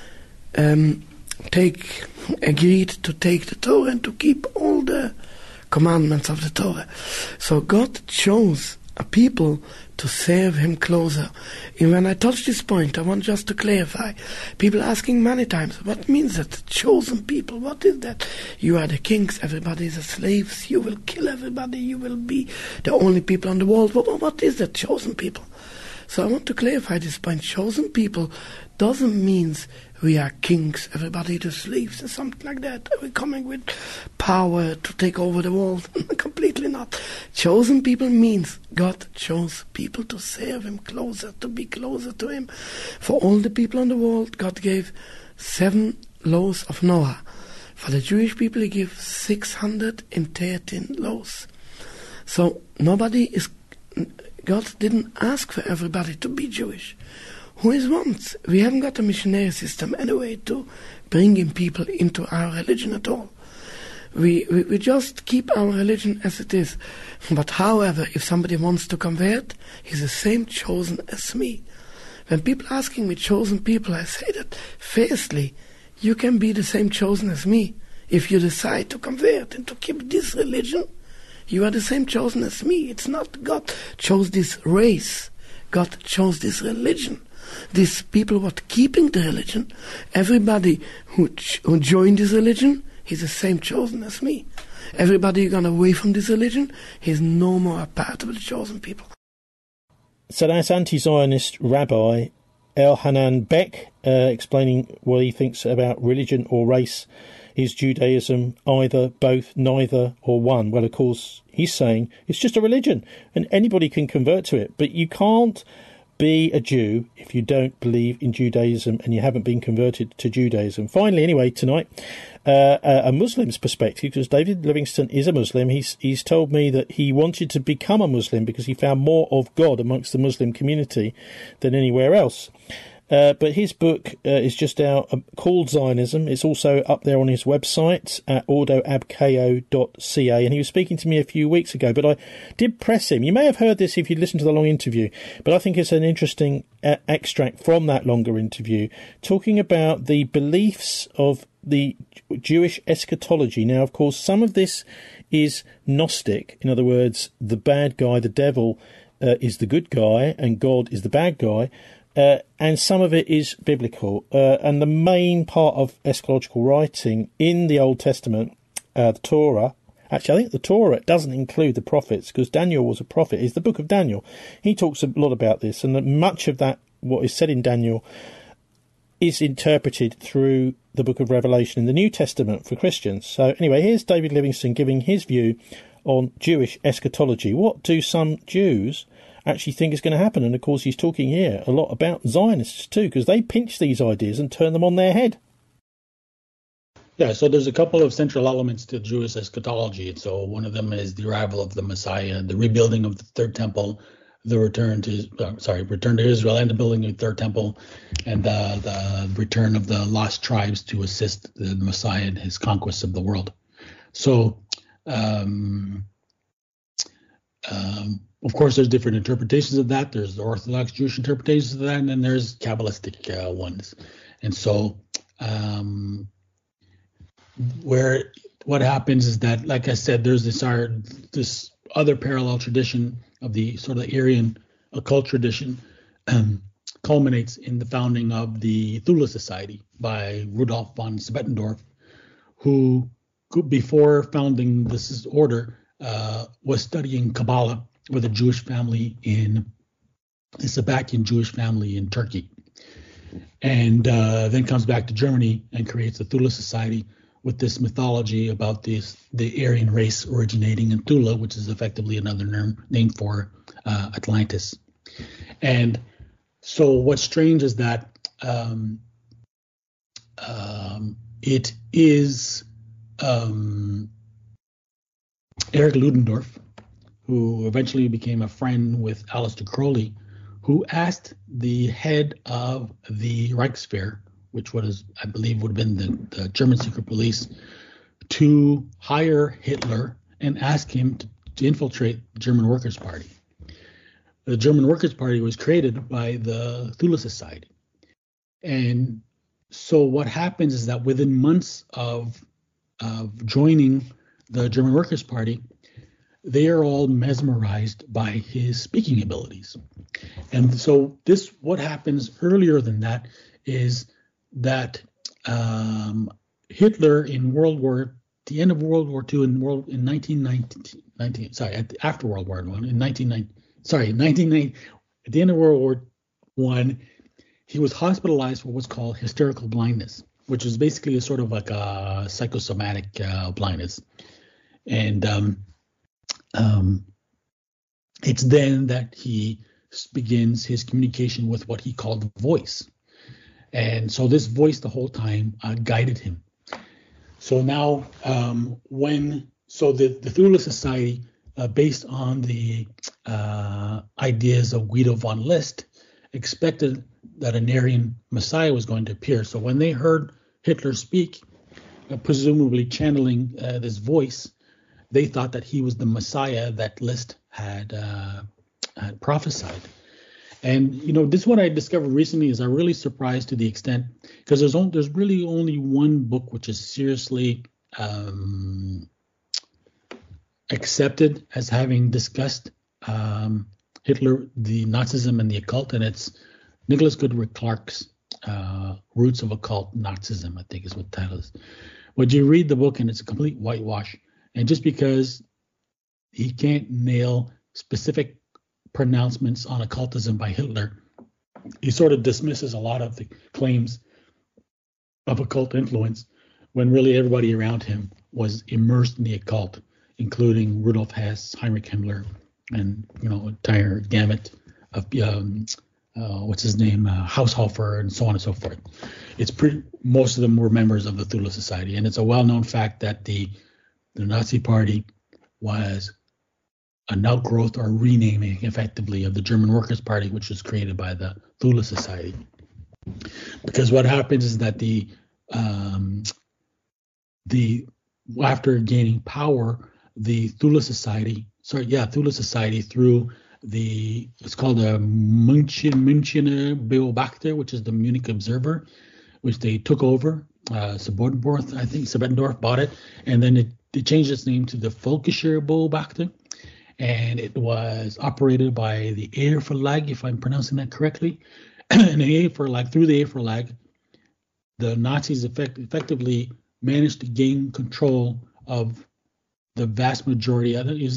agreed to take the Torah and to keep all the commandments of the Torah. So God chose a people to serve him closer. And when I touch this point, I want just to clarify. People asking many times, what means that? Chosen people, what is that? You are the kings, everybody is the slaves, you will kill everybody, you will be the only people on the world. What is that, chosen people? So I want to clarify this point. Chosen people doesn't mean we are kings, everybody the slaves, or something like that. We're coming with power to take over the world. Completely not. Chosen people means God chose people to serve him closer, to be closer to him. For all the people in the world, God gave 7 laws of Noah. For the Jewish people, he gave 613 laws. So God didn't ask for everybody to be Jewish. Who is wants? We haven't got a missionary system anyway to bring in people into our religion at all. We just keep our religion as it is. But however, if somebody wants to convert, he's the same chosen as me. When people asking me chosen people, I say that firstly, you can be the same chosen as me. If you decide to convert and to keep this religion, you are the same chosen as me. It's not God chose this race. God chose this religion. These people were keeping the religion. Everybody who joined this religion, he's the same chosen as me. Everybody who gone away from this religion, he's no more a part of the chosen people. So that's anti-Zionist Rabbi Elhanan Beck explaining what he thinks about religion or race. Is Judaism either, both, neither, or one? Well, of course, he's saying it's just a religion and anybody can convert to it. But you can't be a Jew if you don't believe in Judaism and you haven't been converted to Judaism. Finally, anyway, tonight, a Muslim's perspective, because David Livingstone is a Muslim. He's told me that he wanted to become a Muslim because he found more of God amongst the Muslim community than anywhere else. But his book is just out, called Zionism. It's also up there on his website at ordoabko.ca. And he was speaking to me a few weeks ago, but I did press him. You may have heard this if you listened to the long interview, but I think it's an interesting extract from that longer interview, talking about the beliefs of the Jewish eschatology. Now, of course, some of this is Gnostic. In other words, the bad guy, the devil, is the good guy and God is the bad guy. And some of it is biblical. And the main part of eschatological writing in the Old Testament, the Torah, actually I think the Torah doesn't include the prophets because Daniel was a prophet, is the book of Daniel. He talks a lot about this, and much of that, what is said in Daniel, is interpreted through the book of Revelation in the New Testament for Christians. So anyway, here's David Livingstone giving his view on Jewish eschatology. What do some Jews actually think is going to happen? And of course he's talking here a lot about Zionists too, because they pinch these ideas and turn them on their head. Yeah, so there's a couple of central elements to Jewish eschatology. So one of them is the arrival of the Messiah, the rebuilding of the third temple, the return to Israel and the building of the Third Temple, and the return of the lost tribes to assist the Messiah in his conquest of the world. So, of course, there's different interpretations of that. There's the Orthodox Jewish interpretations of that, and then there's Kabbalistic ones. And so, what happens is that, like I said, there's this other parallel tradition of the sort of Aryan occult tradition, culminates in the founding of the Thule Society by Rudolf von Sbettendorf, who before founding this order was studying Kabbalah with a Jewish family a Sabbatean Jewish family in Turkey, and then comes back to Germany and creates the Thule Society with this mythology about the Aryan race originating in Thule, which is effectively another name for Atlantis. And so what's strange is that it is Erich Ludendorff, who eventually became a friend with Aleister Crowley, who asked the head of the Reichswehr, which was, I believe, would have been the German secret police, to hire Hitler and ask him to infiltrate the German Workers' Party. The German Workers' Party was created by the Thule Society. And so what happens is that within months of joining the German Workers' Party, they are all mesmerized by his speaking abilities. And so what happens earlier than that is that Hitler in the end of World War II after World War I, at the end of World War I, he was hospitalized for what's called hysterical blindness, which is basically a sort of like a psychosomatic blindness. And it's then that he begins his communication with what he called the voice. And so this voice the whole time guided him. So now the Thule Society, based on the ideas of Guido von List, expected that an Aryan Messiah was going to appear. So when they heard Hitler speak, presumably channeling this voice, they thought that he was the Messiah that List had prophesied. And, this is what I discovered recently is I'm really surprised to the extent, because there's really only one book which is seriously accepted as having discussed Hitler, the Nazism, and the occult, and it's Nicholas Goodrick Clark's Roots of Occult Nazism, I think is what the title is. But you read the book and it's a complete whitewash. And just because he can't nail specific pronouncements on occultism by Hitler, he sort of dismisses a lot of the claims of occult influence when really everybody around him was immersed in the occult, including Rudolf Hess, Heinrich Himmler, and entire gamut of Haushofer, and so on and so forth. Most of them were members of the Thule Society, and it's a well-known fact that the Nazi Party was an outgrowth or renaming, effectively, of the German Workers' Party, which was created by the Thule Society. Because what happens is that after gaining power, the Thule Society through it's called a Münchener Beobachter, which is the Munich Observer, which they took over. Sbettendorf bought it, and then it changed its name to the Völkischer Beobachter, and it was operated by the Air Verlag, if I'm pronouncing that correctly. And through the Air Verlag, the Nazis effectively managed to gain control of the vast majority. I think it was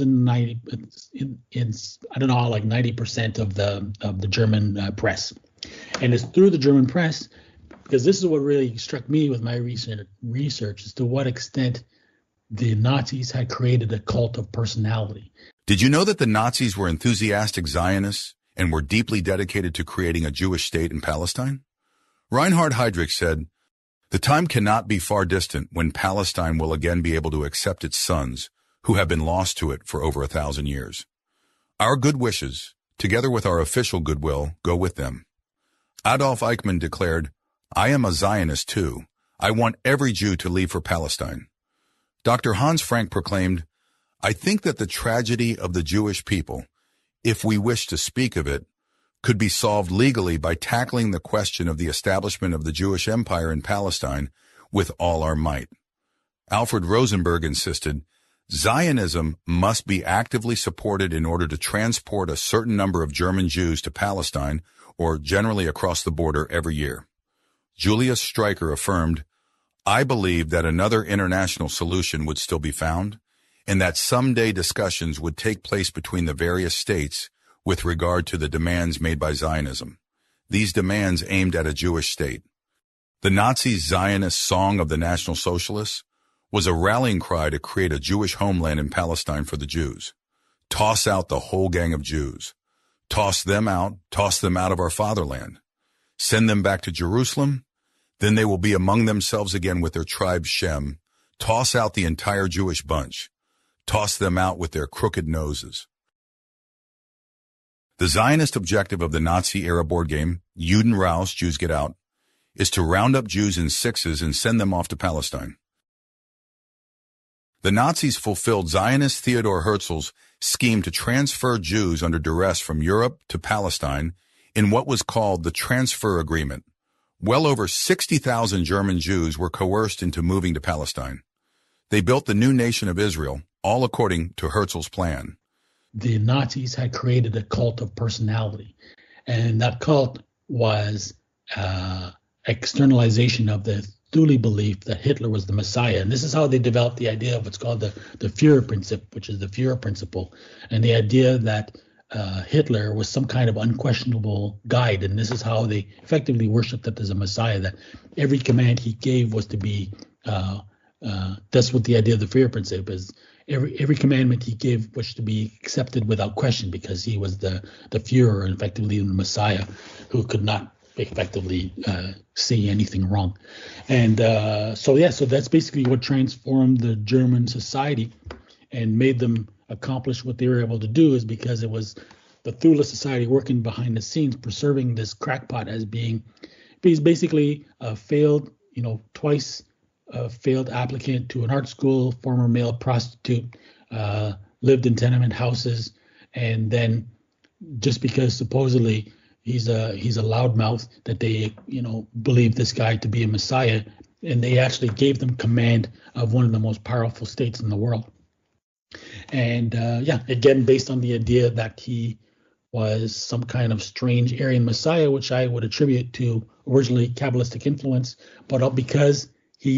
90% of the German press, and it's through the German press, because this is what really struck me with my research as to what extent the Nazis had created a cult of personality. Did you know that the Nazis were enthusiastic Zionists and were deeply dedicated to creating a Jewish state in Palestine? Reinhard Heydrich said, "The time cannot be far distant when Palestine will again be able to accept its sons, who have been lost to it for over 1,000 years. Our good wishes together with our official goodwill, go with them. Adolf Eichmann declared, "I am a Zionist too. I want every Jew to leave for Palestine." Dr. Hans Frank proclaimed, "I think that the tragedy of the Jewish people, if we wish to speak of it, could be solved legally by tackling the question of the establishment of the Jewish empire in Palestine with all our might." Alfred Rosenberg insisted, "Zionism must be actively supported in order to transport a certain number of German Jews to Palestine or generally across the border every year." Julius Streicher affirmed, "I believe that another international solution would still be found, and that someday discussions would take place between the various states with regard to the demands made by Zionism. These demands aimed at a Jewish state. The Nazi Zionist Song of the National Socialists was a rallying cry to create a Jewish homeland in Palestine for the Jews. Toss out the whole gang of Jews. Toss them out of our fatherland. Send them back to Jerusalem, then they will be among themselves again with their tribe Shem. Toss out the entire Jewish bunch. Toss them out with their crooked noses." The Zionist objective of the Nazi-era board game, Juden raus, Jews get out, is to round up Jews in sixes and send them off to Palestine. The Nazis fulfilled Zionist Theodor Herzl's scheme to transfer Jews under duress from Europe to Palestine in what was called the Transfer Agreement. Well over 60,000 German Jews were coerced into moving to Palestine. They built the new nation of Israel, all according to Herzl's plan. The Nazis had created a cult of personality, and that cult was externalization of the Thule belief that Hitler was the Messiah. And this is how they developed the idea of what's called the Führer principle, which is the Führer principle, and the idea that Hitler was some kind of unquestionable guide. And this is how they effectively worshipped it as a Messiah, that every command he gave was to be, that's what the idea of the Führer principle is. Every commandment he gave was to be accepted without question, because he was the Führer, and effectively the Messiah, who could not effectively see anything wrong. And so that's basically what transformed the German society and made them accomplish what they were able to do, is because it was the Thule society working behind the scenes, preserving this crackpot as being basically a failed, twice failed applicant to an art school, former male prostitute, lived in tenement houses, and then just because supposedly he's a loudmouth, that they believe this guy to be a messiah, and they actually gave them command of one of the most powerful states in the world. And again, based on the idea that he was some kind of strange Aryan messiah, which I would attribute to originally Kabbalistic influence, but because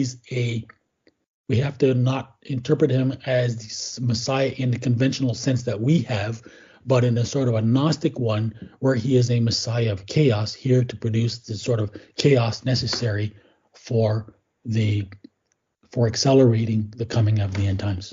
we have to not interpret him as the Messiah in the conventional sense that we have, but in a sort of a Gnostic one, where he is a Messiah of chaos, here to produce the sort of chaos necessary for accelerating the coming of the end times.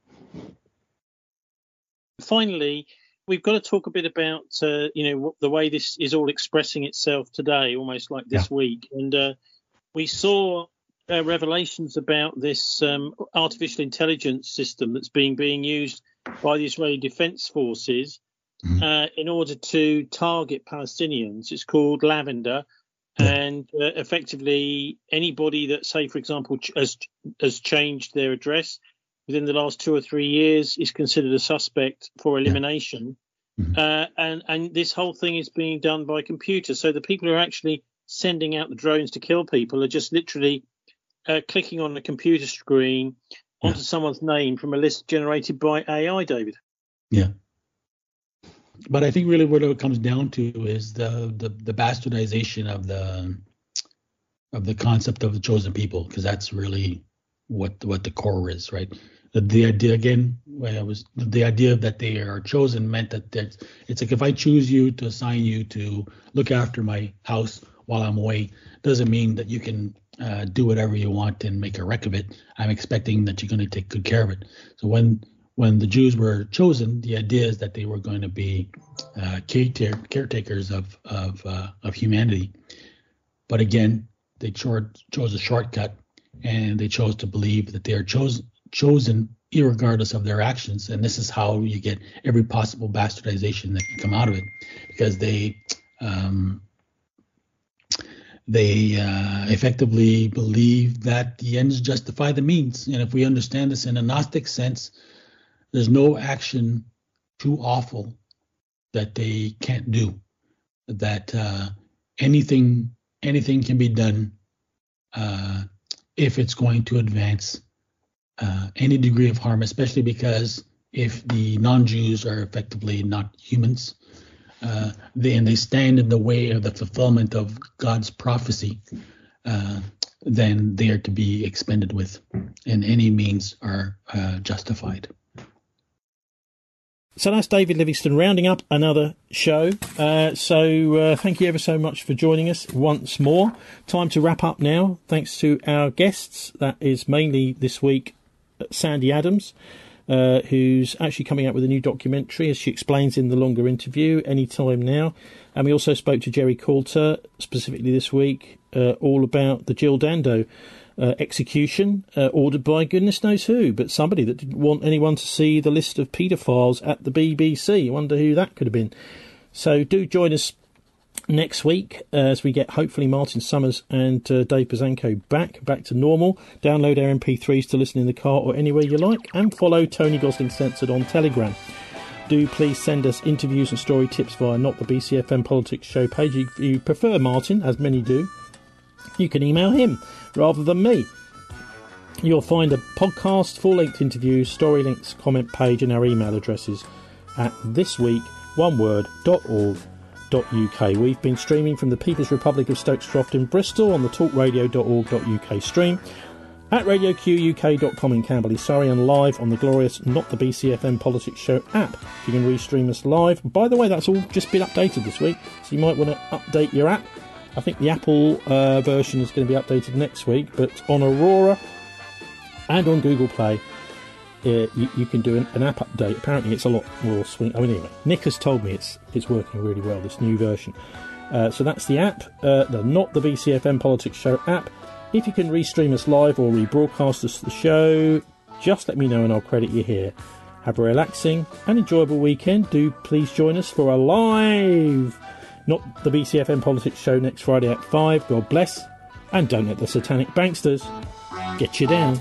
Finally, we've got to talk a bit about the way this is all expressing itself today, almost like this week. And we saw revelations about this artificial intelligence system that's being used by the Israeli Defense Forces in order to target Palestinians. It's called Lavender, and effectively anybody that, say, for example, has changed their address within the last 2 or 3 years is considered a suspect for elimination. And this whole thing is being done by computer. So the people who are actually sending out the drones to kill people are just literally clicking on a computer screen onto someone's name from a list generated by AI, David. Yeah. But I think really what it comes down to is the bastardization of the concept of the chosen people, because that's really what the core is, right? The idea, again, the idea that they are chosen meant that it's like, if I choose you to assign you to look after my house while I'm away, doesn't mean that you can do whatever you want and make a wreck of it. I'm expecting that you're going to take good care of it. So when the Jews were chosen, the idea is that they were going to be caretakers of humanity. But again, they chose a shortcut, and they chose to believe that they are chosen irregardless of their actions. And this is how you get every possible bastardization that can come out of it, because they effectively believe that the ends justify the means. And if we understand this in a Gnostic sense, there's no action too awful that they can't do, that anything can be done if it's going to advance any degree of harm, especially because if the non-Jews are effectively not humans, they stand in the way of the fulfillment of God's prophecy, then they are to be expended with, and any means are justified. So that's David Livingstone rounding up another show. So thank you ever so much for joining us once more. Time to wrap up now. Thanks to our guests. That is mainly this week Sandy Adams, who's actually coming out with a new documentary, as she explains in the longer interview, Anytime Now. And we also spoke to Jerry Coulter, specifically this week, all about the Jill Dando execution, ordered by goodness knows who, but somebody that didn't want anyone to see the list of paedophiles at the BBC. I wonder who that could have been. So do join us next week as we get hopefully Martin Summers and Dave Bozanko back to normal. Download our MP3s to listen in the car or anywhere you like, and follow Tony Gosling Censored on Telegram. Do please send us interviews and story tips via Not the BCFM Politics Show page. If you prefer Martin, as many do, you can email him rather than me. You'll find a podcast, full-length interviews, story links, comment page and our email addresses at thisweek.org.uk. We've been streaming from the People's Republic of Stoke-Stropht in Bristol on the talkradio.org.uk stream, at radioquk.com in Camberley, Surrey, and live on the glorious Not the BCFM Politics Show app. You can restream us live. By the way, that's all just been updated this week, so you might want to update your app. I think the Apple version is going to be updated next week, but on Aurora and on Google Play, you can do an app update. Apparently it's a lot more swing. Anyway, Nick has told me it's working really well, this new version. So that's the app, the Not the BCFM Politics Show app. If you can restream us live or rebroadcast us the show, just let me know and I'll credit you here. Have a relaxing and enjoyable weekend. Do please join us for a live Not the BCFM Politics Show next Friday at 5. God bless, and don't let the satanic banksters get you down.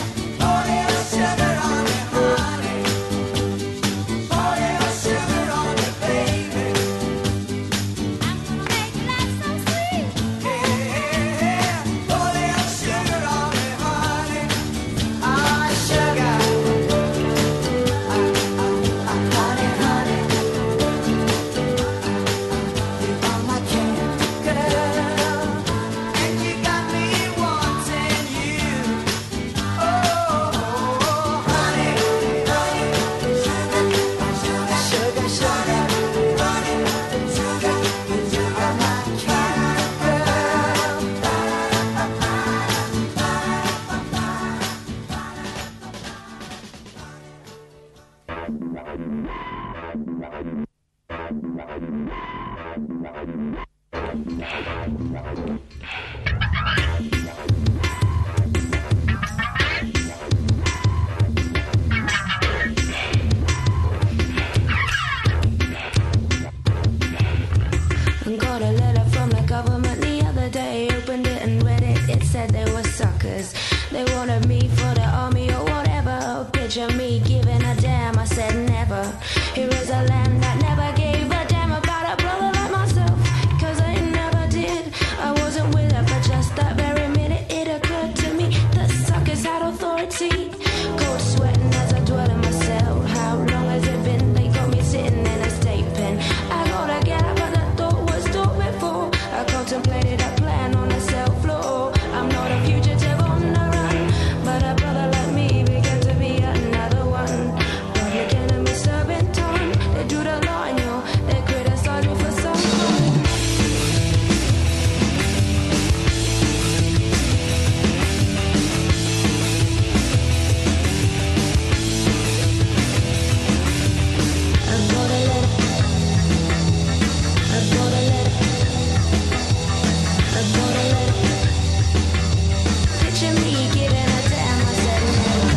Sugar on Got a letter from the government the other day. Opened it and read it. It said they were suckers. They wanted me for the army or whatever. Picture me giving a damn. I said never. Here is a land that never gave a damn about a brother like myself. Cause I never did. I wasn't with her for just that very minute. It occurred to me that suckers had authority. Cold sweating as I dwell in my cell. How long has it been? They got me sitting in a state pen. I gotta get up, but that thought was thought before. I contemplated a plan on the cell floor. I'm not a fugitive on the run, but a brother like me began to be another one. Public enemy serving time. They do the law and they criticize me for some crime. I've got a letter. I've got a letter. I've got a letter. Picture me giving a damn. I said never.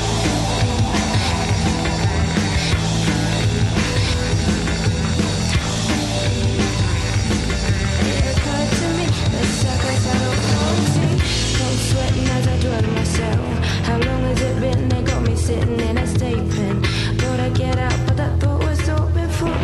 It occurred to me that suckers had authority. Cold sweating as I dwell in my cell. How long has it been? They got me sitting in a state pen. Gotta get out, but that thought was thought before.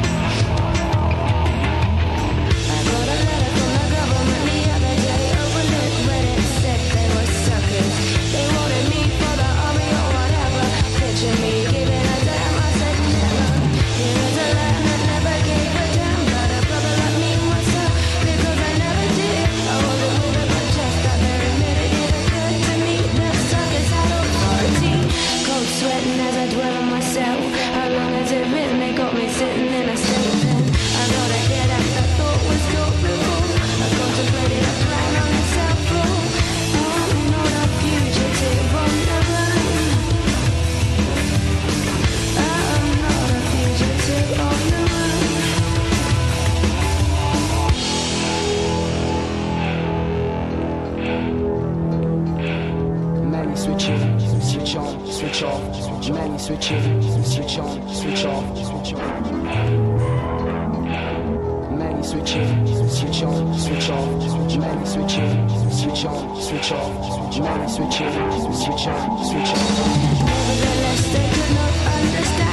I got a letter from the government the other day. Opened it, read it, said they were suckers. They wanted me for the army or whatever. Picture me giving a damn. I said never. Here is a land that never gave a damn about a brother like me myself. Because I never did. I wasn't with her, but just that very minute it occurred to me that suckers had authority. Cold sweating as I dwell on myself. How long has it been? They got me sitting in a state pen. I gotta get out. That thought was thought before. I contemplated a plan on the cell floor. I'm not a fugitive on the run. I'm not a fugitive on the run. Many switching, switch on, switch off. Many switching, switch on, switch off, switch on. Many switching, switch on, switch off. Many switching, switch on, switch off. Many switching, switch on, switch off. Nevertheless, they could not understand.